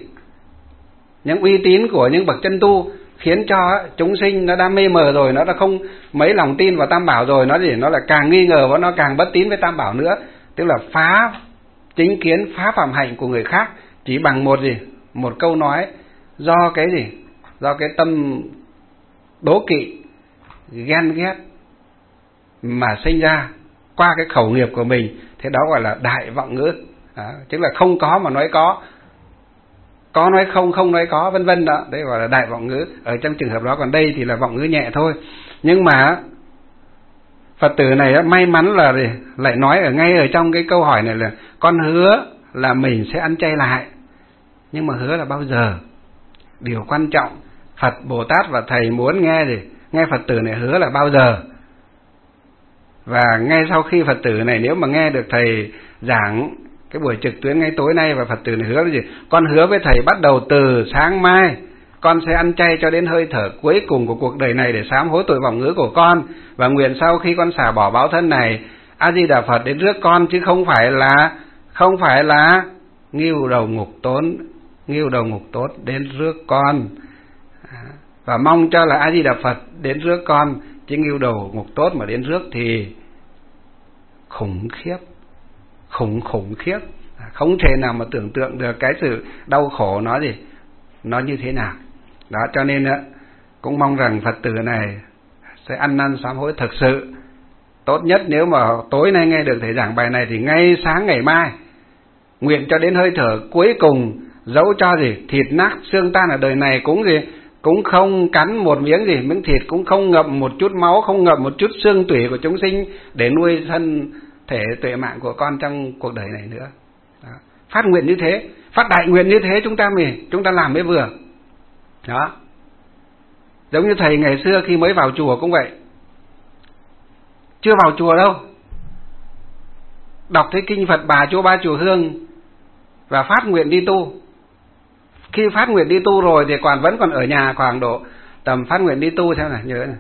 Speaker 1: những uy tín của những bậc chân tu, khiến cho chúng sinh nó đã mê mờ rồi, nó đã không mấy lòng tin vào Tam Bảo rồi, nó lại càng nghi ngờ và nó càng bất tín với Tam Bảo nữa. Tức là phá chính kiến, phá phạm hạnh của người khác chỉ bằng một câu nói, do cái tâm đố kỵ, ghen ghét mà sinh ra qua cái khẩu nghiệp của mình. Thế đó gọi là đại vọng ngữ. Đó, tức là không có mà nói có nói không nói có, vân vân đó. Đấy gọi là đại vọng ngữ ở trong trường hợp đó. Còn đây thì là vọng ngữ nhẹ thôi. Nhưng mà Phật tử này may mắn là lại nói ngay ở trong cái câu hỏi này là con hứa là mình sẽ ăn chay lại. Nhưng mà hứa là bao giờ? Điều quan trọng Phật, Bồ Tát và Thầy muốn nghe Phật tử này hứa là bao giờ. Và ngay sau khi Phật tử này nếu mà nghe được Thầy giảng cái buổi trực tuyến ngay tối nay, và Phật tử này hứa là gì? Con hứa với thầy bắt đầu từ sáng mai con sẽ ăn chay cho đến hơi thở cuối cùng của cuộc đời này để sám hối tội vọng ngữ của con, và nguyện sau khi con xả bỏ báo thân này, A Di Đà Phật đến rước con, chứ không phải là nghiêu đầu ngục tốt đến rước con. Và mong cho là A Di Đà Phật đến rước con, chứ nghiêu đầu ngục tốt mà đến rước thì khủng khiếp, không thể nào mà tưởng tượng được cái sự đau khổ nó như thế nào. Đó, cho nên cũng mong rằng Phật tử này sẽ ăn năn sám hối thực sự. Tốt nhất nếu mà tối nay nghe được thầy giảng bài này thì ngay sáng ngày mai nguyện cho đến hơi thở cuối cùng, dẫu cho thịt nát xương tan ở đời này cũng không cắn một miếng thịt, cũng không ngậm một chút máu, không ngậm một chút xương tủy của chúng sinh để nuôi thân thể tuệ mạng của con trong cuộc đời này nữa. Đó. Phát nguyện như thế, phát đại nguyện như thế chúng ta làm mới vừa. Đó. Giống như thầy ngày xưa khi mới vào chùa cũng vậy. Chưa vào chùa đâu, đọc thấy kinh Phật Bà Chỗ Ba Chùa Hương và phát nguyện đi tu. Khi phát nguyện đi tu rồi thì vẫn còn ở nhà khoảng độ tầm phát nguyện đi tu xem này, nhớ này.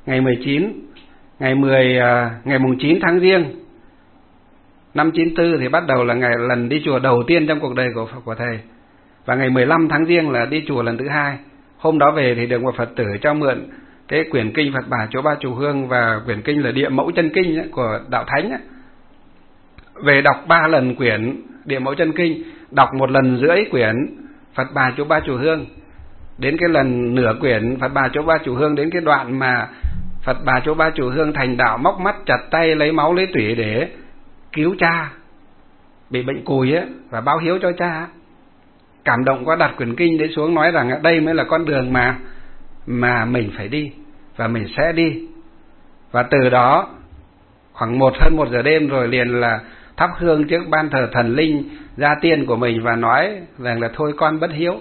Speaker 1: Ngày mùng 9 tháng Giêng năm 94 thì bắt đầu là lần đi chùa đầu tiên trong cuộc đời của thầy. Và ngày 15 tháng Giêng là đi chùa lần thứ 2. Hôm đó về thì được một Phật tử cho mượn cái quyển kinh Phật Bà Chỗ Ba Chùa Hương và quyển kinh là Địa Mẫu Chân Kinh của Đạo Thánh. Về đọc 3 lần quyển Địa Mẫu Chân Kinh, đọc 1 lần rưỡi quyển Phật Bà Chỗ Ba Chùa Hương. Đến cái lần nửa quyển Phật Bà Chỗ Ba Chùa Hương, đến cái đoạn mà Phật Bà Chỗ Ba Chùa Hương thành đạo móc mắt chặt tay lấy máu lấy tủy để cứu cha bị bệnh cùi và báo hiếu cho cha. Cảm động quá, đặt quyển kinh đấy xuống nói rằng đây mới là con đường mà mình phải đi và mình sẽ đi. Và từ đó khoảng hơn 1 giờ đêm rồi liền là thắp hương trước ban thờ thần linh gia tiên của mình và nói rằng là thôi con bất hiếu.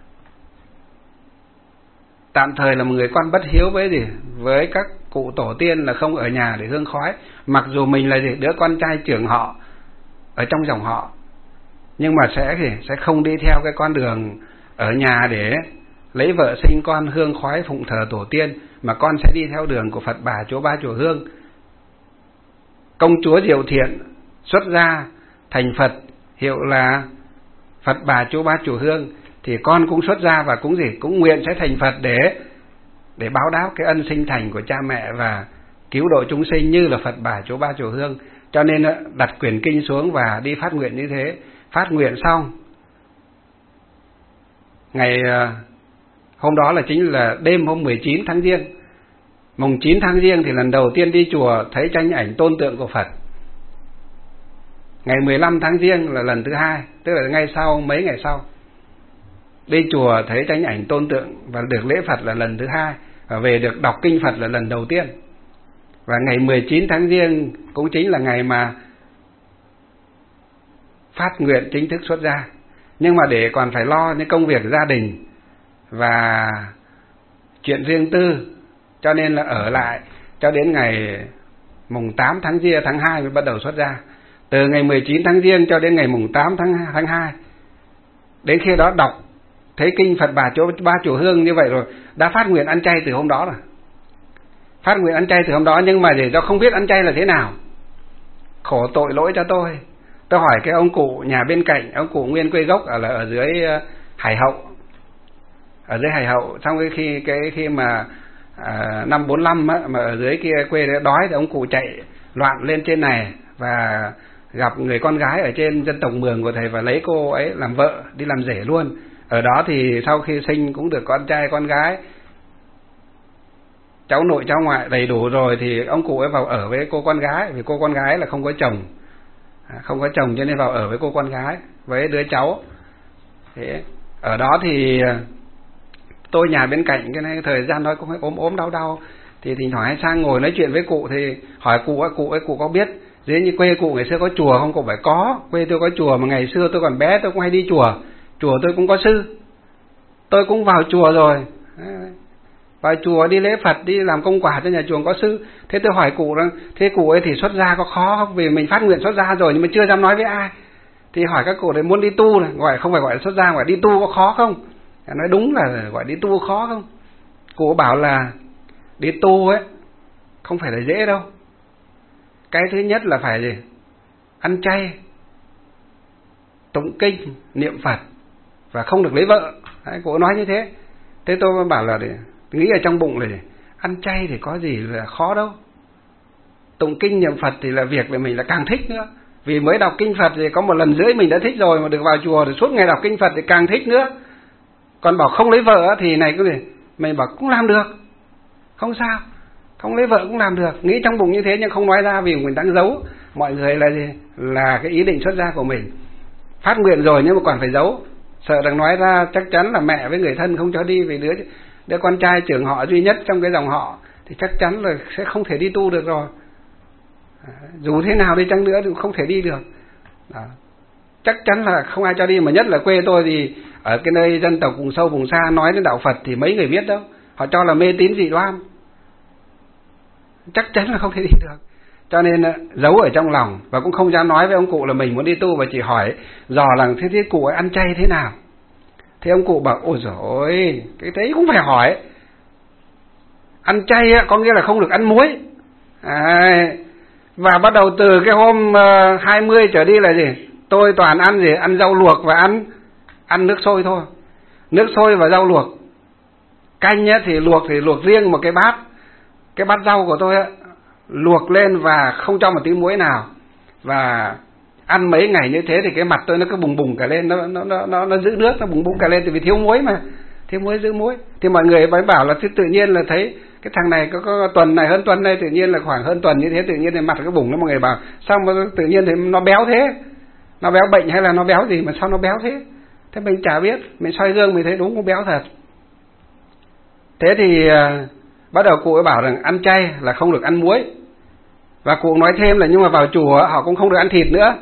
Speaker 1: Tạm thời là một người con bất hiếu với các cụ tổ tiên là không ở nhà để hương khói, mặc dù mình là đứa con trai trưởng họ ở trong dòng họ, nhưng mà sẽ không đi theo cái con đường ở nhà để lấy vợ sinh con hương khói phụng thờ tổ tiên, mà con sẽ đi theo đường của Phật Bà Chỗ Ba Chùa Hương. Công chúa Diệu Thiện xuất gia thành Phật hiệu là Phật Bà Chỗ Ba Chùa Hương, thì con cũng xuất gia và cũng nguyện sẽ thành Phật để báo đáp cái ân sinh thành của cha mẹ và cứu độ chúng sinh như là Phật Bà Chỗ Ba Chùa Hương. Cho nên đặt quyển kinh xuống và đi phát nguyện như thế. Phát nguyện xong, ngày hôm đó là chính là đêm hôm 19 tháng Giêng. Mùng 9 tháng Giêng thì lần đầu tiên đi chùa thấy tranh ảnh tôn tượng của Phật. Ngày 15 tháng Giêng là lần thứ 2, tức là mấy ngày sau. Đi chùa thấy tranh ảnh tôn tượng và được lễ Phật là lần thứ 2, và về được đọc kinh Phật là lần đầu tiên. Và ngày 19 tháng Giêng cũng chính là ngày mà phát nguyện chính thức xuất gia. Nhưng mà để còn phải lo những công việc gia đình và chuyện riêng tư, cho nên là ở lại cho đến ngày mùng 8 tháng 2 mới bắt đầu xuất gia. Từ ngày 19 tháng Giêng cho đến ngày mùng 8 tháng 2. Đến khi đó đọc thấy kinh Phật Bà Chỗ Ba Chùa Hương như vậy rồi, đã phát nguyện ăn chay từ hôm đó rồi. Phát nguyện ăn chay từ hôm đó, nhưng mà để do không biết ăn chay là thế nào. Khổ tội lỗi cho tôi. Tôi hỏi cái ông cụ nhà bên cạnh, ông cụ nguyên quê gốc ở dưới Hải Hậu. Ở dưới Hải Hậu, xong khi mà năm 45 mà ở dưới kia quê đói thì ông cụ chạy loạn lên trên này và gặp người con gái ở trên dân tộc Mường của thầy và lấy cô ấy làm vợ, đi làm rể luôn. Ở đó thì sau khi sinh cũng được con trai con gái, cháu nội cháu ngoại đầy đủ rồi, thì ông cụ ấy vào ở với cô con gái, vì cô con gái là không có chồng, cho nên vào ở với cô con gái với đứa cháu. Thế ở đó thì tôi nhà bên cạnh cái này thời gian đó cũng phải ốm đau thì thỉnh thoảng hay sang ngồi nói chuyện với cụ, thì hỏi cụ có biết dưới như quê cụ ngày xưa có chùa không? Cụ phải có, quê tôi có chùa, mà ngày xưa tôi còn bé tôi cũng hay đi chùa tôi cũng có sư, tôi cũng vào chùa rồi, vào chùa đi lễ Phật, đi làm công quả cho nhà chùa có sư. Thế tôi hỏi cụ rằng thế cụ ấy thì xuất gia có khó không? Vì mình phát nguyện xuất gia rồi nhưng mà chưa dám nói với ai. Thì hỏi các cụ đấy muốn đi tu này, không phải gọi là xuất gia, gọi đi tu có khó không? Nói đúng là gọi đi tu khó không? Cụ bảo là đi tu ấy không phải là dễ đâu. Cái thứ nhất là phải gì? Ăn chay, tụng kinh, niệm Phật và không được lấy vợ. Đấy, cụ nói như thế. Thế tôi mới bảo là để nghĩ ở trong bụng là ăn chay thì có gì là khó đâu. Tụng kinh niệm Phật thì là việc của mình là càng thích nữa. Vì mới đọc kinh Phật thì có 1 lần rưỡi mình đã thích rồi, mà được vào chùa thì suốt ngày đọc kinh Phật thì càng thích nữa. Còn bảo không lấy vợ thì này cái gì? Mình bảo cũng làm được, không sao, không lấy vợ cũng làm được. Nghĩ trong bụng như thế nhưng không nói ra vì mình đang giấu mọi người là gì? Là cái ý định xuất gia của mình. Phát nguyện rồi nhưng mà còn phải giấu, sợ rằng nói ra chắc chắn là mẹ với người thân không cho đi. Vì đứa con trai trưởng họ duy nhất trong cái dòng họ thì chắc chắn là sẽ không thể đi tu được rồi. Dù thế nào đi chăng nữa thì cũng không thể đi được. Đó. Chắc chắn là không ai cho đi. Mà nhất là quê tôi thì ở cái nơi dân tộc vùng sâu vùng xa nói đến đạo Phật thì mấy người biết đâu. Họ cho là mê tín dị đoan, chắc chắn là không thể đi được. Cho nên giấu ở trong lòng và cũng không dám nói với ông cụ là mình muốn đi tu, và chỉ hỏi dò là thế cụ ấy ăn chay thế nào. Thì ông cụ bảo ôi giời ơi, cái đấy cũng phải hỏi. Ăn chay có nghĩa là không được ăn muối. Và bắt đầu từ cái hôm 20 trở đi là gì? Tôi toàn ăn gì? Ăn rau luộc và ăn nước sôi thôi. Nước sôi và rau luộc. Canh thì luộc riêng một cái bát rau của tôi luộc lên và không cho một tí muối nào. Và ăn mấy ngày như thế thì cái mặt tôi nó cứ bùng bùng cả lên, nó giữ nước, nó bùng bùng cả lên, vì thiếu muối mà. Thiếu muối giữ muối. Thì mọi người mới bảo là tự nhiên là thấy cái thằng này có tuần này hơn tuần này, tự nhiên là khoảng hơn tuần như thế, tự nhiên thì mặt cái bùng. Nó mọi người bảo sao mà tự nhiên thì nó béo thế? Nó béo bệnh hay là nó béo gì mà sao nó béo thế? Thế mình chả biết, mình soi gương mình thấy đúng cũng béo thật. Thế thì bắt đầu cụ ấy bảo rằng ăn chay là không được ăn muối. Và cụ nói thêm là nhưng mà vào chùa họ cũng không được ăn thịt nữa.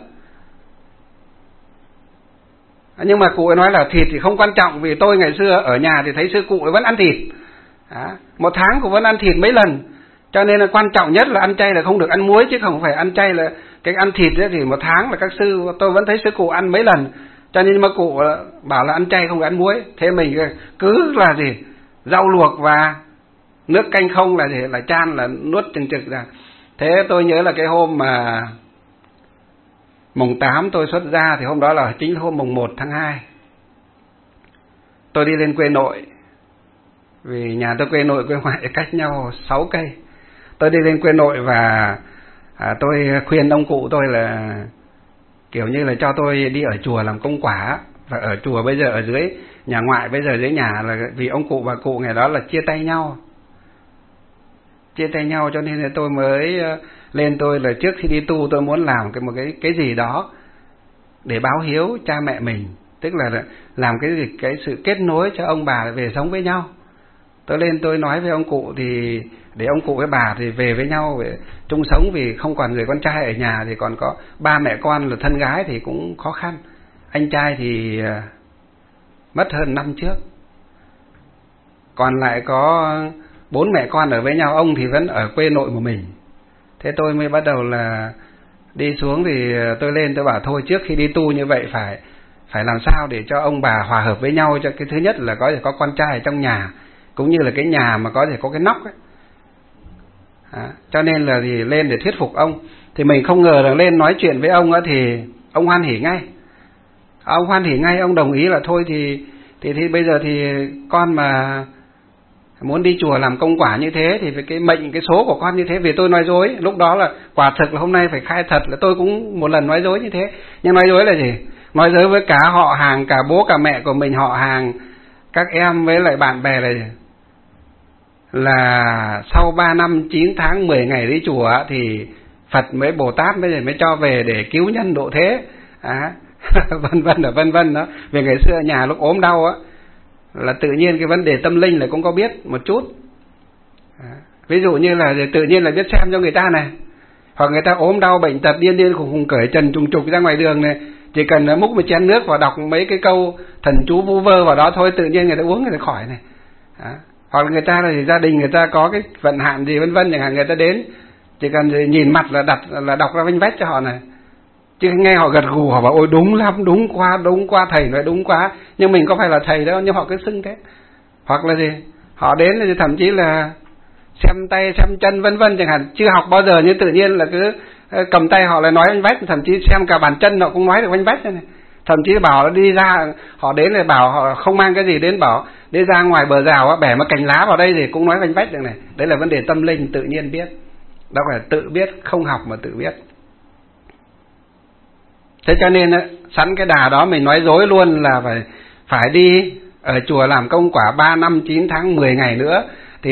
Speaker 1: Nhưng mà cụ ấy nói là thịt thì không quan trọng, vì tôi ngày xưa ở nhà thì thấy sư cụ ấy vẫn ăn thịt. 1 tháng cũng vẫn ăn thịt mấy lần. Cho nên là quan trọng nhất là ăn chay là không được ăn muối, chứ không phải ăn chay là cái ăn thịt ấy, thì 1 tháng là các sư, tôi vẫn thấy sư cụ ăn mấy lần. Cho nên mà cụ bảo là ăn chay không được ăn muối. Thế mình cứ là gì? Rau luộc và nước canh không là gì? Là chan, là nuốt chừng chực ra. Thế tôi nhớ là cái hôm mà mùng 8 tôi xuất gia thì hôm đó là chính hôm mùng 1 tháng 2. Tôi đi lên quê nội. Vì nhà tôi quê nội quê ngoại cách nhau 6 cây. Tôi đi lên quê nội và tôi khuyên ông cụ tôi là kiểu như là cho tôi đi ở chùa làm công quả. Và ở chùa bây giờ ở dưới nhà ngoại, bây giờ dưới nhà là vì ông cụ và cụ ngày đó là chia tay nhau. Chia tay nhau cho nên là tôi mới lên, tôi là trước khi đi tu tôi muốn làm một cái gì đó để báo hiếu cha mẹ mình, tức là làm cái sự kết nối cho ông bà về sống với nhau. Tôi lên tôi nói với ông cụ thì để ông cụ với bà thì về với nhau để chung sống, vì không còn người con trai ở nhà thì còn có 3 mẹ con là thân gái thì cũng khó khăn. Anh trai thì mất hơn năm trước, còn lại có 4 mẹ con ở với nhau, ông thì vẫn ở quê nội của mình. Thế tôi mới bắt đầu là đi xuống thì tôi lên tôi bảo thôi, trước khi đi tu như vậy phải làm sao để cho ông bà hòa hợp với nhau. Cho cái thứ nhất là có thể có con trai ở trong nhà, cũng như là cái nhà mà có thể có cái nóc ấy. Cho nên là thì lên để thuyết phục ông. Thì mình không ngờ là lên nói chuyện với ông thì ông hoan hỉ ngay. Ông hoan hỉ ngay, ông đồng ý là thôi thì bây giờ thì con mà muốn đi chùa làm công quả như thế thì với cái mệnh cái số của con như thế. Vì tôi nói dối lúc đó là quả thực là hôm nay phải khai thật là tôi cũng một lần nói dối như thế. Nhưng nói dối là gì? Nói dối với cả họ hàng, cả bố cả mẹ của mình, họ hàng, các em với lại bạn bè là sau 3 năm 9 tháng 10 ngày đi chùa thì Phật mới Bồ Tát mới cho về để cứu nhân độ thế. Vân vân đó. Vì ngày xưa nhà lúc ốm đau là tự nhiên cái vấn đề tâm linh là cũng có biết một chút. Ví dụ như là tự nhiên là biết xem cho người ta này, hoặc người ta ốm đau bệnh tật điên khùng cởi trần trùng trục ra ngoài đường này, chỉ cần múc một chén nước và đọc mấy cái câu thần chú vu vơ vào đó thôi, tự nhiên người ta uống người ta khỏi này. Hoặc là người ta là gia đình người ta có cái vận hạn gì vân vân chẳng hạn, người ta đến chỉ cần nhìn mặt là đọc ra vinh vách cho họ này. Chứ nghe họ gật gù, họ bảo ôi đúng lắm, đúng quá, thầy nói đúng quá. Nhưng mình có phải là thầy đâu, nhưng họ cứ xưng thế. Hoặc là gì, họ đến thì thậm chí là xem tay, xem chân vân vân chẳng hạn, chưa học bao giờ nhưng tự nhiên là cứ cầm tay họ lại nói oanh vách, thậm chí xem cả bàn chân họ cũng nói được oanh vách này. Thậm chí bảo đi ra, họ đến là bảo họ không mang cái gì đến, bảo đi ra ngoài bờ rào bẻ một cành lá vào đây thì cũng nói oanh vách được này. Đấy là vấn đề tâm linh tự nhiên biết. Đó phải tự biết, không học mà tự biết. Thế cho nên sẵn cái đà đó mình nói dối luôn là phải đi ở chùa làm công quả 3 năm 9 tháng 10 ngày nữa thì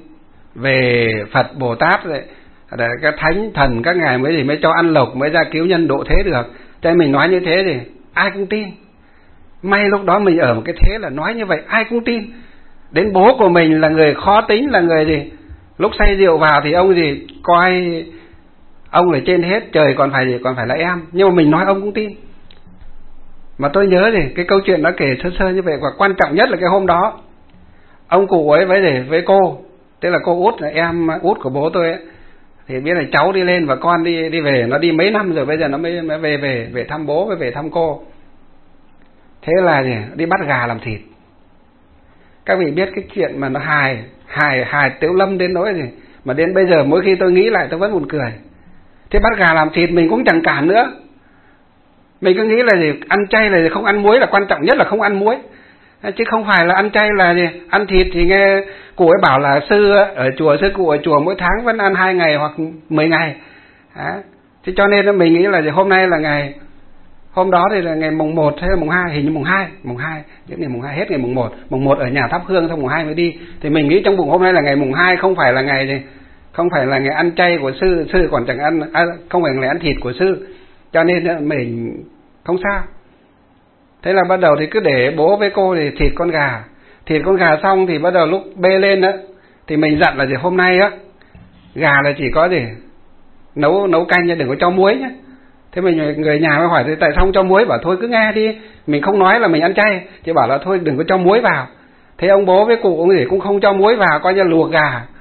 Speaker 1: về Phật Bồ Tát rồi các thánh thần các ngài mới cho ăn lộc, mới ra cứu nhân độ thế được. Cho nên mình nói như thế thì ai cũng tin. May lúc đó mình ở một cái thế là nói như vậy ai cũng tin. Đến bố của mình là người khó tính, là người gì, lúc say rượu vào thì ông gì coi ông ở trên hết, trời còn phải là em, nhưng mà mình nói ông cũng tin. Mà tôi nhớ thì cái câu chuyện nó kể sơ sơ như vậy, và quan trọng nhất là cái hôm đó ông cụ ấy với cô, tức là cô út, là em út của bố tôi ấy, thì biết là cháu đi lên và con đi về, nó đi mấy năm rồi bây giờ nó mới về thăm bố với về thăm cô. Thế là gì, đi bắt gà làm thịt. Các vị biết cái chuyện mà nó hài Tiểu Lâm đến nỗi gì mà đến bây giờ mỗi khi tôi nghĩ lại tôi vẫn buồn cười. Thế bắt gà làm thịt mình cũng chẳng cản nữa. Mình cứ nghĩ là gì, ăn chay là gì, không ăn muối là quan trọng nhất, là không ăn muối, chứ không phải là ăn chay là gì. Ăn thịt thì nghe cụ ấy bảo là sư cụ ở chùa mỗi tháng vẫn ăn 2 ngày hoặc 10 ngày. Thế cho nên mình nghĩ là gì, hôm nay là ngày, hôm đó thì là ngày mùng 1 hay là mùng 2, hình như mùng 2, những ngày mùng 2 hết ngày mùng 1 ở nhà thắp hương, xong mùng 2 mới đi. Thì mình nghĩ trong bụng hôm nay là ngày mùng 2, không phải là ngày gì, không phải là ngày ăn chay của sư còn chẳng ăn, không phải là ngày ăn thịt của sư, cho nên mình không sao. Thế là bắt đầu thì cứ để bố với cô thì thịt con gà xong thì bắt đầu lúc bê lên đó thì mình dặn là gì, hôm nay á gà là chỉ có gì nấu canh nha, đừng có cho muối nhé. Thế mình người nhà mới hỏi thì tại sao không cho muối, bảo thôi cứ nghe đi, mình không nói là mình ăn chay, chỉ bảo là thôi đừng có cho muối vào. Thế ông bố với cụ cũng không cho muối vào, coi như luộc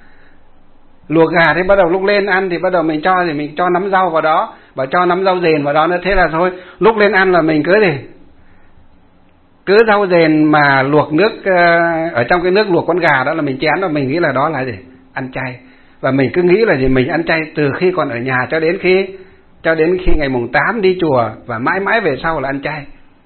Speaker 1: gà. Thế bắt đầu lúc lên ăn thì bắt đầu mình cho nắm rau vào đó, và cho nắm rau dền vào đó nữa. Thế là thôi lúc lên ăn là mình cứ rau dền mà luộc nước ở trong cái nước luộc con gà đó là mình chén, và mình nghĩ là đó là gì, ăn chay. Và mình cứ nghĩ là gì, mình ăn chay từ khi còn ở nhà cho đến khi ngày mùng 8 đi chùa, và mãi mãi về sau là ăn chay.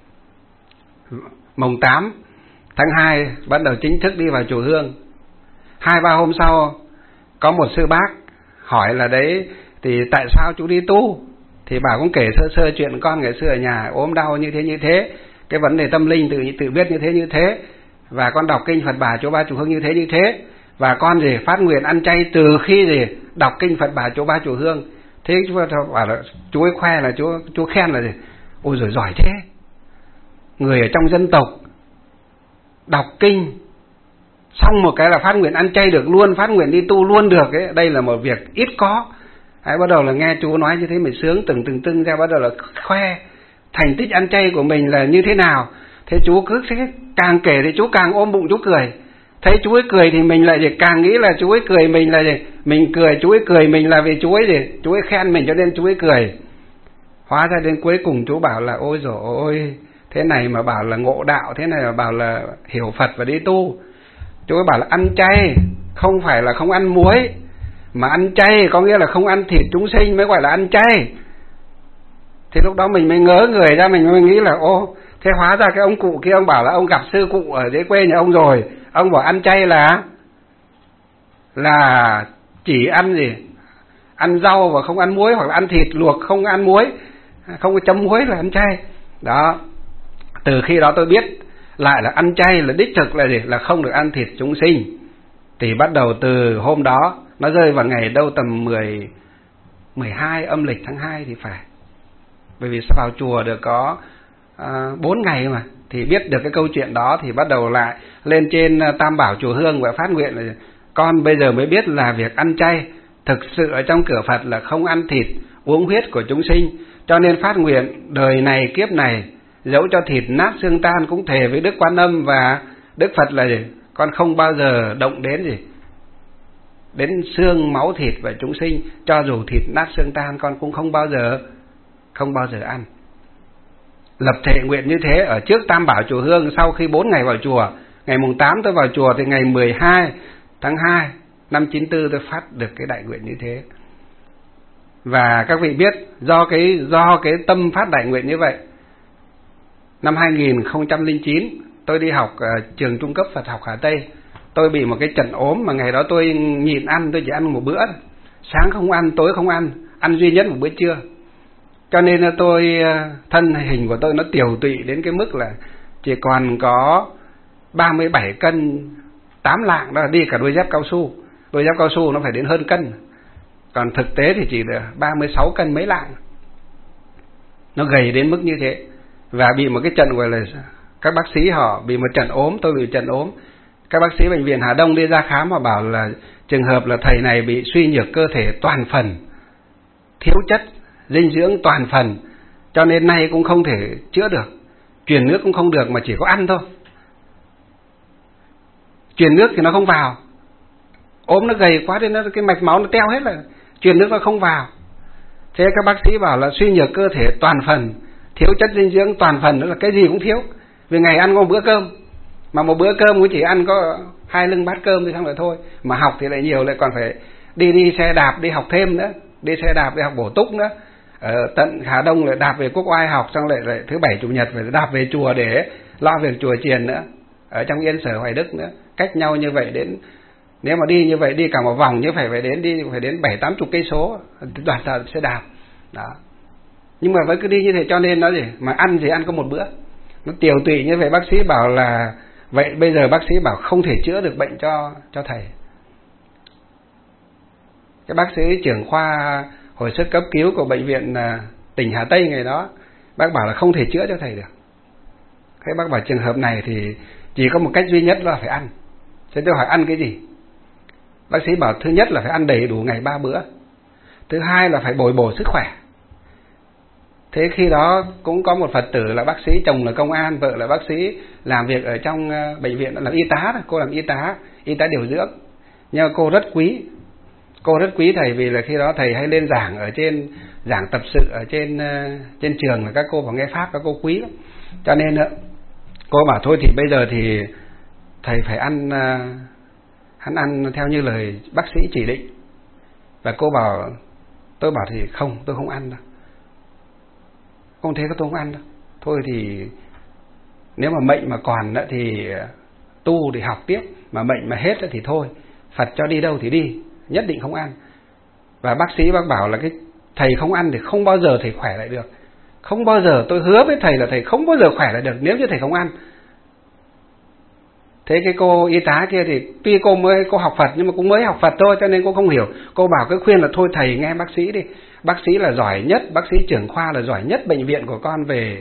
Speaker 1: Mùng 8 tháng 2 bắt đầu chính thức đi vào chùa Hương. 2-3 hôm sau có một sư bác hỏi là đấy thì tại sao chú đi tu, thì bà cũng kể sơ sơ chuyện con ngày xưa ở nhà ốm đau như thế, cái vấn đề tâm linh tự biết như thế, và con đọc kinh Phật Bà Chỗ Ba Chùa Hương như thế, và con gì phát nguyện ăn chay từ khi gì đọc kinh Phật Bà Chỗ Ba Chùa Hương. Thế chú bảo là chú ấy khoe là chú khen là gì, ôi giời giỏi thế, người ở trong dân tộc đọc kinh xong một cái là phát nguyện ăn chay được luôn, phát nguyện đi tu luôn được ấy, đây là một việc ít có. Bắt đầu là nghe chú nói như thế mình sướng từng ra, bắt đầu là khoe thành tích ăn chay của mình là như thế nào. Thế chú cứ càng kể thì chú càng ôm bụng chú cười. Thấy chú ấy cười thì mình lại gì càng nghĩ là chú ấy cười mình là gì, mình cười chú ấy cười mình là vì chú ấy gì, chú ấy khen mình cho nên chú ấy cười. Hóa ra đến cuối cùng chú bảo là ôi dồi ôi, thế này mà bảo là ngộ đạo, thế này mà bảo là hiểu Phật và đi tu. Chú ấy bảo là ăn chay không phải là không ăn muối, mà ăn chay có nghĩa là không ăn thịt chúng sinh mới gọi là ăn chay. Thì lúc đó mình mới ngớ người ra, mình mới nghĩ là ô, thế hóa ra cái ông cụ kia ông bảo là ông gặp sư cụ ở dưới quê nhà ông rồi, ông bảo ăn chay là chỉ ăn gì, ăn rau và không ăn muối, hoặc là ăn thịt luộc không ăn muối, không có chấm muối là ăn chay. Đó, từ khi đó tôi biết lại là ăn chay là đích thực là gì, là không được ăn thịt chúng sinh. Thì bắt đầu từ hôm đó, nó rơi vào ngày đâu tầm 12 âm lịch tháng 2 thì phải, bởi vì vào chùa được có 4 ngày mà, thì biết được cái câu chuyện đó thì bắt đầu lại lên trên Tam Bảo Chùa Hương và phát nguyện là con bây giờ mới biết là việc ăn chay thực sự ở trong cửa Phật là không ăn thịt uống huyết của chúng sinh, cho nên phát nguyện đời này kiếp này dẫu cho thịt nát xương tan cũng thề với Đức Quan Âm và Đức Phật là gì, con không bao giờ động đến gì, đến xương máu thịt và chúng sinh, cho dù thịt nát xương tan con cũng không bao giờ không bao giờ ăn. Lập thệ nguyện như thế ở trước Tam Bảo chùa Hương. Sau khi 4 ngày vào chùa, ngày mùng 8 tôi vào chùa thì ngày 12 tháng 2 năm 94 tôi phát được cái đại nguyện như thế. Và các vị biết, do cái tâm phát đại nguyện như vậy, năm 2009 tôi đi học trường trung cấp Phật học Hà Tây. Tôi bị một cái trận ốm mà ngày đó tôi nhịn ăn, tôi chỉ ăn một bữa, sáng không ăn, tối không ăn, ăn duy nhất một bữa trưa. Cho nên là thân hình của tôi nó tiều tụy đến cái mức là chỉ còn có 37 cân 8 lạng, đó là đi cả đôi dép cao su. Đôi dép cao su nó phải đến hơn cân. Còn thực tế thì chỉ được 36 cân mấy lạng. Nó gầy đến mức như thế. Và bị một cái trận gọi là các bác sĩ họ bị một trận ốm, tôi bị trận ốm. Các bác sĩ bệnh viện Hà Đông đi ra khám và bảo là trường hợp là thầy này bị suy nhược cơ thể toàn phần, thiếu chất dinh dưỡng toàn phần, cho nên nay cũng không thể chữa được. Truyền nước cũng không được mà chỉ có ăn thôi. Truyền nước thì nó không vào, ốm nó gầy quá nên cái mạch máu nó teo hết rồi, truyền nước nó không vào. Thế các bác sĩ bảo là suy nhược cơ thể toàn phần, thiếu chất dinh dưỡng toàn phần, đó là cái gì cũng thiếu. Vì ngày ăn có một bữa cơm, mà một bữa cơm cũng chỉ ăn có 2 lưng bát cơm thì xong rồi thôi. Mà học thì lại nhiều, lại còn phải đi xe đạp đi học thêm nữa, đi xe đạp đi học bổ túc nữa. Ở tận Hà Đông lại đạp về Quốc Oai học, xong lại thứ Bảy Chủ nhật phải đạp về chùa để lo việc chùa chiền nữa. Ở trong Yên Sở Hoài Đức nữa, cách nhau như vậy đến, nếu mà đi như vậy đi cả một vòng như phải đến 7-80 cây số đoàn xe đạp đó. Nhưng mà vẫn cứ đi như thế, cho nên nó gì mà ăn thì ăn có một bữa, nó tiều tụy như vậy. Bác sĩ bảo là vậy, bây giờ bác sĩ bảo không thể chữa được bệnh cho thầy. Cái bác sĩ trưởng khoa hồi sức cấp cứu của bệnh viện tỉnh Hà Tây ngày đó, bác bảo là không thể chữa cho thầy được. Thế bác bảo trường hợp này thì chỉ có một cách duy nhất là phải ăn. Thế tôi hỏi ăn cái gì? Bác sĩ bảo thứ nhất là phải ăn đầy đủ ngày 3 bữa, thứ hai là phải bồi bổ sức khỏe. Thế khi đó cũng có một Phật tử là bác sĩ, chồng là công an, vợ là bác sĩ, làm việc ở trong bệnh viện, làm y tá. Cô làm y tá điều dưỡng. Nhưng mà cô rất quý thầy, vì là khi đó thầy hay lên giảng ở trên giảng tập sự ở trên trường, là các cô vào nghe pháp, các cô quý lắm. Cho nên cô bảo thôi thì bây giờ thì thầy phải ăn theo như lời bác sĩ chỉ định. Và tôi bảo thì không, tôi không ăn đâu. Không thế tôi không ăn đâu. Thôi thì nếu mà mệnh mà còn thì tu thì học tiếp, mà mệnh mà hết thì thôi, Phật cho đi đâu thì đi, nhất định không ăn. Và bác sĩ bác bảo là cái thầy không ăn thì không bao giờ thầy khỏe lại được. Không bao giờ, tôi hứa với thầy là thầy không bao giờ khỏe lại được nếu như thầy không ăn. Thế cái cô y tá kia thì tuy cô học Phật nhưng mà cũng mới học Phật thôi, cho nên cô không hiểu. Cô bảo cái khuyên là thôi thầy nghe bác sĩ đi. Bác sĩ là giỏi nhất, bác sĩ trưởng khoa là giỏi nhất bệnh viện của con về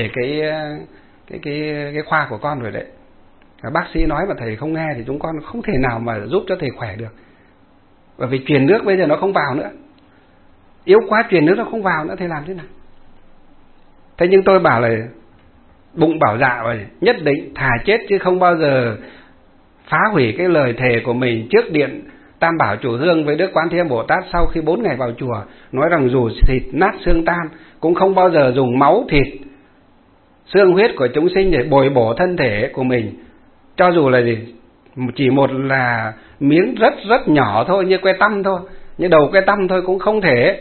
Speaker 1: cái khoa của con rồi đấy. Và bác sĩ nói mà thầy không nghe thì chúng con không thể nào mà giúp cho thầy khỏe được. Bởi vì truyền nước bây giờ nó không vào nữa. Yếu quá truyền nước nó không vào nữa, thầy làm thế nào? Thế nhưng tôi bảo là bụng bảo dạ rồi, nhất định thà chết chứ không bao giờ phá hủy cái lời thề của mình trước điện Tam Bảo Chùa Hương với Đức Quán Thế Âm Bồ Tát. Sau khi 4 ngày vào chùa nói rằng dù thịt nát xương tan cũng không bao giờ dùng máu thịt xương huyết của chúng sinh để bồi bổ thân thể của mình, cho dù là chỉ một là miếng rất rất nhỏ thôi, như que tăm thôi, như đầu que tăm thôi, cũng không thể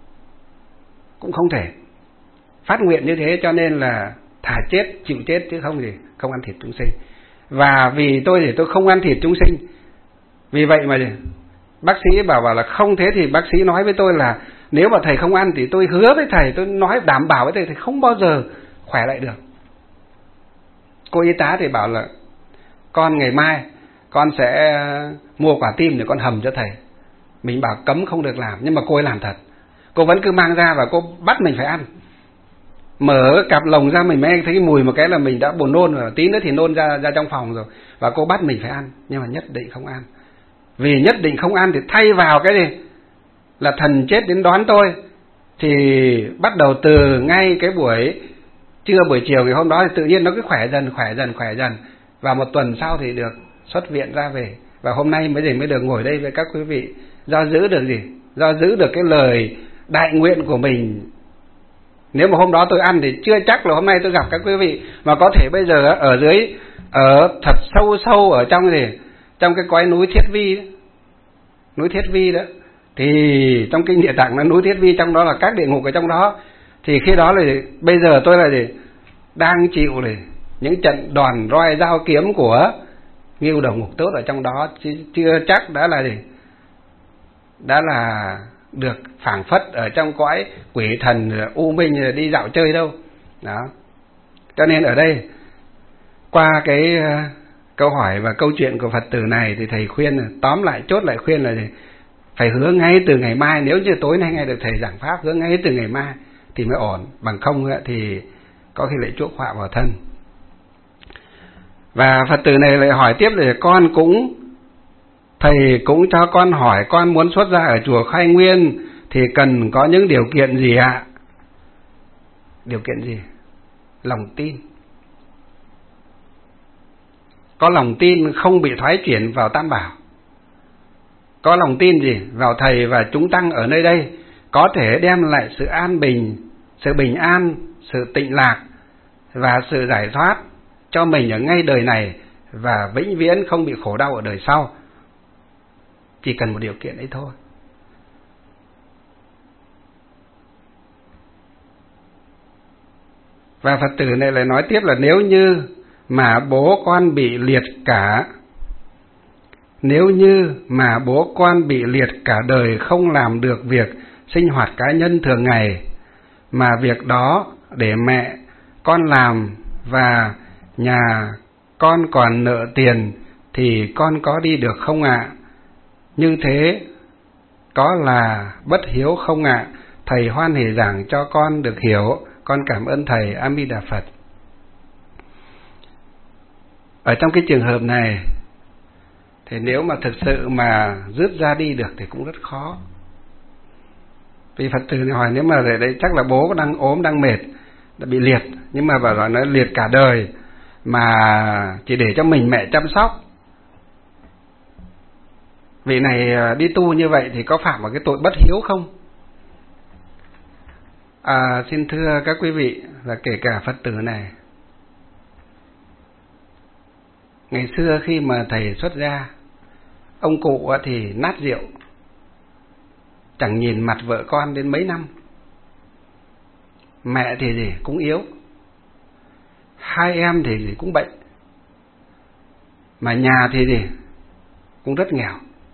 Speaker 1: phát nguyện như thế. Cho nên là thà chết chịu chết chứ không ăn thịt chúng sinh. Và vì tôi thì tôi không ăn thịt chúng sinh. Vì vậy mà bác sĩ bảo là không, thế thì bác sĩ nói với tôi là nếu mà thầy không ăn thì tôi hứa với thầy, tôi nói đảm bảo với thầy không bao giờ khỏe lại được. Cô y tá thì bảo là con ngày mai con sẽ mua quả tim để con hầm cho thầy. Mình bảo cấm không được làm, nhưng mà cô ấy làm thật. Cô vẫn cứ mang ra và cô bắt mình phải ăn. Mở cặp lồng ra mình mới thấy cái mùi một cái là mình đã buồn nôn rồi, tí nữa thì nôn ra trong phòng rồi. Và cô bắt mình phải ăn, nhưng mà nhất định không ăn. Vì nhất định không ăn thì thay vào cái gì là thần chết đến đón tôi. Thì bắt đầu từ ngay cái buổi trưa buổi chiều ngày hôm đó thì tự nhiên nó cứ khỏe dần. Và một tuần sau thì được xuất viện ra về. Và hôm nay mới được ngồi đây với các quý vị. Do giữ được cái lời đại nguyện của mình Nếu mà hôm đó tôi ăn thì chưa chắc là hôm nay tôi gặp các quý vị. Mà có thể bây giờ ở dưới, ở thật sâu sâu ở trong gì, trong cái cõi núi Thiết Vi đó, núi Thiết Vi đó, thì trong kinh Địa Tạng nó núi Thiết Vi, trong đó là các địa ngục ở trong đó. Thì khi đó là bây giờ tôi là gì, đang chịu này những trận đòn roi dao kiếm của Ngưu Đầu Ngục Tốt ở trong đó, chưa chắc đã là gì, đã là được phảng phất ở trong cõi quỷ thần u minh đi dạo chơi đâu. Đó. Cho nên ở đây qua cái câu hỏi và câu chuyện của Phật tử này thì thầy khuyên là, tóm lại chốt lại khuyên là gì? Phải hứa ngay từ ngày mai. Nếu như tối nay nghe được thầy giảng pháp, hứa ngay từ ngày mai thì mới ổn, bằng không thì có khi lại chuốc họa vào thân. Và Phật tử này lại hỏi tiếp là thầy cũng cho con hỏi, con muốn xuất gia ở chùa Khai Nguyên thì cần có những điều kiện gì ạ? Điều kiện gì? Lòng tin. Có lòng tin không bị thoái chuyển vào Tam Bảo. Có lòng tin gì? Vào thầy và chúng tăng ở nơi đây có thể đem lại sự an bình, sự bình an, sự tịnh lạc và sự giải thoát cho mình ở ngay đời này và vĩnh viễn không bị khổ đau ở đời sau. Chỉ cần một điều kiện ấy thôi. Và Phật tử này lại nói tiếp là nếu như mà bố con bị liệt cả đời không làm được việc sinh hoạt cá nhân thường ngày, mà việc đó để mẹ con làm và nhà con còn nợ tiền thì con có đi được không ạ? Như thế có là bất hiếu không ạ? Thầy hoan hỉ giảng cho con được hiểu. Con cảm ơn thầy. A Di Đà Phật. Ở trong cái trường hợp này thì nếu mà thực sự mà rút ra đi được thì cũng rất khó. Vì Phật tử này hỏi nếu mà để đấy chắc là bố đang ốm, đang mệt, đã bị liệt, nhưng mà bảo nó liệt cả đời mà chỉ để cho mình mẹ chăm sóc. Vị này đi tu như vậy thì có phạm vào cái tội bất hiếu không? Xin thưa các quý vị và kể cả Phật tử này, ngày xưa khi mà thầy xuất gia, ông cụ thì nát rượu, chẳng nhìn mặt vợ con đến mấy năm. Mẹ thì gì cũng yếu, hai em thì gì cũng bệnh, mà nhà thì gì cũng rất nghèo.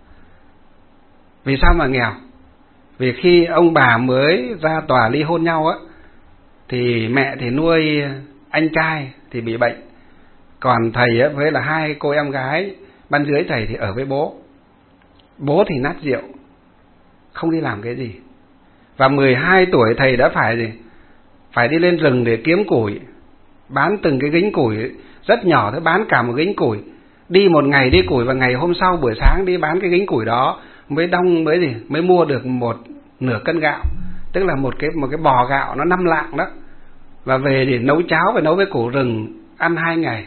Speaker 1: Vì sao mà nghèo? Vì khi ông bà mới ra tòa ly hôn nhau thì mẹ thì nuôi anh trai thì bị bệnh, còn thầy với là hai cô em gái ban dưới thầy thì ở với bố. Bố thì nát rượu, không đi làm cái gì. Và 12 tuổi thầy đã phải đi lên rừng để kiếm củi, bán từng cái gánh củi rất nhỏ thôi, bán cả một gánh củi. Đi một ngày đi củi và ngày hôm sau buổi sáng đi bán cái gánh củi đó mới mua được nửa cân gạo, tức là một cái bò gạo nó 5 lạng đó. Và về để nấu cháo và nấu với củ rừng ăn 2 ngày.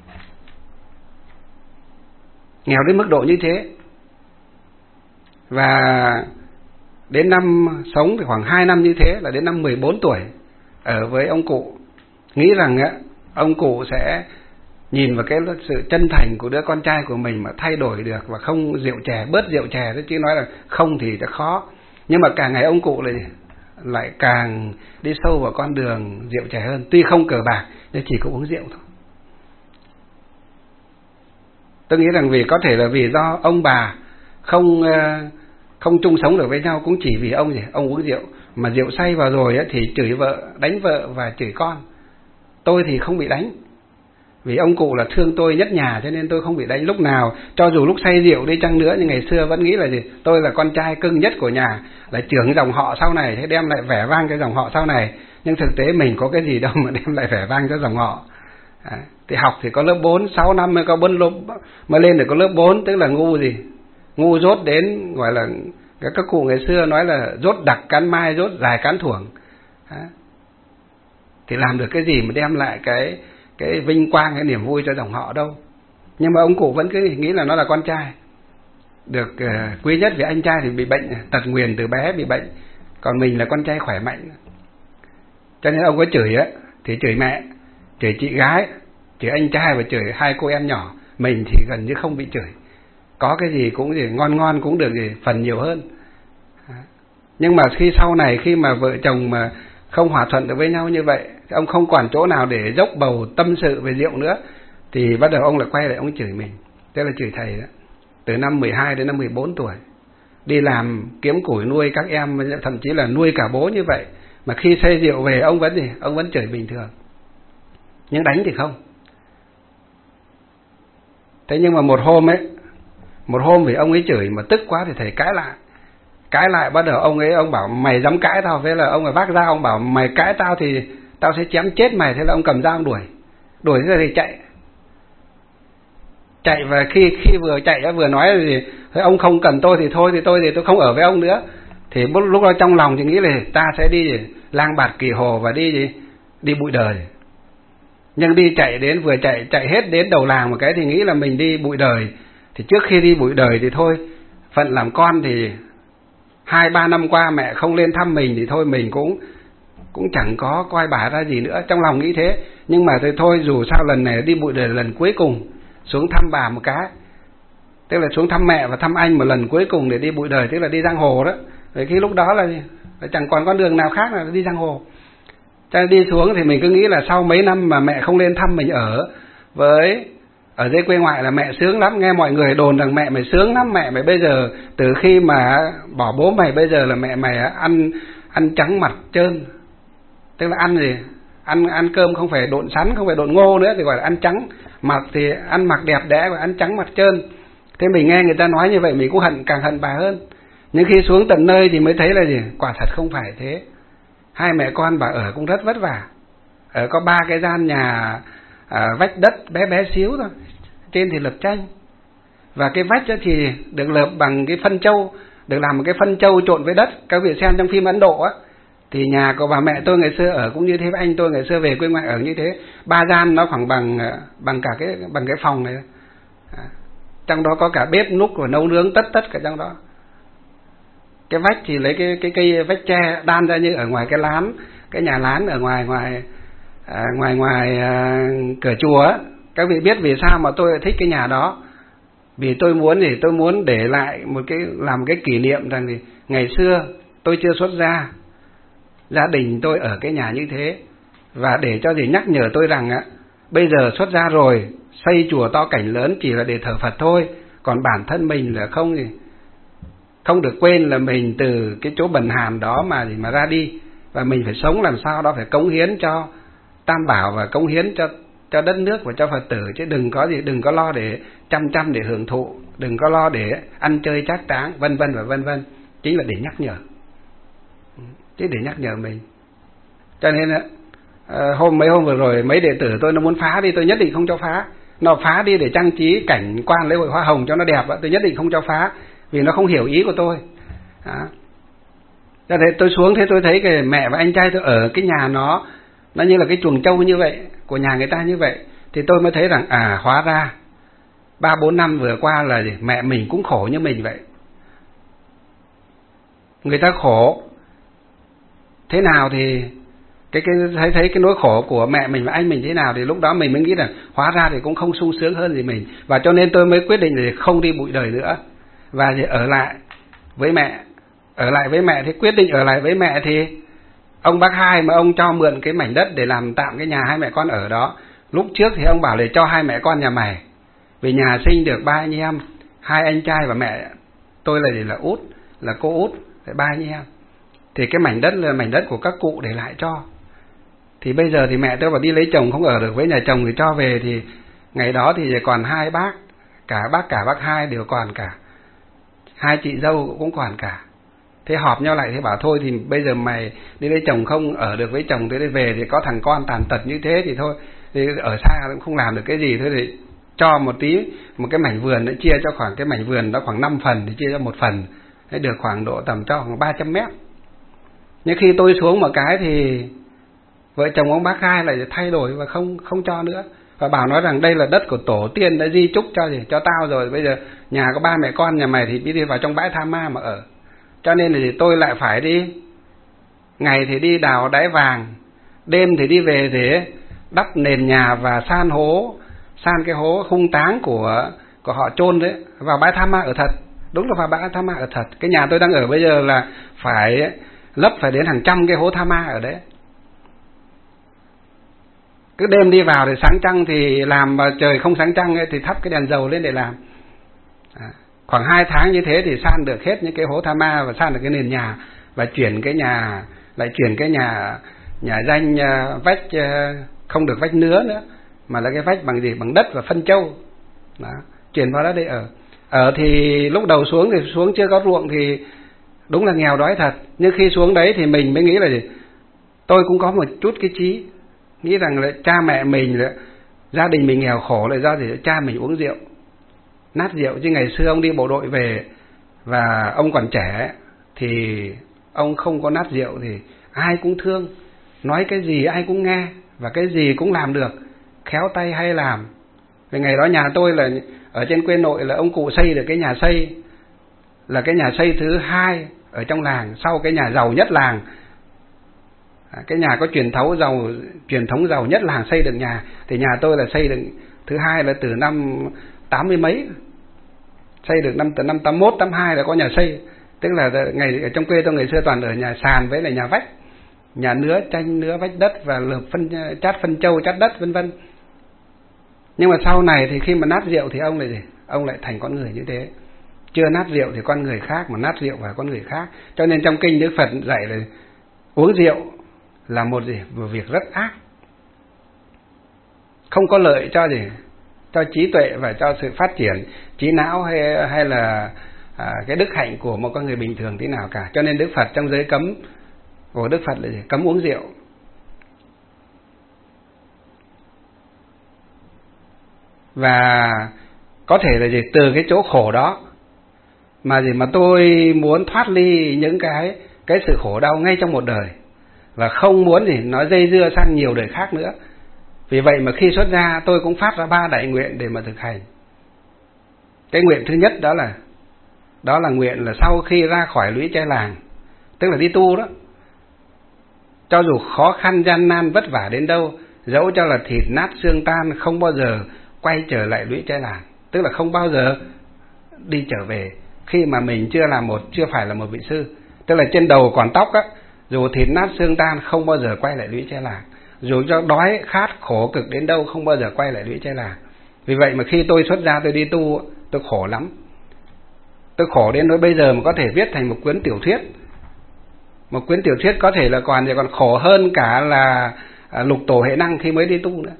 Speaker 1: Nghèo đến mức độ như thế. Và đến năm sống thì khoảng 2 năm như thế, là đến năm 14 tuổi ở với ông cụ, nghĩ rằng ông cụ sẽ nhìn vào cái sự chân thành của đứa con trai của mình mà thay đổi được và không rượu chè, bớt rượu chè đó, chứ nói là không thì sẽ khó. Nhưng mà càng ngày ông cụ lại càng đi sâu vào con đường rượu chè hơn. Tuy không cờ bạc nhưng chỉ có uống rượu thôi. Tôi nghĩ rằng vì có thể là vì do ông bà không chung sống được với nhau, cũng chỉ vì ông uống rượu, mà rượu say vào rồi thì chửi vợ, đánh vợ và chửi con. Tôi thì không bị đánh, vì ông cụ là thương tôi nhất nhà, cho nên tôi không bị đánh lúc nào. Cho dù lúc say rượu đi chăng nữa, nhưng ngày xưa vẫn nghĩ là tôi là con trai cưng nhất của nhà, là trưởng dòng họ sau này, thế đem lại vẻ vang cho dòng họ sau này. Nhưng thực tế mình có cái gì đâu mà đem lại vẻ vang cho dòng họ. Thì học thì có lớp 4, 6 năm mới có 4 lớp, mới lên được có lớp 4, tức là ngu dốt đến, gọi là các cụ ngày xưa nói là dốt đặc cán mai, dốt dài cán thuồng. Thì làm được cái gì mà đem lại cái vinh quang, cái niềm vui cho dòng họ đâu. Nhưng mà ông cụ vẫn cứ nghĩ là nó là con trai được quý nhất, vì anh trai thì bị bệnh tật nguyền từ bé, bị bệnh, còn mình là con trai khỏe mạnh. Cho nên ông có chửi á thì chửi mẹ, chửi chị gái, chửi anh trai và chửi hai cô em nhỏ. Mình thì gần như không bị chửi, có cái gì cũng gì ngon ngon cũng được gì phần nhiều hơn. Nhưng mà khi sau này khi mà vợ chồng mà không hòa thuận được với nhau như vậy, ông không còn chỗ nào để dốc bầu tâm sự về rượu nữa, thì bắt đầu ông lại quay lại ông chửi mình, tức là chửi thầy đó. Từ năm 12 đến năm 14 tuổi đi làm kiếm củi nuôi các em, thậm chí là nuôi cả bố như vậy, mà khi say rượu về ông vẫn gì, ông vẫn chửi bình thường, nhưng đánh thì không. Thế nhưng mà một hôm vì ông ấy chửi mà tức quá thì thầy cãi lại bắt đầu ông bảo mày dám cãi tao, thế là ông ấy vác dao, ông bảo mày cãi tao thì tao sẽ chém chết mày. Thế là ông cầm dao ông đuổi thế thì chạy. Và khi vừa chạy vừa nói thì ông không cần tôi thì thôi, thì tôi không ở với ông nữa. Thì lúc đó trong lòng thì nghĩ là ta sẽ đi lang bạt kỳ hồ và đi bụi đời. Nhưng đi vừa chạy hết đến đầu làng một cái thì nghĩ là mình đi bụi đời. Thì trước khi đi bụi đời thì thôi, phận làm con thì 2-3 năm qua mẹ không lên thăm mình thì thôi mình cũng chẳng có coi bà ra gì nữa, trong lòng nghĩ thế. Nhưng mà thôi dù sao lần này đi bụi đời lần cuối cùng, xuống thăm bà một cái, tức là xuống thăm mẹ và thăm anh một lần cuối cùng để đi bụi đời, tức là đi giang hồ đó. Vì khi lúc đó là chẳng còn con đường nào khác là đi giang hồ. Cho nên đi xuống thì mình cứ nghĩ là sau mấy năm mà mẹ không lên thăm mình ở dưới quê ngoại là mẹ sướng lắm, nghe mọi người đồn rằng mẹ mày sướng lắm, mẹ mày bây giờ từ khi mà bỏ bố mày bây giờ là mẹ mày ăn trắng mặt trơn, tức là ăn gì, ăn cơm không phải độn sắn, không phải độn ngô nữa thì gọi là ăn trắng, mặc thì ăn mặc đẹp đẽ và ăn trắng mặt trơn. Thế mình nghe người ta nói như vậy mình cũng càng hận bà hơn. Nhưng khi xuống tận nơi thì mới thấy là gì, quả thật không phải thế. Hai mẹ con bà ở cũng rất vất vả, ở có 3 cái gian nhà vách đất bé xíu thôi, trên thì lợp tranh, và cái vách đó thì được lợp bằng cái phân trâu, được làm một cái phân trâu trộn với đất. Các vị xem trong phim Ấn Độ á, thì nhà của bà mẹ tôi ngày xưa ở cũng như thế, với anh tôi ngày xưa về quê ngoại ở như thế. 3 gian nó khoảng bằng cái phòng này, trong đó có cả bếp núc và nấu nướng tất cả trong đó. Cái vách thì lấy cái cây vách tre đan ra như ở ngoài cái nhà lán ở ngoài cửa chùa á. Các vị biết vì sao mà tôi thích cái nhà đó? Vì tôi muốn để lại làm một cái kỷ niệm rằng thì ngày xưa tôi chưa xuất gia, gia đình tôi ở cái nhà như thế, và để cho nhắc nhở tôi rằng bây giờ xuất gia rồi, xây chùa to cảnh lớn chỉ là để thờ Phật thôi, còn bản thân mình là không được quên là mình từ cái chỗ bần hàn đó mà ra đi, và mình phải sống làm sao đó phải cống hiến cho Tam Bảo và cống hiến cho đất nước và cho Phật tử, chứ đừng có lo để chăm để hưởng thụ, đừng có lo để ăn chơi trác táng vân vân, chính là để nhắc nhở, chứ để nhắc nhở mình. Cho nên mấy hôm vừa rồi mấy đệ tử tôi nó muốn phá đi, tôi nhất định không cho phá. Nó phá đi để trang trí cảnh quan lễ hội hoa hồng cho nó đẹp, tôi nhất định không cho phá, vì nó không hiểu ý của tôi. Cho nên tôi xuống thế tôi thấy cái mẹ và anh trai tôi ở cái nhà nó như là cái chuồng trâu như vậy, của nhà người ta như vậy, thì tôi mới thấy rằng hóa ra 3-4 năm vừa qua là mẹ mình cũng khổ như mình vậy. Người ta khổ thế nào thì thấy cái nỗi khổ của mẹ mình và anh mình thế nào, thì lúc đó mình mới nghĩ rằng hóa ra thì cũng không sung sướng hơn gì mình. Và cho nên tôi mới quyết định là không đi bụi đời nữa, và ở lại với mẹ. Thì quyết định ở lại với mẹ thì ông bác Hai mà ông cho mượn cái mảnh đất để làm tạm cái nhà hai mẹ con ở đó. Lúc trước thì ông bảo là cho hai mẹ con nhà mày, vì nhà sinh được 3 anh em, 2 anh trai và mẹ tôi là út, là cô út, 3 anh em. Thì cái mảnh đất là mảnh đất của các cụ để lại cho. Thì bây giờ thì mẹ tôi bảo đi lấy chồng không ở được với nhà chồng thì cho về, thì ngày đó thì còn 2 bác, cả bác Hai đều còn cả, 2 chị dâu cũng còn cả. Thế họp nhau lại thì bảo thôi thì bây giờ mày đi lấy chồng không ở được với chồng, thế về thì có thằng con tàn tật như thế thì thôi, thì ở xa cũng không làm được cái gì, thôi thì cho một cái mảnh vườn, nó chia cho khoảng cái mảnh vườn đó khoảng 5 phần thì chia cho 1 phần, thế được khoảng độ tầm cho khoảng 300 mét. Nhưng khi tôi xuống một cái thì vợ chồng ông bác Hai lại thay đổi và không cho nữa, và bảo nói rằng đây là đất của tổ tiên đã di chúc cho tao rồi, bây giờ nhà có 3 mẹ con nhà mày thì đi vào trong bãi tha ma mà ở. Cho nên là tôi lại phải đi, ngày thì đi đào đáy vàng, Đêm thì đi về để đắp nền nhà và san cái hố hung táng của họ chôn đấy vào bãi tha ma ở thật. Đúng là vào bãi tha ma ở thật. Cái nhà tôi đang ở bây giờ là phải lấp phải đến hàng trăm cái hố tha ma ở đấy. Cứ đêm đi vào thì sáng trăng thì làm, mà trời không sáng trăng ấy thì thắp cái đèn dầu lên để làm. Khoảng 2 tháng như thế thì san được hết những cái hố tha ma và san được cái nền nhà, và chuyển cái nhà danh vách không được vách nứa nữa, mà là cái vách bằng gì? Bằng đất và phân trâu. Đó, chuyển vào đó để ở thì lúc đầu xuống thì xuống chưa có ruộng thì đúng là nghèo đói thật, nhưng khi xuống đấy thì mình mới nghĩ là gì? Tôi cũng có một chút cái trí, nghĩ rằng là cha mẹ mình, là gia đình mình nghèo khổ là do gì? Cha mình uống rượu, nát rượu. Chứ ngày xưa ông đi bộ đội về và ông còn trẻ thì ông không có nát rượu thì ai cũng thương, nói cái gì ai cũng nghe và cái gì cũng làm được, khéo tay hay làm. Vì ngày đó nhà tôi là ở trên quê nội là ông cụ xây được cái nhà xây, là cái nhà xây thứ 2 ở trong làng, sau cái nhà giàu nhất làng. Cái nhà có truyền thống giàu nhất làng xây được nhà, thì nhà tôi là xây được thứ 2 là từ năm 80 mấy, xây được từ năm 81 82 là có nhà xây. Tức là ngày ở trong quê tôi ngày xưa toàn ở nhà sàn với là nhà vách, nhà nứa tranh nứa vách đất và lợp chát phân trâu chát đất vân vân. Nhưng mà sau này thì khi mà nát rượu thì ông lại gì? Ông lại thành con người như thế. Chưa nát rượu thì con người khác, mà nát rượu và con người khác. Cho nên trong kinh Đức Phật dạy là uống rượu là một việc rất ác, không có lợi cho cho trí tuệ và cho sự phát triển trí não hay là cái đức hạnh của một con người bình thường thế nào cả. Cho nên Đức Phật trong giới cấm của Đức Phật là cấm uống rượu. Và có thể là từ cái chỗ khổ đó mà tôi muốn thoát ly những cái sự khổ đau ngay trong một đời, và không muốn nó dây dưa sang nhiều đời khác nữa. Vì vậy mà khi xuất gia tôi cũng phát ra 3 đại nguyện để mà thực hành. Cái nguyện thứ nhất đó là nguyện là sau khi ra khỏi lũy tre làng, tức là đi tu đó, cho dù khó khăn gian nan vất vả đến đâu, dẫu cho là thịt nát xương tan, không bao giờ quay trở lại lũy tre làng. Tức là không bao giờ đi trở về khi mà mình chưa phải là một vị sư. Tức là trên đầu còn tóc á, dù thịt nát xương tan không bao giờ quay lại lũy tre làng, dù cho đói khát khổ cực đến đâu không bao giờ quay lại lũy tre làng. Vì vậy mà khi tôi xuất gia tôi đi tu, tôi khổ lắm. Tôi khổ đến nỗi bây giờ mà có thể viết thành một cuốn tiểu thuyết. Một cuốn tiểu thuyết có thể là còn khổ hơn cả là lục tổ hệ năng khi mới đi tu nữa.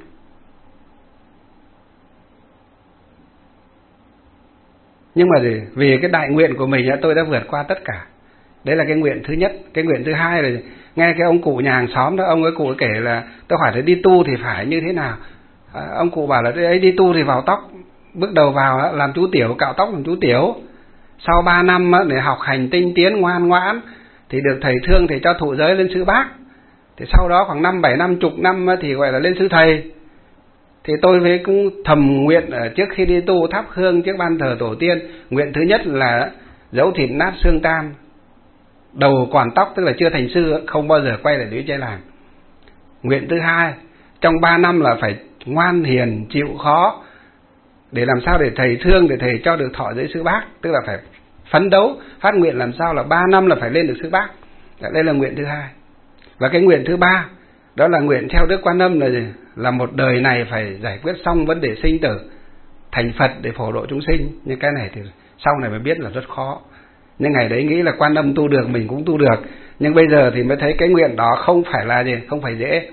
Speaker 1: Nhưng mà vì cái đại nguyện của mình tôi đã vượt qua tất cả. Đấy là cái nguyện thứ nhất. Cái nguyện thứ hai là nghe cái ông cụ nhà hàng xóm đó, ông ấy cụ ấy kể là tôi hỏi là đi tu thì phải như thế nào. Ông cụ bảo là ấy đi tu thì vào tóc, bước đầu vào làm chú tiểu, cạo tóc làm chú tiểu. Sau 3 năm để học hành tinh tiến ngoan ngoãn thì được thầy thương thì cho thụ giới lên sư bác. Thì sau đó khoảng 5, 7 năm, chục năm thì gọi là lên sư thầy. Thì tôi cũng thầm nguyện trước khi đi tu thắp hương trước ban thờ tổ tiên. Nguyện thứ nhất là dẫu thịt nát xương tan, đầu còn tóc, tức là chưa thành sư, không bao giờ quay lại lũy tre làng. Nguyện thứ hai, trong 3 năm là phải ngoan hiền chịu khó, để làm sao để thầy thương, để thầy cho được thọ giới sư bác. Tức là phải phấn đấu phát nguyện làm sao là 3 năm là phải lên được sư bác. Đây là nguyện thứ hai. Và cái nguyện thứ ba, đó là nguyện theo Đức Quan Âm là một đời này phải giải quyết xong vấn đề sinh tử, thành Phật để phổ độ chúng sinh. Nhưng cái này thì sau này mới biết là rất khó. Nhưng ngày đấy nghĩ là Quan Âm tu được, mình cũng tu được. Nhưng bây giờ thì mới thấy cái nguyện đó không phải là không phải dễ.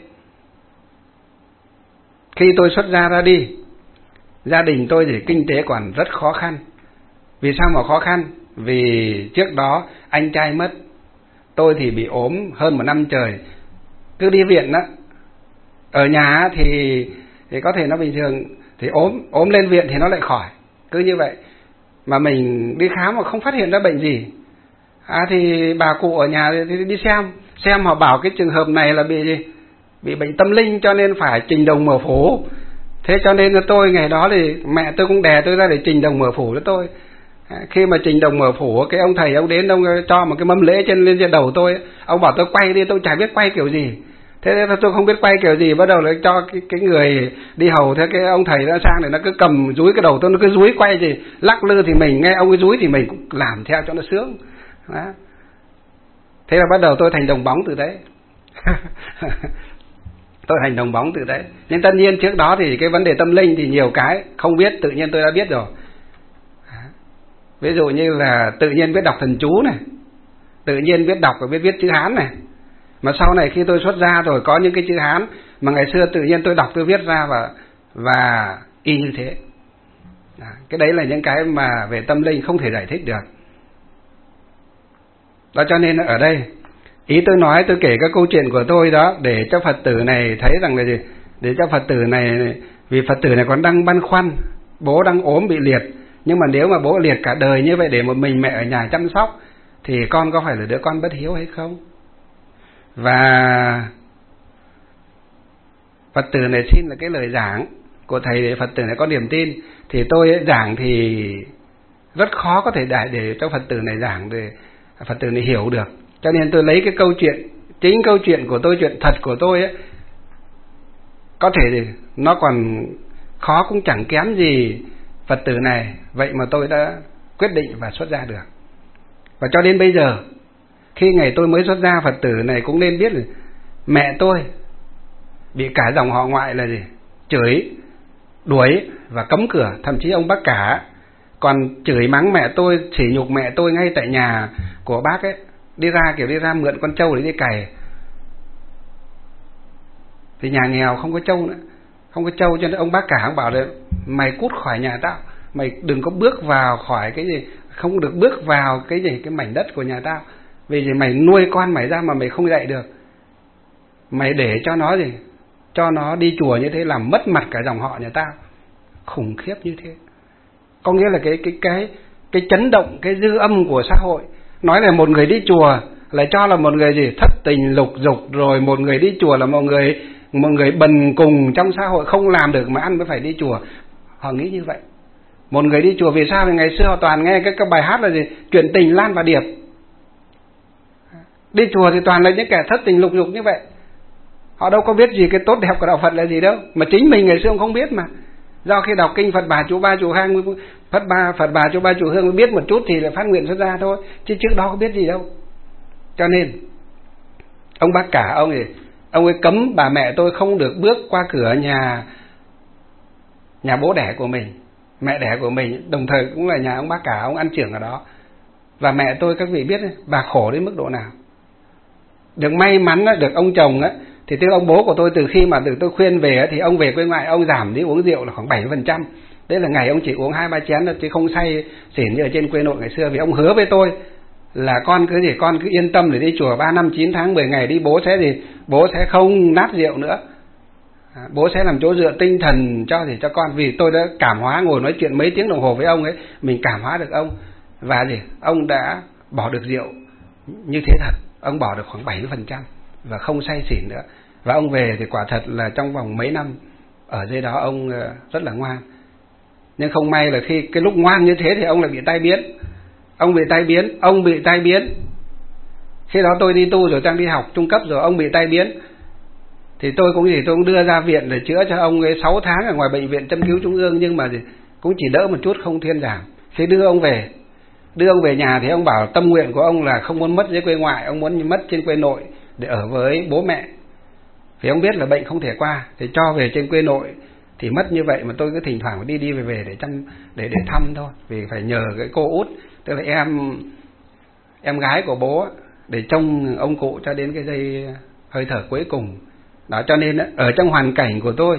Speaker 1: Khi tôi xuất gia ra đi, gia đình tôi thì kinh tế còn rất khó khăn. Vì sao mà khó khăn? Vì trước đó anh trai mất, tôi thì bị ốm hơn 1 năm trời, cứ đi viện đó. Ở nhà thì có thể nó bình thường, thì ốm lên viện thì nó lại khỏi, cứ như vậy. Mà mình đi khám mà không phát hiện ra bệnh gì. Thì bà cụ ở nhà thì đi xem họ bảo cái trường hợp này là bị bệnh tâm linh, cho nên phải trình đồng mở phủ. Thế cho nên là tôi ngày đó thì mẹ tôi cũng đè tôi ra để trình đồng mở phủ cho tôi. Khi mà trình đồng mở phủ, cái ông thầy ông đến, ông cho một cái mâm lễ lên trên đầu tôi. Ông bảo tôi quay đi, tôi chả biết quay kiểu gì. Thế nên là tôi không biết quay kiểu gì, bắt đầu là cho cái người đi hầu theo cái ông thầy đó sang này, nó cứ cầm dúi cái đầu tôi, nó cứ dúi quay gì lắc lư, thì mình nghe ông ấy dúi thì mình cũng làm theo cho nó sướng đó. Thế là bắt đầu tôi thành đồng bóng từ đấy. Tôi thành đồng bóng từ đấy. Nhưng tất nhiên trước đó thì cái vấn đề tâm linh thì nhiều cái không biết, tự nhiên tôi đã biết rồi. Ví dụ như là tự nhiên biết đọc thần chú này, tự nhiên biết đọc và biết viết chữ Hán này. Mà sau này khi tôi xuất gia rồi có những cái chữ Hán mà ngày xưa tự nhiên tôi đọc tôi viết ra và y như thế. Cái đấy là những cái mà về tâm linh không thể giải thích được. Đó, cho nên ở đây ý tôi nói, tôi kể các câu chuyện của tôi đó để cho Phật tử này thấy rằng là gì, để cho Phật tử này, vì Phật tử này còn đang băn khoăn, bố đang ốm bị liệt, nhưng mà nếu mà bố liệt cả đời như vậy để một mình mẹ ở nhà chăm sóc thì con có phải là đứa con bất hiếu hay không? Và Phật tử này xin là cái lời giảng của thầy để Phật tử này có niềm tin. Thì tôi giảng thì rất khó có thể để cho Phật tử này giảng để Phật tử này hiểu được. Cho nên tôi lấy cái câu chuyện, chính câu chuyện của tôi, chuyện thật của tôi ấy, có thể nó còn khó cũng chẳng kém gì Phật tử này. Vậy mà tôi đã quyết định và xuất gia được. Và cho đến bây giờ, khi ngày tôi mới xuất gia, Phật tử này cũng nên biết là mẹ tôi bị cả dòng họ ngoại là gì, chửi, đuổi và cấm cửa. Thậm chí ông bác cả còn chửi mắng mẹ tôi, sỉ nhục mẹ tôi ngay tại nhà của bác ấy. Đi ra mượn con trâu để đi cày. Thì nhà nghèo không có trâu nữa, không có trâu, cho nên ông bác cả ông bảo là mày cút khỏi nhà tao, mày đừng có bước vào khỏi cái gì, không được bước vào cái gì, cái mảnh đất của nhà tao. Vì gì mày nuôi con mày ra mà mày không dạy được, mày để cho nó gì, cho nó đi chùa như thế làm mất mặt cả dòng họ nhà tao. Khủng khiếp như thế. Có nghĩa là cái chấn động, cái dư âm của xã hội. Nói là một người đi chùa lại cho là một người gì, thất tình lục dục, rồi một người đi chùa là một người bần cùng trong xã hội, không làm được mà ăn mới phải đi chùa. Họ nghĩ như vậy. Một người đi chùa vì sao? Vì ngày xưa họ toàn nghe các bài hát là gì, chuyện tình Lan và Điệp. Đi chùa thì toàn là những kẻ thất tình lục dục như vậy. Họ đâu có biết gì cái tốt đẹp của đạo Phật là gì đâu. Mà chính mình ngày xưa cũng không biết mà. Do khi đọc kinh Phật Bà Chủ Ba Chủ Hang, Phật Bà Chủ Ba Chủ Hương biết một chút thì là phát nguyện xuất gia thôi, chứ trước đó có biết gì đâu. Cho nên ông bác cả ông ấy cấm bà mẹ tôi không được bước qua cửa nhà bố đẻ của mình, mẹ đẻ của mình, đồng thời cũng là nhà ông bác cả, ông ăn trưởng ở đó. Và mẹ tôi các vị biết bà khổ đến mức độ nào. Được may mắn được ông chồng á, thì tức ông bố của tôi từ khi mà được tôi khuyên về thì ông về quê ngoại, ông giảm đi uống rượu là khoảng 70%. Đấy là ngày ông chỉ uống 2-3 chén thôi, chứ không say xỉn như ở trên quê nội ngày xưa. Vì ông hứa với tôi là con cứ yên tâm để đi chùa 3 năm 9 tháng 10 ngày đi, bố sẽ không nát rượu nữa. Bố sẽ làm chỗ dựa tinh thần cho con. Vì tôi đã cảm hóa, ngồi nói chuyện mấy tiếng đồng hồ với ông ấy, mình cảm hóa được ông. Và ông đã bỏ được rượu như thế thật. Ông bỏ được khoảng 70% và không say xỉn nữa. Và ông về thì quả thật là trong vòng mấy năm ở dưới đó ông rất là ngoan. Nhưng không may là khi cái lúc ngoan như thế thì ông lại bị tai biến. Ông bị tai biến. Khi đó tôi đi tu rồi, đang đi học trung cấp rồi, ông bị tai biến. Thì tôi cũng đưa ra viện để chữa cho ông ấy 6 tháng ở ngoài bệnh viện Châm Cứu Trung ương, nhưng mà cũng chỉ đỡ một chút, không thuyên giảm. Khi đưa ông về nhà thì ông bảo tâm nguyện của ông là không muốn mất dưới quê ngoại, ông muốn mất trên quê nội để ở với bố mẹ. Vì ông biết là bệnh không thể qua, thì cho về trên quê nội thì mất như vậy. Mà tôi cứ thỉnh thoảng đi về để thăm thôi, vì phải nhờ cái cô út, tức là em gái của bố, để trông ông cụ cho đến cái giây hơi thở cuối cùng. Đó, cho nên ở trong hoàn cảnh của tôi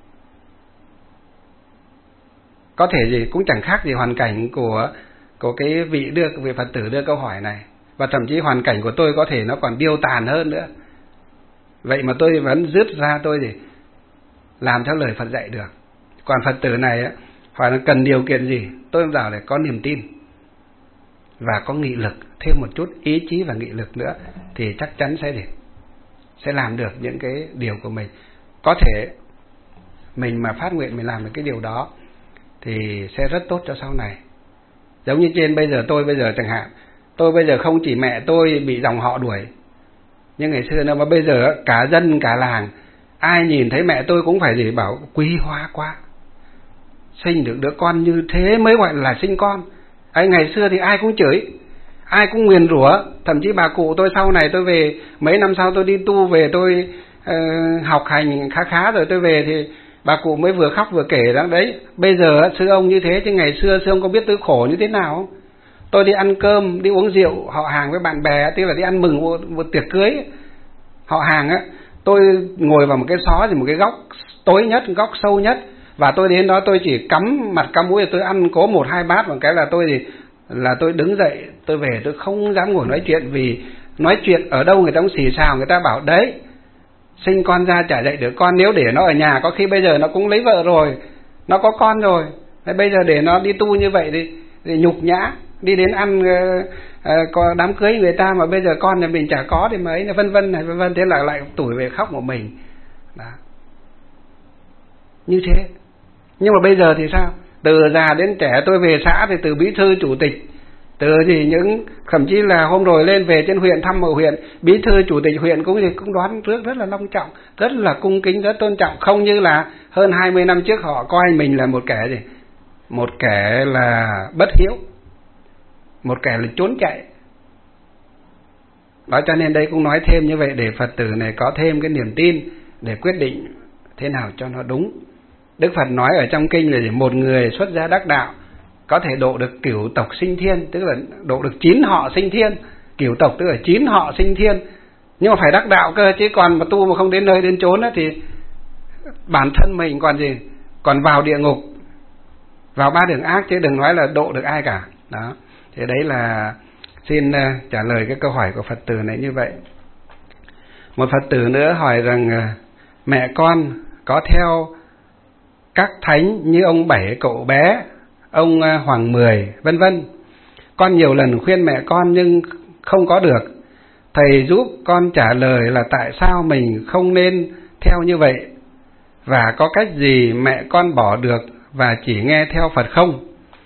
Speaker 1: có thể cũng chẳng khác gì hoàn cảnh của cái vị Phật tử đưa câu hỏi này. Và thậm chí hoàn cảnh của tôi có thể nó còn điêu tàn hơn nữa. Vậy mà tôi vẫn dứt ra tôi làm theo lời Phật dạy được. Còn Phật tử này hỏi là cần điều kiện gì, tôi bảo là có niềm tin và có nghị lực, thêm một chút ý chí và nghị lực nữa thì chắc chắn sẽ làm được những cái điều của mình. Có thể mình mà phát nguyện mình làm được cái điều đó thì sẽ rất tốt cho sau này. Giống như trên tôi bây giờ chẳng hạn, tôi bây giờ không chỉ mẹ tôi bị dòng họ đuổi, Nhưng ngày xưa nữa, mà bây giờ cả dân cả làng ai nhìn thấy mẹ tôi cũng phải gì bảo quý hóa quá, sinh được đứa con như thế mới gọi là sinh con. Ấy ngày xưa thì ai cũng chửi, ai cũng nguyền rủa, thậm chí bà cụ tôi sau này tôi về mấy năm sau tôi đi tu về, tôi học hành khá khá rồi tôi về thì bà cụ mới vừa khóc vừa kể đó đấy, bây giờ sư ông như thế chứ ngày xưa sư ông có biết tôi khổ như thế nào. Tôi đi ăn cơm, đi uống rượu họ hàng với bạn bè, tức là đi ăn mừng một tiệc cưới họ hàng á, tôi ngồi vào một cái xó thì một cái góc tối nhất, góc sâu nhất, và tôi đến đó tôi chỉ cắm mặt cắm mũi, tôi ăn cố 1-2 bát, một cái là tôi đứng dậy, tôi về, tôi không dám ngồi nói chuyện, vì nói chuyện ở đâu người ta cũng xì xào, người ta bảo đấy sinh con ra chả dạy được con, nếu để nó ở nhà có khi bây giờ nó cũng lấy vợ rồi, nó có con rồi, bây giờ để nó đi tu như vậy thì nhục nhã, đi đến ăn có đám cưới người ta mà bây giờ con nhà mình chả có thì mấy, vân vân này vân vân, thế là lại tủi về khóc một mình đó. Như thế. Nhưng mà bây giờ thì sao? Từ già đến trẻ, tôi về xã thì từ bí thư chủ tịch, từ gì những thậm chí là hôm rồi lên về trên huyện thăm ở huyện, bí thư chủ tịch huyện cũng đoán trước rất là long trọng, rất là cung kính, rất tôn trọng, không như là hơn 20 năm trước họ coi mình là một kẻ gì, một kẻ là bất hiếu, một kẻ là trốn chạy đó. Cho nên đây cũng nói thêm như vậy để Phật tử này có thêm cái niềm tin để quyết định thế nào cho nó đúng. Đức Phật nói ở trong kinh là một người xuất gia đắc đạo có thể độ được cửu tộc sinh thiên, tức là độ được 9 họ sinh thiên. Cửu tộc tức là 9 họ sinh thiên, nhưng mà phải đắc đạo cơ, chứ còn mà tu mà không đến nơi đến chốn đó thì bản thân mình còn gì, còn vào địa ngục, vào 3 đường ác, chứ đừng nói là độ được ai cả đó. Thế đấy là xin trả lời cái câu hỏi của Phật tử này như vậy. Một Phật tử nữa hỏi rằng mẹ con có theo các thánh như ông Bảy cậu bé, ông Hoàng Mười vân vân. Con nhiều lần khuyên mẹ con nhưng không có được. Thầy giúp con trả lời là tại sao mình không nên theo như vậy, và có cách gì mẹ con bỏ được và chỉ nghe theo Phật không?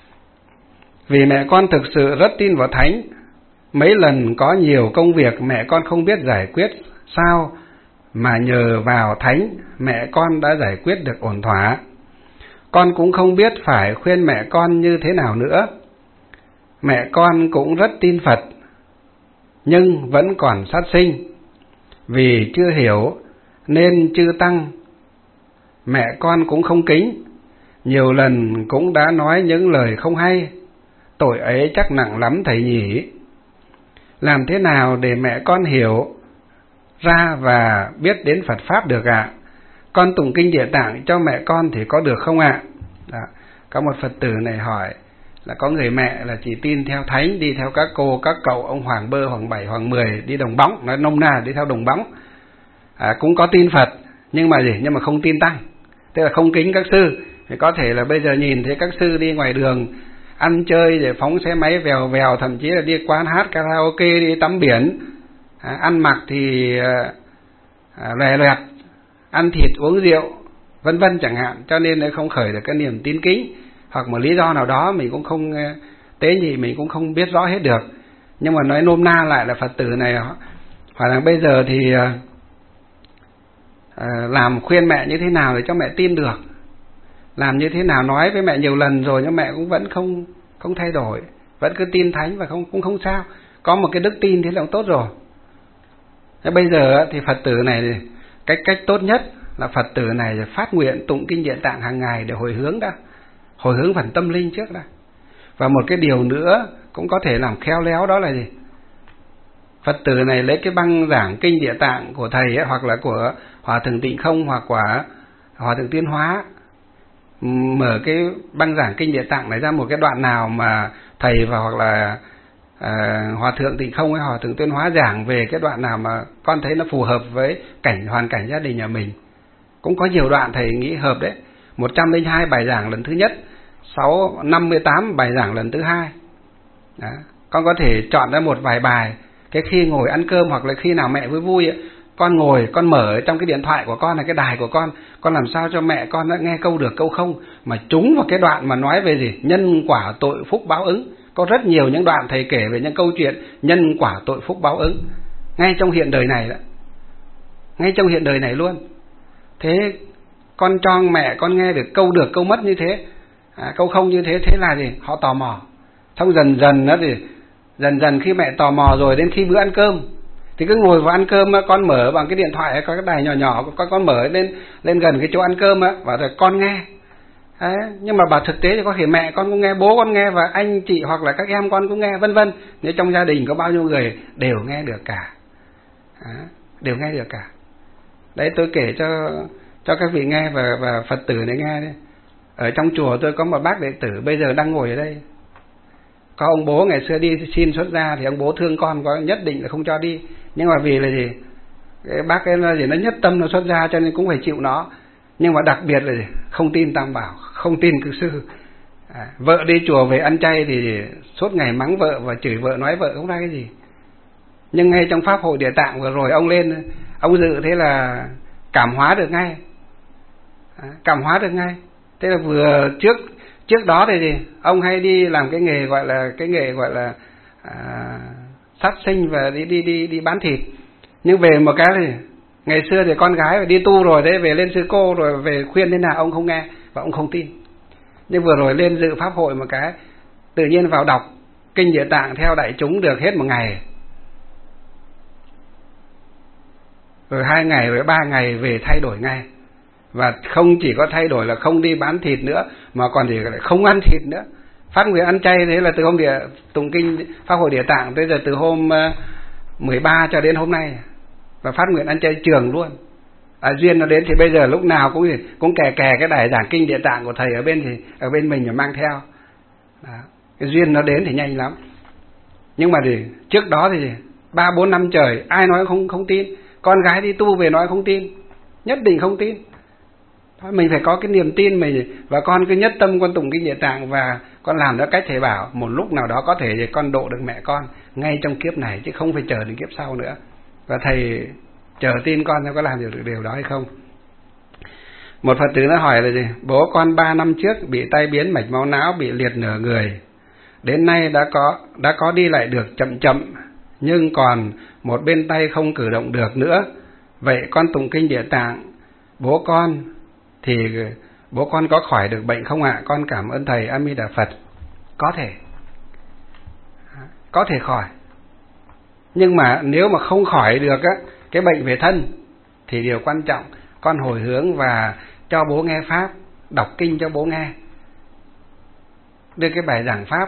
Speaker 1: Vì mẹ con thực sự rất tin vào thánh. Mấy lần có nhiều công việc mẹ con không biết giải quyết sao, mà nhờ vào thánh mẹ con đã giải quyết được ổn thỏa. Con cũng không biết phải khuyên mẹ con như thế nào nữa. Mẹ con cũng rất tin Phật, nhưng vẫn còn sát sinh. Vì chưa hiểu nên chư tăng mẹ con cũng không kính, nhiều lần cũng đã nói những lời không hay. Tội ấy chắc nặng lắm thầy nhỉ. Làm thế nào để mẹ con hiểu ra và biết đến Phật Pháp được ạ? Con tụng kinh Địa Tạng cho mẹ con thì có được không ạ? Có một Phật tử này hỏi là có người mẹ là chỉ tin theo thánh, đi theo các cô, các cậu, ông Hoàng Bơ, Hoàng Bảy, Hoàng Mười, đi đồng bóng, nói nôm na đi theo đồng bóng. Cũng có tin Phật, nhưng mà gì? Nhưng mà không tin tăng, tức là không kính các sư. Thì có thể là bây giờ nhìn thấy các sư đi ngoài đường ăn chơi để phóng xe máy vèo vèo, thậm chí là đi quán hát karaoke, đi tắm biển, ăn mặc thì lòe loẹt, ăn thịt uống rượu vân vân chẳng hạn, cho nên nó không khởi được cái niềm tín kính, hoặc một lý do nào đó mình cũng không tế nhị, mình cũng không biết rõ hết được. Nhưng mà nói nôm na lại là Phật tử này hỏi là bây giờ thì làm khuyên mẹ như thế nào để cho mẹ tin được, làm như thế nào, nói với mẹ nhiều lần rồi nhưng mẹ cũng vẫn không thay đổi, vẫn cứ tin thánh và cũng không sao, có một cái đức tin thế là tốt rồi. Thế bây giờ thì Phật tử này cách tốt nhất là Phật tử này phát nguyện tụng kinh Địa Tạng hàng ngày để hồi hướng đã, hồi hướng phần tâm linh trước đã. Và một cái điều nữa cũng có thể làm khéo léo, đó là gì? Phật tử này lấy cái băng giảng kinh Địa Tạng của thầy ấy, hoặc là của Hòa Thượng Tịnh Không hoặc của Hòa Thượng Tiến Hóa, mở cái băng giảng kinh Địa Tạng này ra một cái đoạn nào mà thầy và hoặc là Hòa Thượng Tịnh Không hay Hòa Thượng Tiến Hóa giảng về cái đoạn nào mà con thấy nó phù hợp với hoàn cảnh gia đình nhà mình. Cũng có nhiều đoạn thầy nghĩ hợp đấy. 102 bài giảng lần thứ nhất, 58 bài giảng lần thứ hai. Đó. Con có thể chọn ra một vài bài, cái khi ngồi ăn cơm hoặc là khi nào mẹ vui vui ấy, con ngồi, con mở trong cái điện thoại của con, là cái đài của con làm sao cho mẹ con đã nghe câu được câu không, mà trúng vào cái đoạn mà nói về gì? Nhân quả tội phúc báo ứng. Có rất nhiều những đoạn thầy kể về những câu chuyện nhân quả tội phúc báo ứng. ngay trong hiện đời này đó, ngay trong hiện đời này luôn. Thế con cho mẹ con nghe được câu mất như thế, câu không như thế, thế là gì? Họ tò mò. Xong dần dần đó thì dần khi mẹ tò mò rồi, đến khi bữa ăn cơm thì cứ ngồi vào ăn cơm, con mở bằng cái điện thoại, có cái đài nhỏ nhỏ, con mở lên gần cái chỗ ăn cơm á, và rồi con nghe. Đấy, nhưng mà bảo thực tế thì có thể mẹ con cũng nghe, bố con nghe, và anh chị hoặc là các em con cũng nghe, vân vân. Nếu trong gia đình có bao nhiêu người đều nghe được cả, đều nghe được cả. Đấy, tôi kể cho các vị nghe và Phật tử này nghe đấy. Ở trong chùa tôi có một bác đệ tử bây giờ đang ngồi ở đây. Có ông bố ngày xưa đi xin xuất gia thì ông bố thương con, có nhất định là không cho đi, nhưng mà vì là gì, cái bác ấy là gì, nó nhất tâm nó xuất gia cho nên cũng phải chịu nó. Nhưng mà đặc biệt là gì? Không tin Tam Bảo, không tin Cực Sư. Vợ đi chùa về ăn chay thì suốt ngày mắng vợ và chửi vợ, nói vợ không ra cái gì. Nhưng ngay trong pháp hội Địa Tạng vừa rồi ông lên, ông dự thế là cảm hóa được ngay, cảm hóa được ngay. Thế là vừa trước đó thì gì, ông hay đi làm cái nghề gọi là sát sinh và đi bán thịt. Nhưng về một cái thì ngày xưa thì con gái phải đi tu rồi, thế về lên sư cô rồi về khuyên thế nào ông không nghe và ông không tin. Nhưng vừa rồi lên dự pháp hội một cái, tự nhiên vào đọc kinh Địa Tạng theo đại chúng được hết một ngày, rồi 2 ngày, rồi 3 ngày về thay đổi ngay. Và không chỉ có thay đổi là không đi bán thịt nữa, mà còn thì không ăn thịt nữa. Phát nguyện ăn chay, thế là từ hôm tụng kinh pháp hội Địa Tạng tới giờ, từ hôm 13 cho đến hôm nay, và phát nguyện ăn chay trường luôn. Duyên nó đến thì bây giờ lúc nào cũng kè cái đài giảng kinh Địa Tạng của thầy ở bên mình mà mang theo. Đó. Cái duyên nó đến thì nhanh lắm. Nhưng mà thì trước đó thì 3-4 năm trời ai nói không tin. Con gái đi tu về nói không tin, nhất định không tin. Mình phải có cái niềm tin mình, và con cứ nhất tâm con tụng kinh Địa Tạng và con làm theo cách thầy bảo. Một lúc nào đó có thể thì con độ được mẹ con ngay trong kiếp này, chứ không phải chờ đến kiếp sau nữa. Và thầy chờ tin con có làm được điều đó hay không. Một Phật tử nó hỏi là gì? Bố con 3 năm trước bị tai biến mạch máu não, bị liệt nửa người. Đến nay đã có đi lại được chậm, nhưng còn một bên tay không cử động được nữa. Vậy con tụng kinh Địa Tạng bố con có khỏi được bệnh không ạ? Con cảm ơn thầy. A Di Đà Phật. Có thể khỏi. Nhưng mà nếu mà không khỏi được á, cái bệnh về thân, thì điều quan trọng con hồi hướng và cho bố nghe pháp, đọc kinh cho bố nghe, đưa cái bài giảng pháp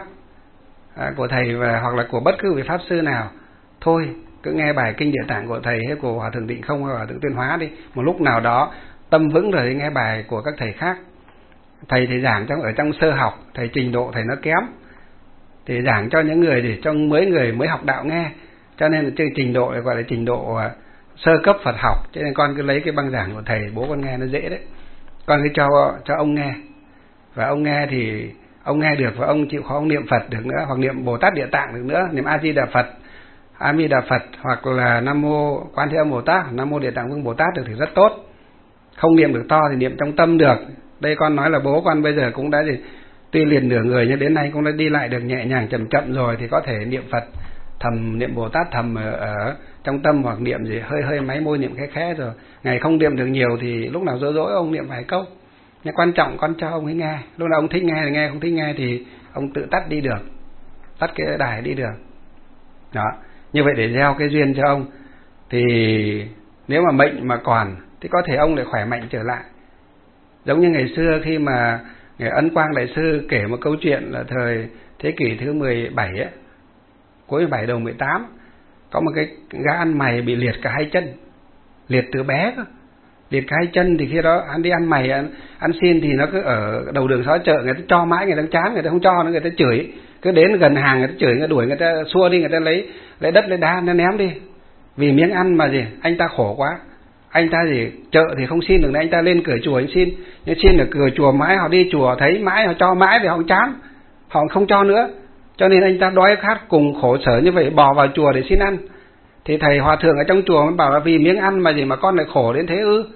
Speaker 1: của thầy hoặc là của bất cứ vị pháp sư nào. Thôi cứ nghe bài kinh Địa Tạng của thầy hay của Hòa Thượng Định Không hay Hòa Thượng Tuyên Hóa đi. Một lúc nào đó tâm vững rồi thì nghe bài của các thầy khác. Thầy thì giảng ở trong sơ học, thầy trình độ thầy nó kém, thì giảng cho những người để cho người mới học đạo nghe, cho nên là trình độ này gọi là trình độ sơ cấp Phật học. Cho nên con cứ lấy cái băng giảng của thầy bố con nghe nó dễ đấy. Con cứ cho ông nghe, và ông nghe thì ông nghe được, và ông chịu khó ông niệm Phật được nữa, hoặc niệm Bồ Tát Địa Tạng được nữa, niệm A Di Đà Phật, A Di Đà Phật, hoặc là Nam Mô Quan Thế Âm Bồ Tát, Nam Mô Địa Tạng Vương Bồ Tát được thì rất tốt. Không niệm được to thì niệm trong tâm được. Đây con nói là bố con bây giờ cũng đã tuy liền nửa người nhưng đến nay cũng đã đi lại được nhẹ nhàng chậm rồi, thì có thể niệm Phật thầm, niệm Bồ Tát thầm ở trong tâm, hoặc niệm gì hơi máy môi niệm khẽ rồi. Ngày không niệm được nhiều thì lúc nào dỗi ông niệm vài câu. Nhưng quan trọng con cho ông ấy nghe, lúc nào ông thích nghe thì nghe, không thích nghe thì ông tự tắt đi được, tắt cái đài đi được. Đó, như vậy để gieo cái duyên cho ông, thì nếu mà mệnh mà còn thì có thể ông lại khỏe mạnh trở lại. Giống như ngày xưa khi mà Ngài Ấn Quang Đại Sư kể một câu chuyện là thời thế kỷ thứ 17 ấy, cuối 17 đầu 18, có một cái gã ăn mày bị liệt cả 2 chân, liệt từ bé cơ, liệt cả 2 chân. Thì khi đó anh đi ăn mày, ăn xin thì nó cứ ở đầu đường xó chợ, người ta cho mãi, người ta chán, người ta không cho nữa, người ta chửi, cứ đến gần hàng người ta chửi, người ta đuổi, người ta xua đi, người ta lấy đất lấy đá nó ném đi. Vì miếng ăn mà gì, anh ta khổ quá, anh ta gì chợ thì không xin được nữa, anh ta lên cửa chùa anh xin, nhưng xin ở cửa chùa mãi, họ đi chùa thấy mãi, họ cho mãi thì họ chán, họ không cho nữa, cho nên anh ta đói khát cùng khổ sở như vậy bò vào chùa để xin ăn. Thì thầy hòa thượng ở trong chùa mới bảo là vì miếng ăn mà gì mà con lại khổ đến thế ư?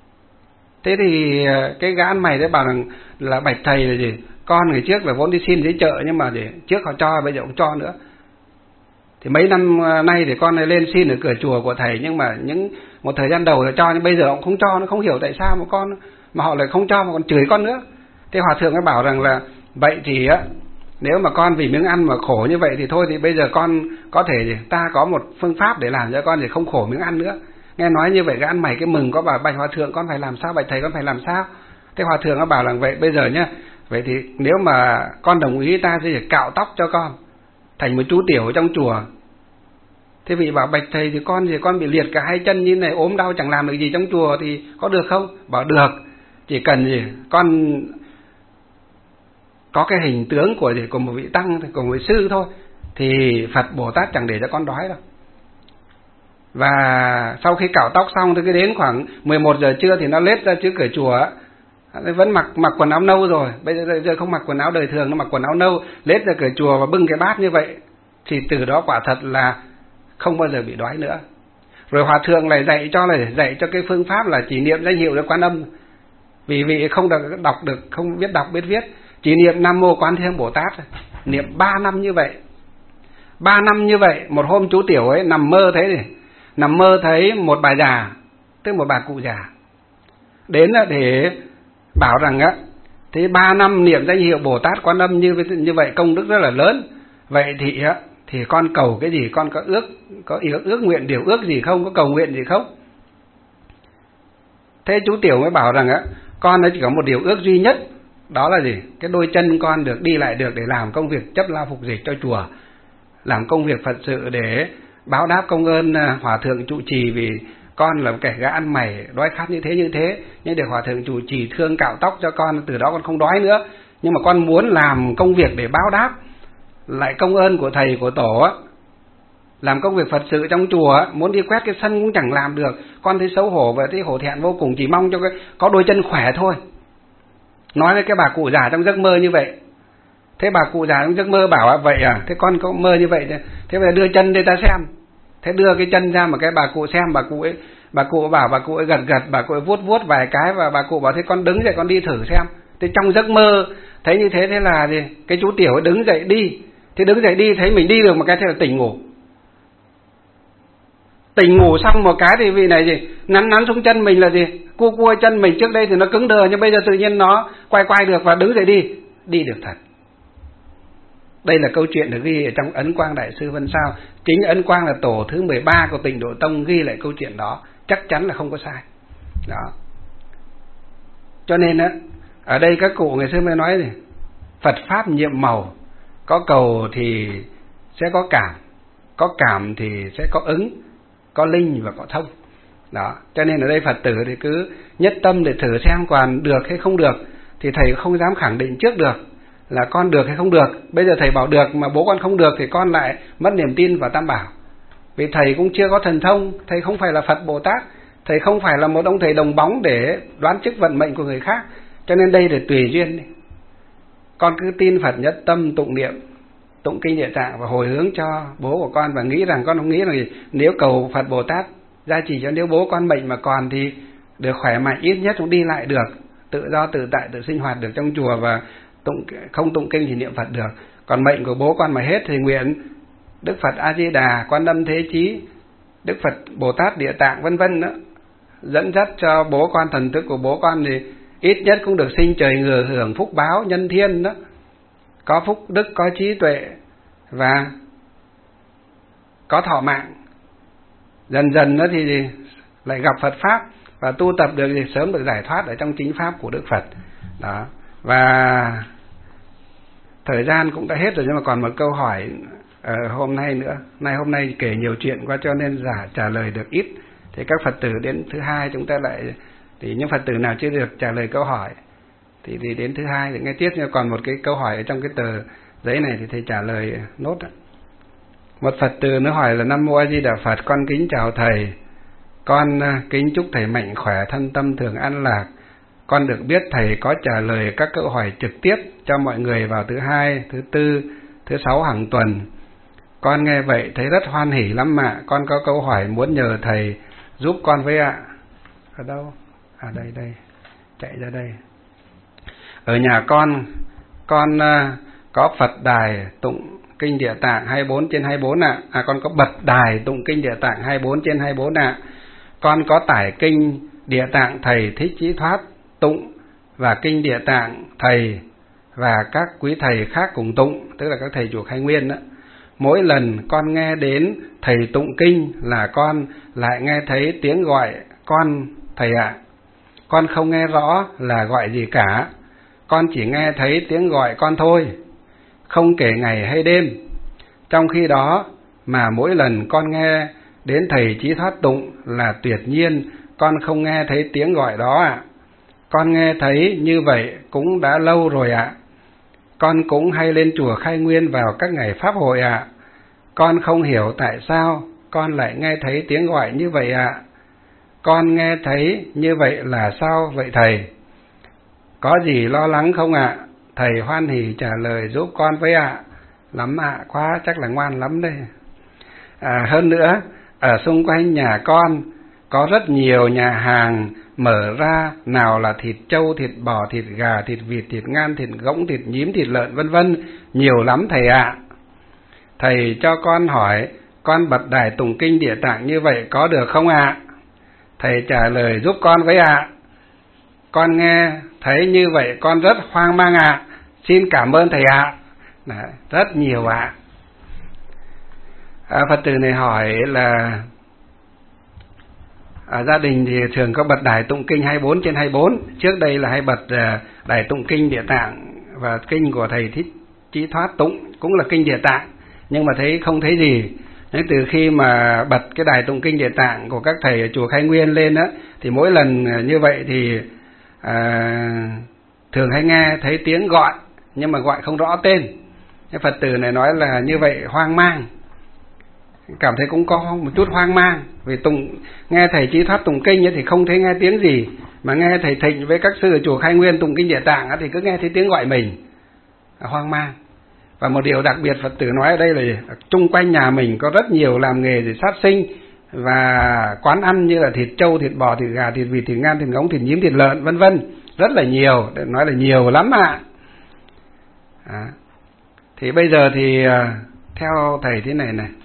Speaker 1: Thế thì cái gã ăn mày đấy bảo rằng là bạch thầy là gì, con ngày trước là vốn đi xin dưới chợ, nhưng mà gì trước họ cho, bây giờ cũng cho nữa. Thì mấy năm nay thì con này lên xin ở cửa chùa của thầy, nhưng mà một thời gian đầu là cho, nhưng bây giờ họ không cho, nó không hiểu tại sao mà họ lại không cho mà còn chửi con nữa. Thế hòa thượng mới bảo rằng là vậy thì á, nếu mà con vì miếng ăn mà khổ như vậy thì thôi, thì bây giờ con có thể ta có một phương pháp để làm cho con thì không khổ miếng ăn nữa. Nghe nói như vậy cái ăn mày cái mừng, có bảo bạch hòa thượng con phải làm sao, bạch thầy con phải làm sao. Thế hòa thượng nó bảo là vậy bây giờ nhá, vậy thì nếu mà con đồng ý ta sẽ cạo tóc cho con thành một chú tiểu ở trong chùa. Thế vị bảo bạch thầy thì con bị liệt cả hai chân như này, ốm đau chẳng làm được gì trong chùa thì có được không? Bảo được, chỉ cần gì con có cái hình tướng của một vị tăng, của một vị sư thôi, thì Phật Bồ Tát chẳng để cho con đói đâu. Và sau khi cạo tóc xong thì cái đến khoảng 11 giờ trưa thì nó lết ra trước cửa chùa, nó vẫn mặc quần áo nâu rồi, bây giờ không mặc quần áo đời thường, nó mặc quần áo nâu, lết ra cửa chùa và bưng cái bát như vậy, thì từ đó quả thật là không bao giờ bị đói nữa. Rồi hòa thượng lại dạy cho cái phương pháp là chỉ niệm danh hiệu Đức Quan Âm. Vì vị không đọc được, không biết đọc biết viết, chỉ niệm Nam Mô Quán Thế Âm Bồ Tát, niệm 3 năm như vậy. 3 năm như vậy, một hôm chú tiểu ấy nằm mơ thấy một bà già, tức một bà cụ già, đến để bảo rằng á, thế 3 năm niệm danh hiệu Bồ Tát Quan Âm như vậy công đức rất là lớn. Vậy thì con cầu cái gì, con có ước nguyện điều ước gì không, có cầu nguyện gì không? Thế chú tiểu mới bảo rằng á, con chỉ có một điều ước duy nhất, đó là gì? Cái đôi chân con được đi lại được để làm công việc chấp la phục dịch cho chùa, làm công việc Phật sự để báo đáp công ơn hòa thượng trụ trì, vì con là kẻ gã ăn mày đói khát như thế, nhưng để hòa thượng trụ trì thương cạo tóc cho con, từ đó con không đói nữa. Nhưng mà con muốn làm công việc để báo đáp lại công ơn của thầy của tổ á, làm công việc Phật sự trong chùa á, muốn đi quét cái sân cũng chẳng làm được, con thấy xấu hổ và thấy hổ thẹn vô cùng, chỉ mong cho có đôi chân khỏe thôi. Nói với cái bà cụ già trong giấc mơ như vậy. Thế bà cụ già trong giấc mơ bảo vậy à, thế con có mơ như vậy, thế bây giờ đưa chân đây ta xem. Thế đưa cái chân ra mà cái bà cụ xem, bà cụ bảo, bà cụ ấy gật, bà cụ ấy vuốt vài cái, và bà cụ bảo thế con đứng dậy con đi thử xem. Thế trong giấc mơ thấy như thế, thế là gì? Cái chú tiểu ấy đứng dậy đi. Thế đứng dậy đi thấy mình đi được một cái, thế là tỉnh ngủ. Tỉnh ngủ xong một cái thì vị này gì? Nắn xuống chân mình là gì? Cua chân mình, trước đây thì nó cứng đờ, nhưng bây giờ tự nhiên nó quay được và đứng dậy đi được thật. Đây là câu chuyện được ghi ở trong Ấn Quang Đại Sư Vân Sao. Chính Ấn Quang là tổ thứ 13 của Tịnh Độ Tông ghi lại câu chuyện đó, chắc chắn là không có sai. Đó. Cho nên á, ở đây các cụ ngày xưa mới nói này, Phật pháp nhiệm màu, có cầu thì sẽ có cảm thì sẽ có ứng, có linh và có thông. Đó, cho nên ở đây Phật tử thì cứ nhất tâm để thử xem còn được hay không được, thì thầy không dám khẳng định trước được là con được hay không được. Bây giờ thầy bảo được mà bố con không được thì con lại mất niềm tin vào Tam Bảo. Vì thầy cũng chưa có thần thông, thầy không phải là Phật Bồ Tát, thầy không phải là một ông thầy đồng bóng để đoán chức vận mệnh của người khác. Cho nên đây là tùy duyên đi. Con cứ tin Phật nhất tâm, tụng niệm, tụng kinh Địa Tạng và hồi hướng cho bố của con, và nghĩ rằng con không nghĩ là nếu cầu Phật Bồ Tát gia trì cho, nếu bố con mệnh mà còn thì được khỏe mạnh, ít nhất cũng đi lại được, tự do tự tại, tự sinh hoạt được trong chùa, và không tụng kinh thì niệm Phật được. Còn mệnh của bố con mà hết thì nguyện Đức Phật A Di Đà, Quan Âm Thế Chí, Đức Phật Bồ Tát Địa Tạng vân vân đó dẫn dắt cho bố con, thần thức của bố con thì ít nhất cũng được sinh trời người, hưởng phúc báo nhân thiên đó, có phúc đức, có trí tuệ và có thọ mạng. Dần dần đó thì lại gặp Phật pháp và tu tập được thì sớm được giải thoát ở trong chính pháp của Đức Phật. Đó. Và thời gian cũng đã hết rồi, nhưng mà còn một câu hỏi hôm nay nữa. Hôm nay kể nhiều chuyện quá cho nên trả lời được ít. Thì các Phật tử đến thứ hai chúng ta lại, thì những Phật tử nào chưa được trả lời câu hỏi thì đến thứ hai thì nghe tiếp. Nhưng còn một cái câu hỏi ở trong cái tờ giấy này thì thầy trả lời nốt. Một Phật tử nó hỏi là: Nam Mô A Di Đà Phật, con kính chào thầy, con kính chúc thầy mạnh khỏe, thân tâm thường an lạc. Con được biết thầy có trả lời các câu hỏi trực tiếp cho mọi người vào thứ hai, thứ tư, thứ sáu hàng tuần. Con nghe vậy thấy rất hoan hỉ lắm ạ. Con có câu hỏi muốn nhờ thầy giúp con với ạ. Ở đâu? À đây, chạy ra đây. Ở nhà con có Phật đài kinh Địa Tạng 24/24 ạ. Con có bật đài tụng kinh Địa Tạng 24/24 ạ. Con có tải kinh Địa Tạng thầy Thích Chí Thoát tụng và kinh Địa Tạng thầy và các quý thầy khác cùng tụng, tức là các thầy chùa Khai Nguyên đó. Mỗi lần con nghe đến thầy tụng kinh là con lại nghe thấy tiếng gọi con thầy ạ. Con không nghe rõ là gọi gì cả, con chỉ nghe thấy tiếng gọi con thôi, không kể ngày hay đêm. Trong khi đó mà mỗi lần con nghe đến thầy Chí Thoát tụng là tuyệt nhiên con không nghe thấy tiếng gọi đó ạ. Con nghe thấy như vậy cũng đã lâu rồi ạ. Con cũng hay lên chùa Khai Nguyên vào các ngày pháp hội ạ. Con không hiểu tại sao con lại nghe thấy tiếng gọi như vậy ạ. Con nghe thấy như vậy là sao vậy thầy? Có gì lo lắng không ạ? Thầy hoan hỉ trả lời giúp con với ạ. Lắm ạ, quá, chắc là ngoan lắm đây. Hơn nữa, ở xung quanh nhà con có rất nhiều nhà hàng mở ra, nào là thịt trâu, thịt bò, thịt gà, thịt vịt, thịt ngan, thịt ngỗng, thịt nhím, thịt lợn vân vân, nhiều lắm thầy ạ. Thầy cho con hỏi, con bật đài tụng kinh Địa Tạng như vậy có được không ạ? Thầy trả lời giúp con với ạ. Con nghe thấy như vậy con rất hoang mang ạ. Xin cảm ơn thầy ạ. Rất nhiều ạ. Phật tử này hỏi là gia đình thì thường có bật đài tụng kinh 24/24. Trước đây là hay bật đài tụng kinh Địa Tạng và kinh của thầy Thích Chí Thoát tụng, cũng là kinh Địa Tạng, nhưng mà thấy không thấy gì. Nên từ khi mà bật cái đài tụng kinh Địa Tạng của các thầy ở chùa Khai Nguyên lên á, thì mỗi lần như vậy thì thường hay nghe thấy tiếng gọi, nhưng mà gọi không rõ tên. Cái Phật tử này nói là như vậy hoang mang, cảm thấy cũng có một chút hoang mang, vì nghe thầy Chí Thoát tụng kinh ấy thì không thấy nghe tiếng gì, mà nghe thầy Thịnh với các sư ở chùa Khai Nguyên tụng kinh Địa Tạng ấy thì cứ nghe thấy tiếng gọi mình, hoang mang. Và một điều đặc biệt Phật tử nói ở đây là chung quanh nhà mình có rất nhiều làm nghề để sát sinh và quán ăn như là thịt trâu, thịt bò, thịt gà, thịt vịt, thịt ngan, thịt ngỗng, thịt nhím, thịt lợn vân vân, rất là nhiều, nói là nhiều lắm ạ. Thì bây giờ thì theo thầy thế này này,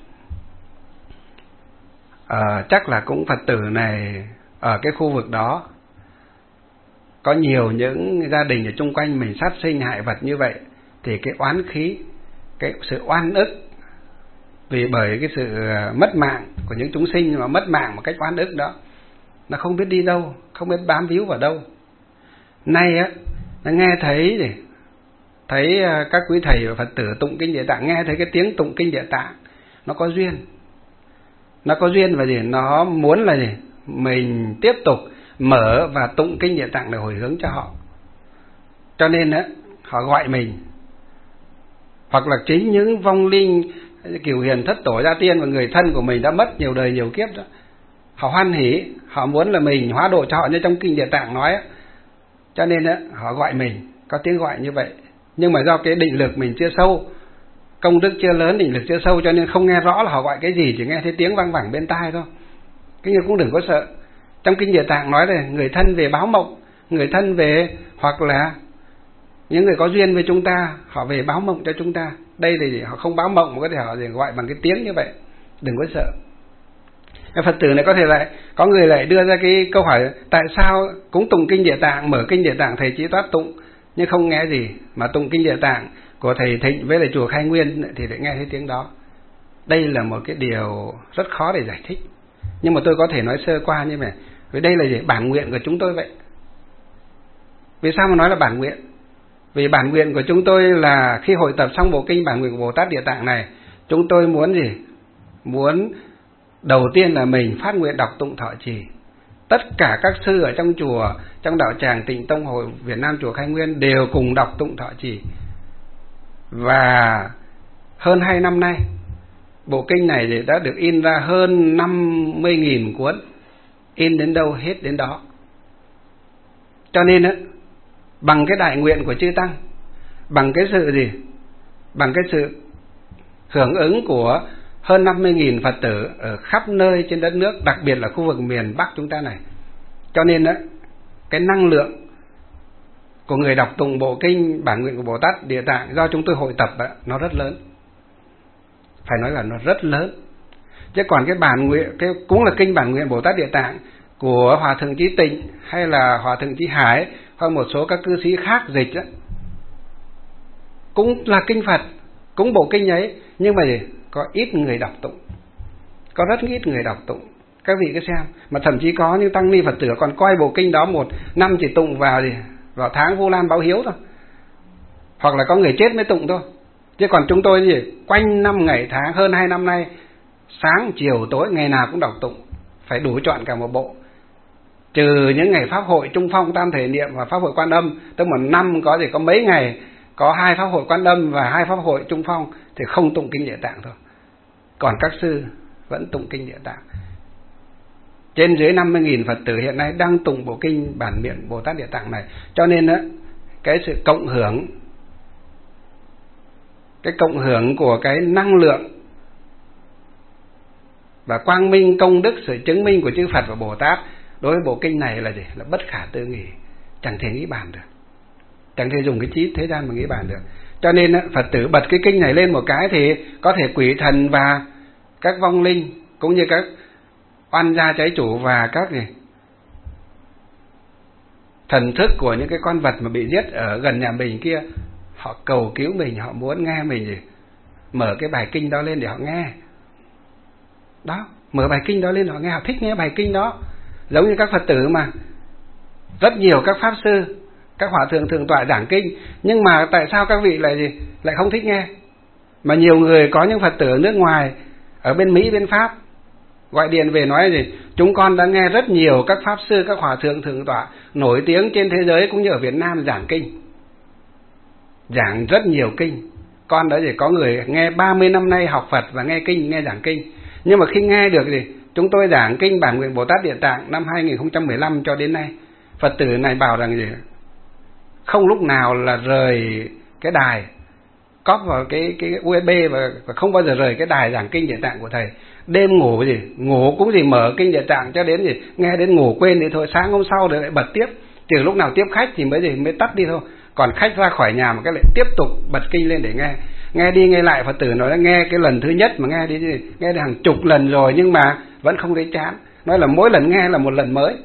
Speaker 1: chắc là cũng Phật tử này ở cái khu vực đó có nhiều những gia đình ở chung quanh mình sát sinh hại vật như vậy, thì cái oán khí, cái sự oan ức vì bởi cái sự mất mạng của những chúng sinh mà mất mạng một cách oan ức đó, nó không biết đi đâu, không biết bám víu vào đâu. Nay á, nó nghe thấy các quý thầy và Phật tử tụng kinh Địa Tạng, nghe thấy cái tiếng tụng kinh Địa Tạng, nó có duyên. Nó có duyên và gì? Nó muốn là gì? Mình tiếp tục mở và tụng kinh Địa Tạng để hồi hướng cho họ. Cho nên á, họ gọi mình. Hoặc là chính những vong linh Cửu Hiền Thất Tổ Gia Tiên và người thân của mình đã mất nhiều đời nhiều kiếp đó, họ hoan hỉ, họ muốn là mình hóa độ cho họ như trong kinh Địa Tạng nói á. Cho nên á, họ gọi mình, có tiếng gọi như vậy. Nhưng mà do cái định lực mình chưa sâu, công đức chưa lớn, định lực chưa sâu, cho nên không nghe rõ là họ gọi cái gì, chỉ nghe thấy tiếng văng vẳng bên tai thôi. Cái như cũng đừng có sợ. Trong kinh Địa Tạng nói là người thân về báo mộng, người thân về, hoặc là những người có duyên với chúng ta, họ về báo mộng cho chúng ta. Đây thì họ không báo mộng mà có thể họ gọi bằng cái tiếng như vậy. Đừng có sợ. Phật tử này có thể lại có người lại đưa ra cái câu hỏi tại sao cũng tụng kinh Địa Tạng, mở kinh Địa Tạng thầy Chí Thoát tụng nhưng không nghe gì, mà tụng kinh Địa Tạng của thầy Thịnh với lại chùa Khai Nguyên thì lại nghe thấy tiếng đó. Đây là một cái điều rất khó để giải thích, nhưng mà tôi có thể nói sơ qua như vậy. Vì đây là gì? Bản nguyện của chúng tôi vậy. Vì sao mà nói là bản nguyện? Vì bản nguyện của chúng tôi là khi hội tập xong bộ kinh bản nguyện của Bồ Tát Địa Tạng này, chúng tôi muốn gì? Muốn đầu tiên là mình phát nguyện đọc tụng thọ trì. Tất cả các sư ở trong chùa, trong đạo tràng Tịnh Tông Hội Việt Nam chùa Khai Nguyên đều cùng đọc tụng thọ trì. Và hơn 2 năm nay, bộ kinh này đã được in ra hơn 50.000 cuốn, in đến đâu hết đến đó. Cho nên bằng cái đại nguyện của chư Tăng, bằng cái sự gì? Bằng cái sự hưởng ứng của hơn 50.000 Phật tử ở khắp nơi trên đất nước, đặc biệt là khu vực miền Bắc chúng ta này. Cho nên cái năng lượng của người đọc tụng bộ kinh bản nguyện của Bồ Tát Địa Tạng do chúng tôi hội tập nó rất lớn. phải nói là nó rất lớn. Chứ còn cái bản nguyện, cái cũng là kinh bản nguyện Bồ Tát Địa Tạng của Hòa Thượng Chí Tịnh hay là Hòa Thượng Chí Hải hoặc một số các cư sĩ khác dịch đó, cũng là kinh Phật, cũng bộ kinh ấy, nhưng mà có ít người đọc tụng, có rất ít người đọc tụng. Các vị cứ xem, mà thậm chí có những tăng ni Phật tử còn coi bộ kinh đó một năm chỉ tụng vào tháng Vu Lan báo hiếu thôi, hoặc là có người chết mới tụng thôi. Chứ còn chúng tôi quanh năm ngày tháng hơn 2 năm nay, sáng chiều tối ngày nào cũng đọc tụng, phải đủ chọn cả một bộ. Trừ những ngày pháp hội Trung Phong Tam Thể Niệm và pháp hội Quan Âm, tức một năm có mấy ngày có 2 pháp hội Quan Âm và 2 pháp hội Trung Phong thì không tụng kinh Địa Tạng thôi. Còn các sư vẫn tụng kinh Địa Tạng. Trên dưới 50.000 Phật tử hiện nay đang tụng bộ kinh bản nguyện Bồ Tát Địa Tạng này. Cho nên đó, cái sự cộng hưởng của cái năng lượng và quang minh công đức, sự chứng minh của chư Phật và Bồ Tát đối với bộ kinh này là gì? Là bất khả tư nghị, chẳng thể nghĩ bàn được, chẳng thể dùng cái trí thế gian mà nghĩ bàn được. Cho nên Phật tử bật cái kinh này lên một cái thì có thể quỷ thần và các vong linh cũng như các oan gia trái chủ và các thần thức của những cái con vật mà bị giết ở gần nhà mình kia, họ cầu cứu mình, họ muốn nghe mình mở cái bài kinh đó lên để họ nghe. Đó, mở bài kinh đó lên họ nghe, họ thích nghe bài kinh đó. Giống như các Phật tử mà rất nhiều các pháp sư, các hòa thượng thượng tọa giảng kinh, nhưng mà tại sao các vị lại không thích nghe? Mà nhiều người, có những Phật tử ở nước ngoài, ở bên Mỹ, bên Pháp gọi điện về nói chúng con đã nghe rất nhiều các pháp sư, các hòa thượng thượng tọa nổi tiếng trên thế giới cũng như ở Việt Nam giảng kinh, giảng rất nhiều kinh. Con đã có người nghe 30 năm nay học Phật và nghe kinh, nghe giảng kinh, nhưng mà khi nghe được chúng tôi giảng kinh bản nguyện Bồ Tát Địa Tạng năm 2015 cho đến nay, Phật tử này bảo rằng không lúc nào là rời cái đài, cóp vào cái USB và không bao giờ rời cái đài giảng kinh Địa Tạng của thầy. Đêm ngủ ngủ cũng mở kinh Địa Tạng cho đến nghe đến ngủ quên thì thôi, sáng hôm sau rồi lại bật tiếp, trừ lúc nào tiếp khách thì mới tắt đi thôi. Còn khách ra khỏi nhà mà cái lại tiếp tục bật kinh lên để nghe đi nghe lại. Phật tử nói là nghe cái lần thứ nhất mà nghe đi nghe được hàng chục lần rồi nhưng mà vẫn không thấy chán, nói là mỗi lần nghe là một lần mới.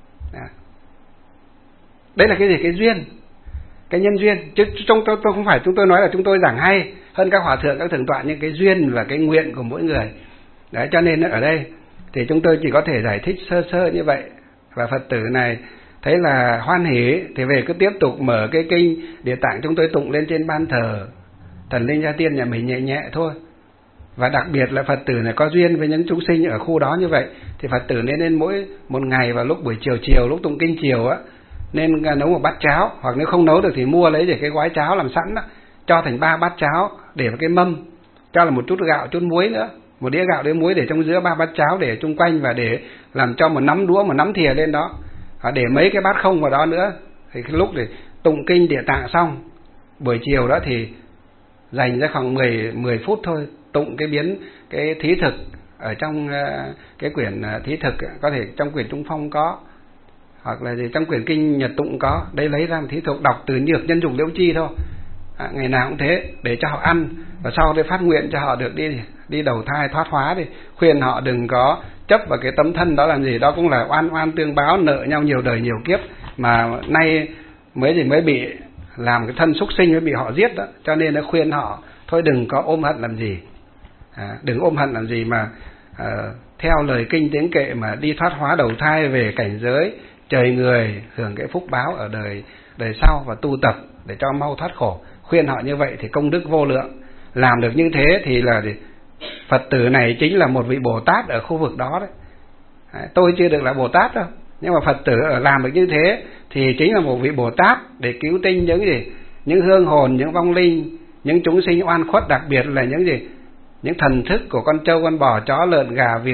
Speaker 1: Đấy là cái gì? Cái duyên, cái nhân duyên. Chứ tôi không phải chúng tôi nói là chúng tôi giảng hay hơn các hòa thượng, các thượng tọa, nhưng cái duyên và cái nguyện của mỗi người. Đấy, cho nên ở đây thì chúng tôi chỉ có thể giải thích sơ sơ như vậy. Và Phật tử này thấy là hoan hỉ thì về cứ tiếp tục mở cái kinh Địa Tạng chúng tôi tụng lên trên ban thờ thần linh gia tiên nhà mình nhẹ nhẹ thôi. Và đặc biệt là Phật tử này có duyên với những chúng sinh ở khu đó như vậy thì Phật tử nên mỗi một ngày vào lúc buổi chiều lúc tụng kinh chiều á, nên nấu một bát cháo, hoặc nếu không nấu được thì mua lấy cái gói cháo làm sẵn đó, cho thành 3 bát cháo để vào cái mâm, cho là một chút gạo, chút muối nữa, một đĩa gạo đĩa muối để trong giữa 3 bát cháo để chung quanh, và để làm cho một nắm đũa, một nắm thìa lên đó, để mấy cái bát không vào đó nữa. Thì cái lúc để tụng kinh Địa Tạng xong buổi chiều đó thì dành ra khoảng 10 phút thôi, tụng cái thí thực ở trong cái quyển thí thực, có thể trong quyển Trung Phong có, hoặc là trong quyển kinh Nhật Tụng có. Đây lấy ra một thí thực đọc từ Nhược Nhân Dục Liễu Chi thôi, ngày nào cũng thế, để cho họ ăn, và sau đây phát nguyện cho họ được đi đầu thai thoát hóa, đi khuyên họ đừng có chấp vào cái tấm thân đó làm gì. Đó cũng là oan tương báo, nợ nhau nhiều đời nhiều kiếp, mà nay mới bị làm cái thân súc sinh, mới bị họ giết đó. Cho nên nó khuyên họ thôi đừng có ôm hận làm gì, đừng ôm hận làm gì, mà theo lời kinh tiếng kệ mà đi thoát hóa đầu thai về cảnh giới trời người, hưởng cái phúc báo ở đời sau và tu tập để cho mau thoát khổ. Khuyên họ như vậy thì công đức vô lượng. Làm được như thế thì là Phật tử này chính là một vị Bồ Tát ở khu vực đó đấy. Tôi chưa được là Bồ Tát đâu, nhưng mà Phật tử làm được như thế thì chính là một vị Bồ Tát để cứu tinh những hương hồn, những vong linh, những chúng sinh oan khuất, đặc biệt là những thần thức của con trâu, con bò, chó, lợn, gà, vịt,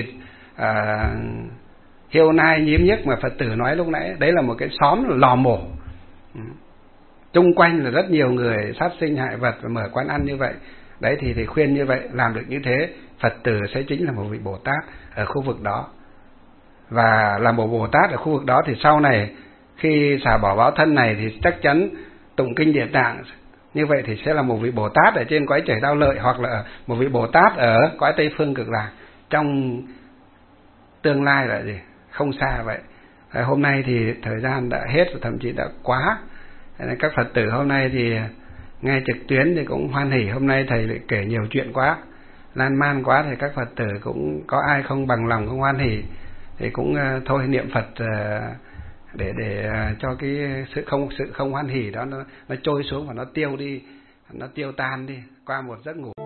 Speaker 1: hiêu nai, nhím nhức mà Phật tử nói lúc nãy. Đấy là một cái xóm lò mổ, chung quanh là rất nhiều người sát sinh hại vật và mở quán ăn như vậy. Đấy thì khuyên như vậy, làm được như thế Phật tử sẽ chính là một vị Bồ Tát ở khu vực đó. Và làm một Bồ Tát ở khu vực đó thì sau này khi xả bỏ báo thân này thì chắc chắn tụng kinh Địa Tạng Như vậy thì sẽ là một vị Bồ Tát ở trên cõi trời Đao Lợi, hoặc là một vị Bồ Tát ở cõi Tây Phương Cực Lạc trong tương lai là gì? Không xa vậy. Hôm nay thì thời gian đã hết, thậm chí đã quá. Nên các Phật tử hôm nay thì nghe trực tuyến thì cũng hoan hỉ. Hôm nay thầy lại kể nhiều chuyện quá, lan man quá, thì các Phật tử cũng có ai không bằng lòng, không hoan hỉ thì cũng thôi niệm Phật để cho cái sự không hoan hỉ đó nó trôi xuống và nó tiêu đi, nó tiêu tan đi qua một giấc ngủ.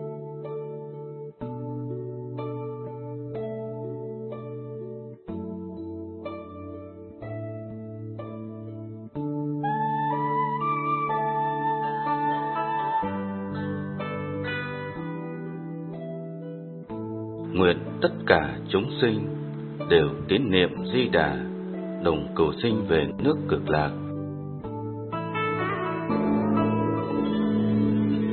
Speaker 2: Nguyện tất cả chúng sinh đều tín niệm Di Đà, đồng cầu sinh về nước Cực Lạc.